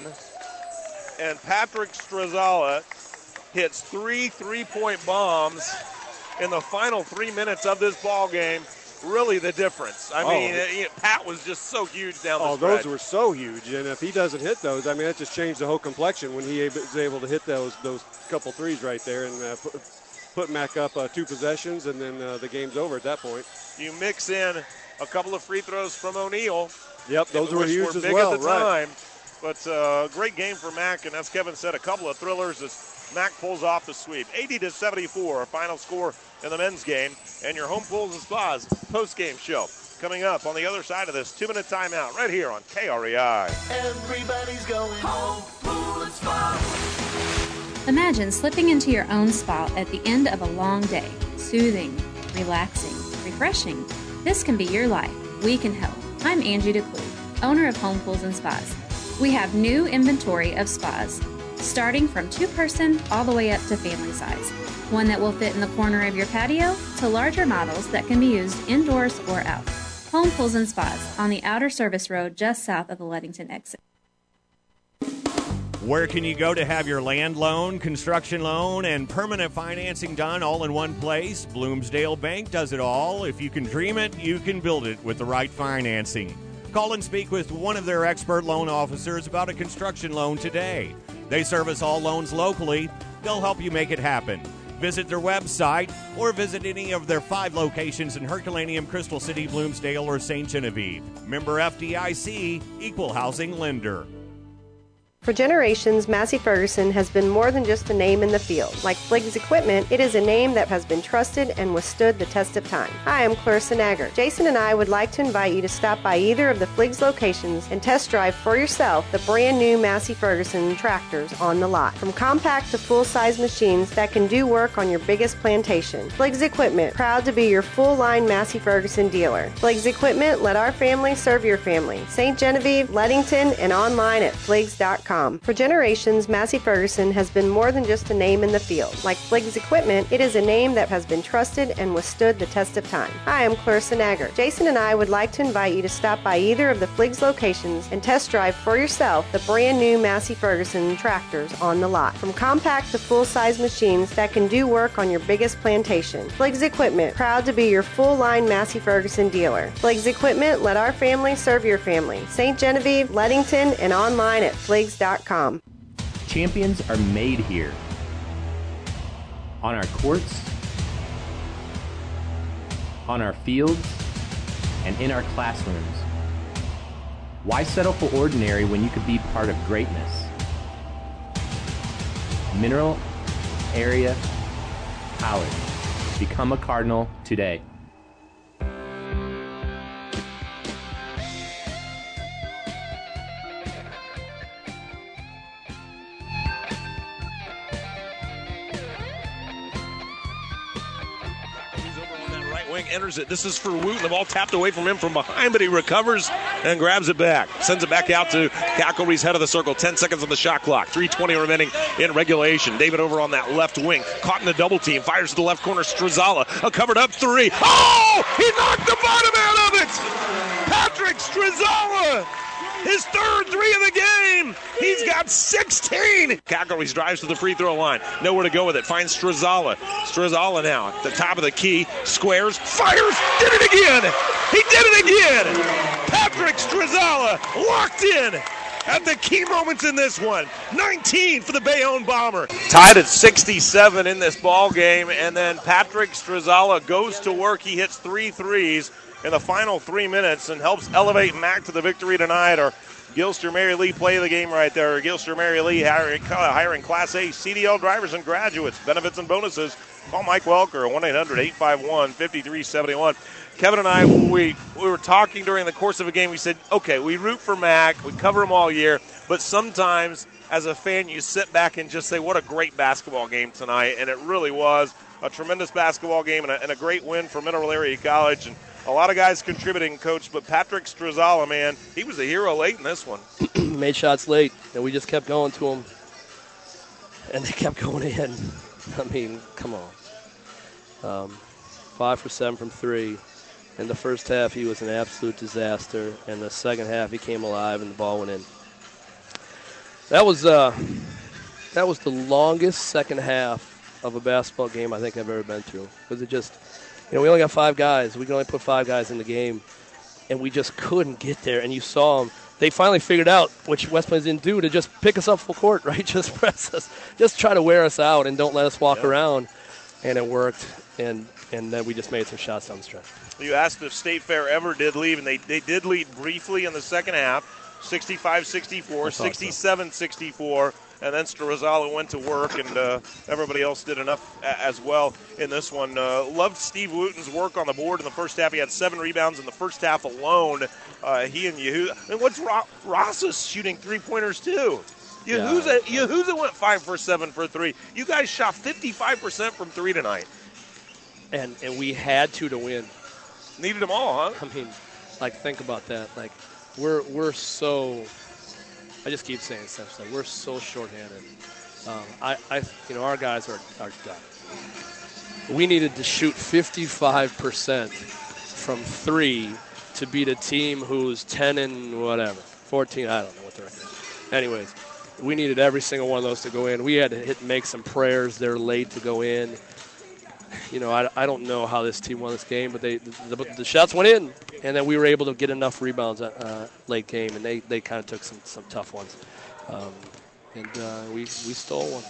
E: and Patrick Strazzala hits three three-point bombs in the final three minutes of this ball game. Really the difference. I
F: oh.
E: mean, it, Pat was just so huge down the
F: oh,
E: stretch.
F: Those were so huge, and if he doesn't hit those, I mean, that just changed the whole complexion when he was able to hit those those couple threes right there and uh, put, put Mac up uh, two possessions, and then uh, the game's over at that point.
E: You mix in a couple of free throws from O'Neill.
F: Yep, those were huge
E: were
F: as
E: big
F: well,
E: at the
F: right.
E: time. But uh, great game for Mac, and as Kevin said, a couple of thrillers as Mac pulls off the sweep. eighty to seventy-four, our final score in the men's game. And your Home Pools and Spas post-game show coming up on the other side of this two-minute timeout right here on K R E I.
J: Everybody's going home, pool and spa.
Q: Imagine slipping into your own spa at the end of a long day. Soothing, relaxing, refreshing. This can be your life. We can help. I'm Angie DeClue, owner of Home Pools and Spas. We have new inventory of spas, starting from two-person all the way up to family size. One that will fit in the corner of your patio to larger models that can be used indoors or out. Home Pools and Spas on the Outer Service Road just south of the Ludington exit.
H: Where can you go to have your land loan, construction loan, and permanent financing done all in one place? Bloomsdale Bank does it all. If you can dream it, you can build it with the right financing. Call and speak with one of their expert loan officers about a construction loan today. They service all loans locally. They'll help you make it happen. Visit their website or visit any of their five locations in Herculaneum, Crystal City, Bloomsdale, or Saint Genevieve. Member F D I C, Equal Housing Lender.
B: For generations, Massey Ferguson has been more than just a name in the field. Like Fliggs Equipment, it is a name that has been trusted and withstood the test of time. Hi, I'm Clarissa Nagger. Jason and I would like to invite you to stop by either of the Fliggs locations and test drive for yourself the brand new Massey Ferguson tractors on the lot. From compact to full-size machines that can do work on your biggest plantation. Fliggs Equipment, proud to be your full-line Massey Ferguson dealer. Fliggs Equipment, let our family serve your family. Saint Genevieve, Leadington, and online at fliggs dot com. For generations, Massey Ferguson has been more than just a name in the field. Like Fliggs Equipment, it is a name that has been trusted and withstood the test of time. Hi, I'm Clarissa Nagger. Jason and I would like to invite you to stop by either of the Fliggs locations and test drive for yourself the brand new Massey Ferguson tractors on the lot. From compact to full-size machines that can do work on your biggest plantation. Fliggs Equipment, proud to be your full-line Massey Ferguson dealer. Fliggs Equipment, let our family serve your family. Saint Genevieve, Leadington, and online at fliggs dot com.
R: Champions are made here. On our courts, on our fields, and in our classrooms. Why settle for ordinary when you could be part of greatness? Mineral Area College. Become a Cardinal today.
E: Wing enters it. This is for Wooten. The ball tapped away from him from behind, but he recovers and grabs it back. Sends it back out to Cackley's head of the circle. Ten seconds on the shot clock. three twenty remaining in regulation. David over on that left wing. Caught in the double team. Fires to the left corner. Strazzala. A covered up three. Oh! He knocked the bottom out of it! Patrick Strazzala! His third three of the game. He's got sixteen. Cackley's drives to the free throw line. Nowhere to go with it. Finds Strazzala. Strazzala now at the top of the key. Squares. Fires. Did it again. He did it again. Patrick Strazzala locked in at the key moments in this one. nineteen for the Bayonne Bomber. Tied at sixty-seven in this ball game. And then Patrick Strazzala goes to work. He hits three threes in the final three minutes and helps elevate Mac to the victory tonight. Or Gilster Mary Lee play the game right there. Gilster Mary Lee hiring, hiring Class A C D L drivers and graduates. Benefits and bonuses. Call Mike Welker at one eight hundred eight five one five three seven one. Kevin and I, we, we were talking during the course of a game. We said, okay, we root for Mac. We cover him all year. But sometimes as a fan, you sit back and just say, what a great basketball game tonight. And it really was a tremendous basketball game and a, and a great win for Mineral Area College. And a lot of guys contributing, Coach, but Patrick Strazzala, man, he was a hero late in this one.
S: Made shots late, and we just kept going to him, and they kept going in. I mean, come on. Um, five for seven from three. In the first half, he was an absolute disaster, and the second half, he came alive, and the ball went in. That was uh, that was the longest second half of a basketball game I think I've ever been through, because it just – you know, we only got five guys. We can only put five guys in the game, and we just couldn't get there. And you saw them. They finally figured out, which West Plains didn't do, to just pick us up full court, right? Just press us. Just try to wear us out and don't let us walk yep. around. And it worked, and, and then we just made some shots down the stretch.
E: You asked if State Fair ever did lead, and they, they did lead briefly in the second half, sixty-five sixty-four, sixty-seven sixty-four. And then Strazzala went to work, and uh, everybody else did enough a- as well in this one. Uh, loved Steve Wooten's work on the board in the first half. He had seven rebounds in the first half alone. Uh, he and Yehuza. And what's Ro- Ross's shooting three-pointers, too? Yehuza, yeah. Yehuza went five for seven for three. You guys shot fifty-five percent from three tonight.
S: And and we had to to win.
E: Needed them all, huh?
S: I mean, like, think about that. Like, we're we're so – I just keep saying stuff like we're so shorthanded. Um, I, I, you know, our guys are, are done. We needed to shoot fifty-five percent from three to beat a team who's ten and whatever, fourteen. I don't know what the record is. Anyways, we needed every single one of those to go in. We had to hit, make some prayers. They're late to go in. You know, I, I don't know how this team won this game, but they the, the, the shots went in, and then we were able to get enough rebounds uh, late game, and they, they kind of took some, some tough ones. Um, and uh, we we stole one.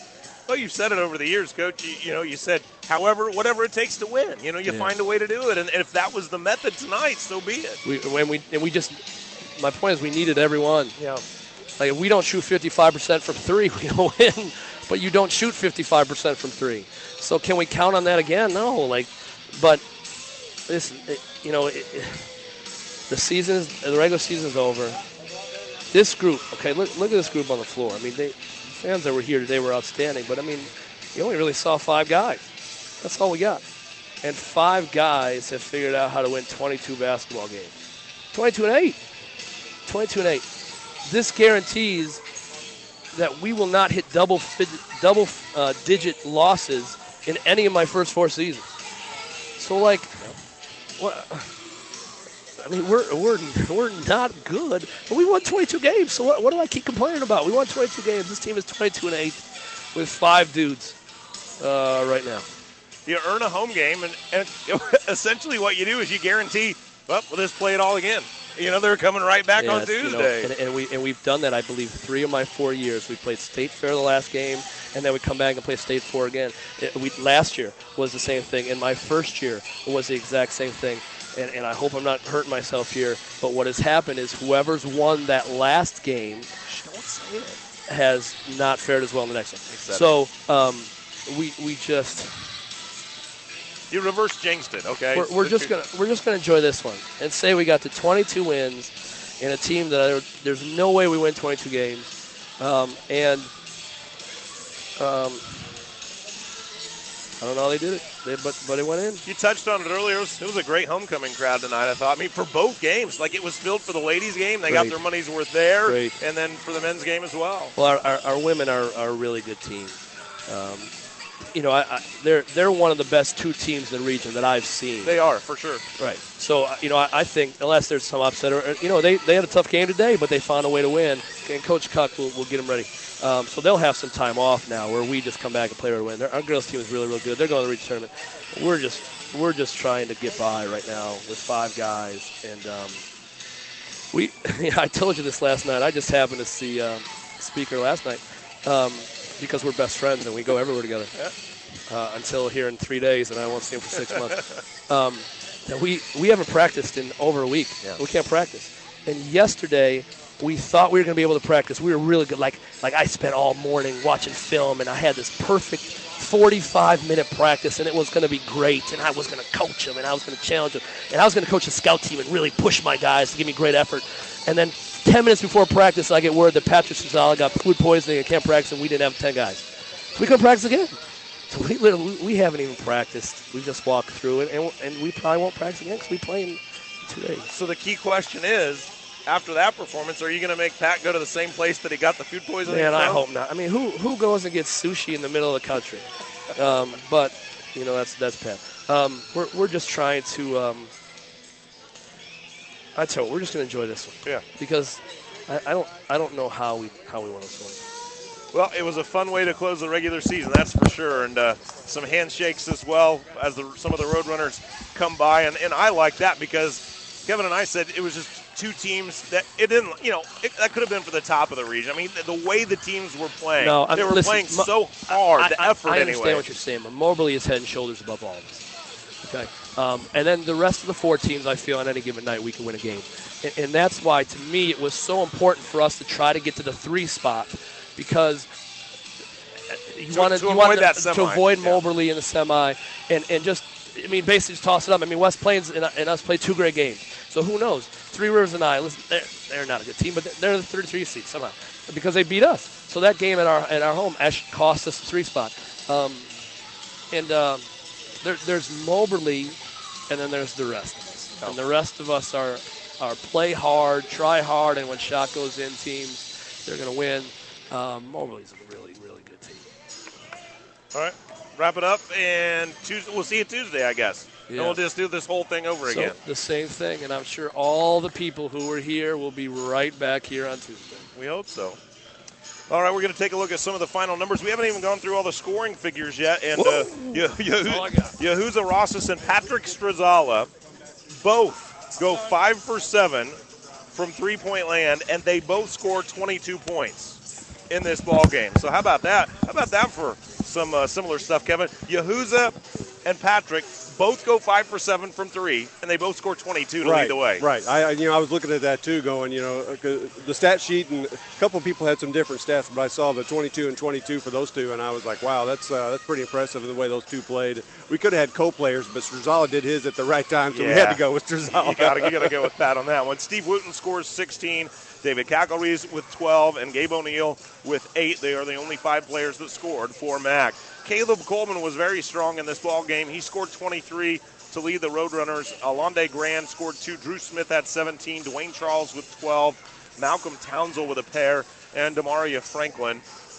E: Well, you've said it over the years, Coach. You, you know, you said, however, whatever it takes to win. You know, you
S: Yeah.
E: find a way to do it. And, and if that was the method tonight, so be it.
S: We, when we and we just, my point is, we needed everyone.
E: Yeah.
S: Like if we don't shoot fifty-five percent from three, we don't win. But you don't shoot fifty-five percent from three. So can we count on that again? No. Like, but this, it, you know, it, it, the season, is, the regular season is over. This group, okay, look, look at this group on the floor. I mean, they, the fans that were here today were outstanding. But I mean, you only really saw five guys. That's all we got. And five guys have figured out how to win twenty-two basketball games. twenty-two and eight. twenty-two and eight. This guarantees that we will not hit double double uh, digit losses in any of my first four seasons. So like, what? I mean, we're we're we're not good, but we won twenty-two games. So what? What do I keep complaining about? We won twenty-two games. This team is twenty-two and eight with five dudes uh, right now.
E: You earn a home game, and, and essentially what you do is you guarantee, well, we'll just play it all again. You know, they're coming right back
S: Yeah,
E: on
S: you know,
E: Tuesday.
S: and, and we and we've done that, I believe, three of my four years. We played State Fair the last game, and then we come back and play State Four again. It, we last year was the same thing, and my first year was the exact same thing. And, and I hope I'm not hurting myself here, but what has happened is whoever's won that last game has not fared as well in the next one.
E: Exactly.
S: So um, we we just.
E: You reverse jinxed it, okay?
S: We're, we're just gonna we're just gonna enjoy this one and say we got to twenty-two wins in a team that I, there's no way we win twenty-two games, um, and um, I don't know how they did it, they, but but it went in.
E: You touched on it earlier. It was, it was a great homecoming crowd tonight, I thought. I mean, for both games, like it was filled for the ladies' game. They got
S: Great.
E: their money's worth there,
S: Great.
E: and then for the men's game as well.
S: Well, our, our, our women are, are a really good team. Um, you know, I, I, they're they're one of the best two teams in the region that I've seen.
E: They are, for sure.
S: Right. So, uh, you know, I, I think unless there's some upset, or, you know, they, they had a tough game today, but they found a way to win, and Coach Cuck will, will get them ready. Um, so they'll have some time off now where we just come back and play right away. Our girls' team is really, really good. They're going to the region tournament. We're just we're just trying to get by right now with five guys. And um, we, I told you this last night. I just happened to see um, Speaker last night um, because we're best friends and we go everywhere together.
E: Yeah.
S: Uh, until here in three days, and I won't see him for six months. Um, that we, we haven't practiced in over a week.
E: Yeah.
S: We can't practice. And yesterday, we thought we were going to be able to practice. We were really good. Like, like I spent all morning watching film, and I had this perfect forty-five minute practice, and it was going to be great. And I was going to coach them, and I was going to challenge them. And I was going to coach the scout team and really push my guys to give me great effort. And then ten minutes before practice, I get word that Patrick Suzala got food poisoning and can't practice, and we didn't have ten guys. So we couldn't practice again. So we literally we haven't even practiced. We just walked through it, and, and we probably won't practice again because we play in two days.
E: So the key question is, after that performance, are you going to make Pat go to the same place that he got the food poisoning
S: Man,
E: from?
S: I hope not. I mean, who who goes and gets sushi in the middle of the country? Um, but you know, that's that's Pat. Um, we're we're just trying to. Um, I tell you, what, we're just going to enjoy this one.
E: Yeah.
S: Because I, I don't I don't know how we how we won this one.
E: Well, it was a fun way to close the regular season, that's for sure, and uh, some handshakes as well as the, some of the Roadrunners come by, and, and I like that because Kevin and I said it was just two teams that it didn't, you know, it, that could have been for the top of the region. I mean, the, the way the teams were playing,
S: No, I
E: they
S: mean,
E: were
S: listen,
E: playing
S: Mo-
E: so hard,
S: I,
E: the
S: I,
E: effort
S: I understand
E: anyway.
S: what you're saying, but Moberly is head and shoulders above all of us. Okay, um, and then the rest of the four teams, I feel on any given night we can win a game, and, and that's why to me it was so important for us to try to get to the three spot because. You
E: To-
S: wanted,
E: to
S: you
E: avoid
S: wanted
E: that
S: to,
E: semi,
S: to avoid
E: yeah.
S: Moberly in the semi, and, and just, I mean, basically just toss it up. I mean, West Plains and, and us played two great games. So who knows? Three Rivers and I, listen, they're, they're not a good team, but they're the thirty-three seed somehow because they beat us. So that game at our at our home actually cost us the three spot. Um, and um, there, there's Moberly, and then there's the rest of us. And the rest of us are, are play hard, try hard, and when shot goes in teams, they're going to win. Um, Moberly's a really, really good team.
E: All right, wrap it up, and Tuesday, we'll see you Tuesday, I guess.
S: Yeah.
E: And we'll just do this whole thing over
S: So
E: again.
S: the same thing, and I'm sure all the people who were here will be right back here on Tuesday.
E: We hope so. All right, we're going to take a look at some of the final numbers. We haven't even gone through all the scoring figures yet. And uh, Yahuza Rosas and Patrick Strazala both go five for seven from three-point land, and they both score twenty-two points in this ball game. So how about that? How about that for some uh, similar stuff, Kevin. Yahuza and Patrick both go five for seven from three, and they both score twenty-two to
F: right,
E: lead the way.
F: Right. I, you know, I was looking at that too, going, you know, the stat sheet, and a couple of people had some different stats, but I saw the twenty-two and twenty-two for those two, and I was like, wow, that's uh, that's pretty impressive in the way those two played. We could have had co-players, but Strazala did his at the right time, so
E: yeah.
F: we had to go with Strazala.
E: You got to go with Pat on that one. Steve Wooten scores sixteen. David Cackleries with twelve, and Gabe O'Neill with eight. They are the only five players that scored for Mac. Caleb Coleman was very strong in this ball game. He scored twenty-three to lead the Roadrunners. Alonde Grand scored two. Drew Smith had seventeen. Dwayne Charles with twelve. Malcolm Townsend with a pair. And Demaria Franklin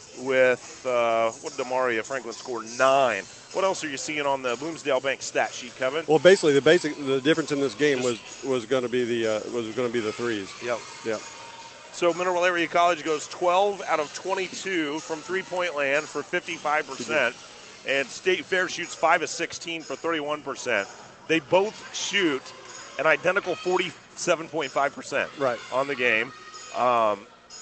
E: with, uh, what did Demaria Franklin score? Nine. What else are you seeing on the Bloomsdale Bank stat sheet, Kevin?
F: Well, basically, the basic the difference in this game was was going to be the uh, was going to be the threes.
E: Yep.
F: Yep.
E: So Mineral Area College goes twelve out of twenty-two from three-point land for fifty-five percent, and State Fair shoots five of sixteen for thirty-one percent. They both shoot an identical forty-seven point five percent
F: right.
E: on the game. Um,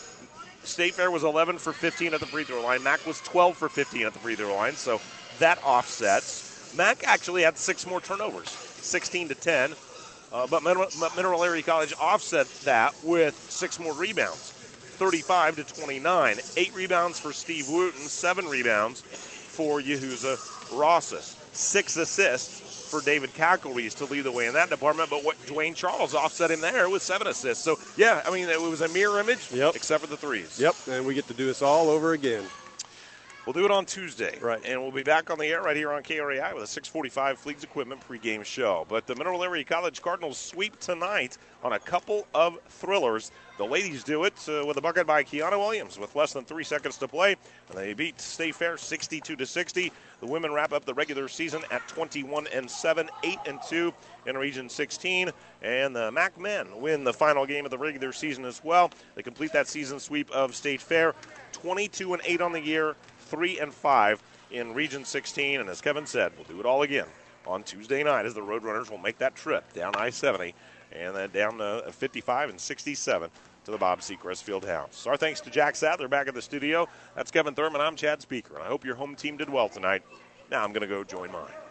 E: State Fair was eleven for fifteen at the free throw line. Mac was twelve for fifteen at the free throw line, so that offsets. Mac actually had six more turnovers, sixteen to ten. Uh, but Mineral, Mineral Area College offset that with six more rebounds, thirty-five to twenty-nine. Eight rebounds for Steve Wooten, seven rebounds for Yahuza Rosas. Six assists for David Cackleries to lead the way in that department, but what Dwayne Charles offset him there with seven assists. So, yeah, I mean, it was a mirror image,
F: yep.
E: except for the threes.
F: Yep, and we get to do this all over again.
E: We'll do it on Tuesday.
F: Right.
E: And we'll be back on the air right here on K R A I with a six forty-five Fleets Equipment pregame show. But the Mineral Area College Cardinals sweep tonight on a couple of thrillers. The ladies do it uh, with a bucket by Kiana Williams with less than three seconds to play. And they beat State Fair sixty-two to sixty. The women wrap up the regular season at twenty-one and seven, eight and two in Region sixteen. And the Mac men win the final game of the regular season as well. They complete that season sweep of State Fair, twenty-two and eight on the year, three and five in Region sixteen, and as Kevin said, we'll do it all again on Tuesday night as the Roadrunners will make that trip down I seventy and then down to fifty-five and sixty-seven to the Bob Seacrest Fieldhouse. So our thanks to Jack Sadler back at the studio. That's Kevin Thurman. I'm Chad Speaker, and I hope your home team did well tonight. Now I'm going to go join mine.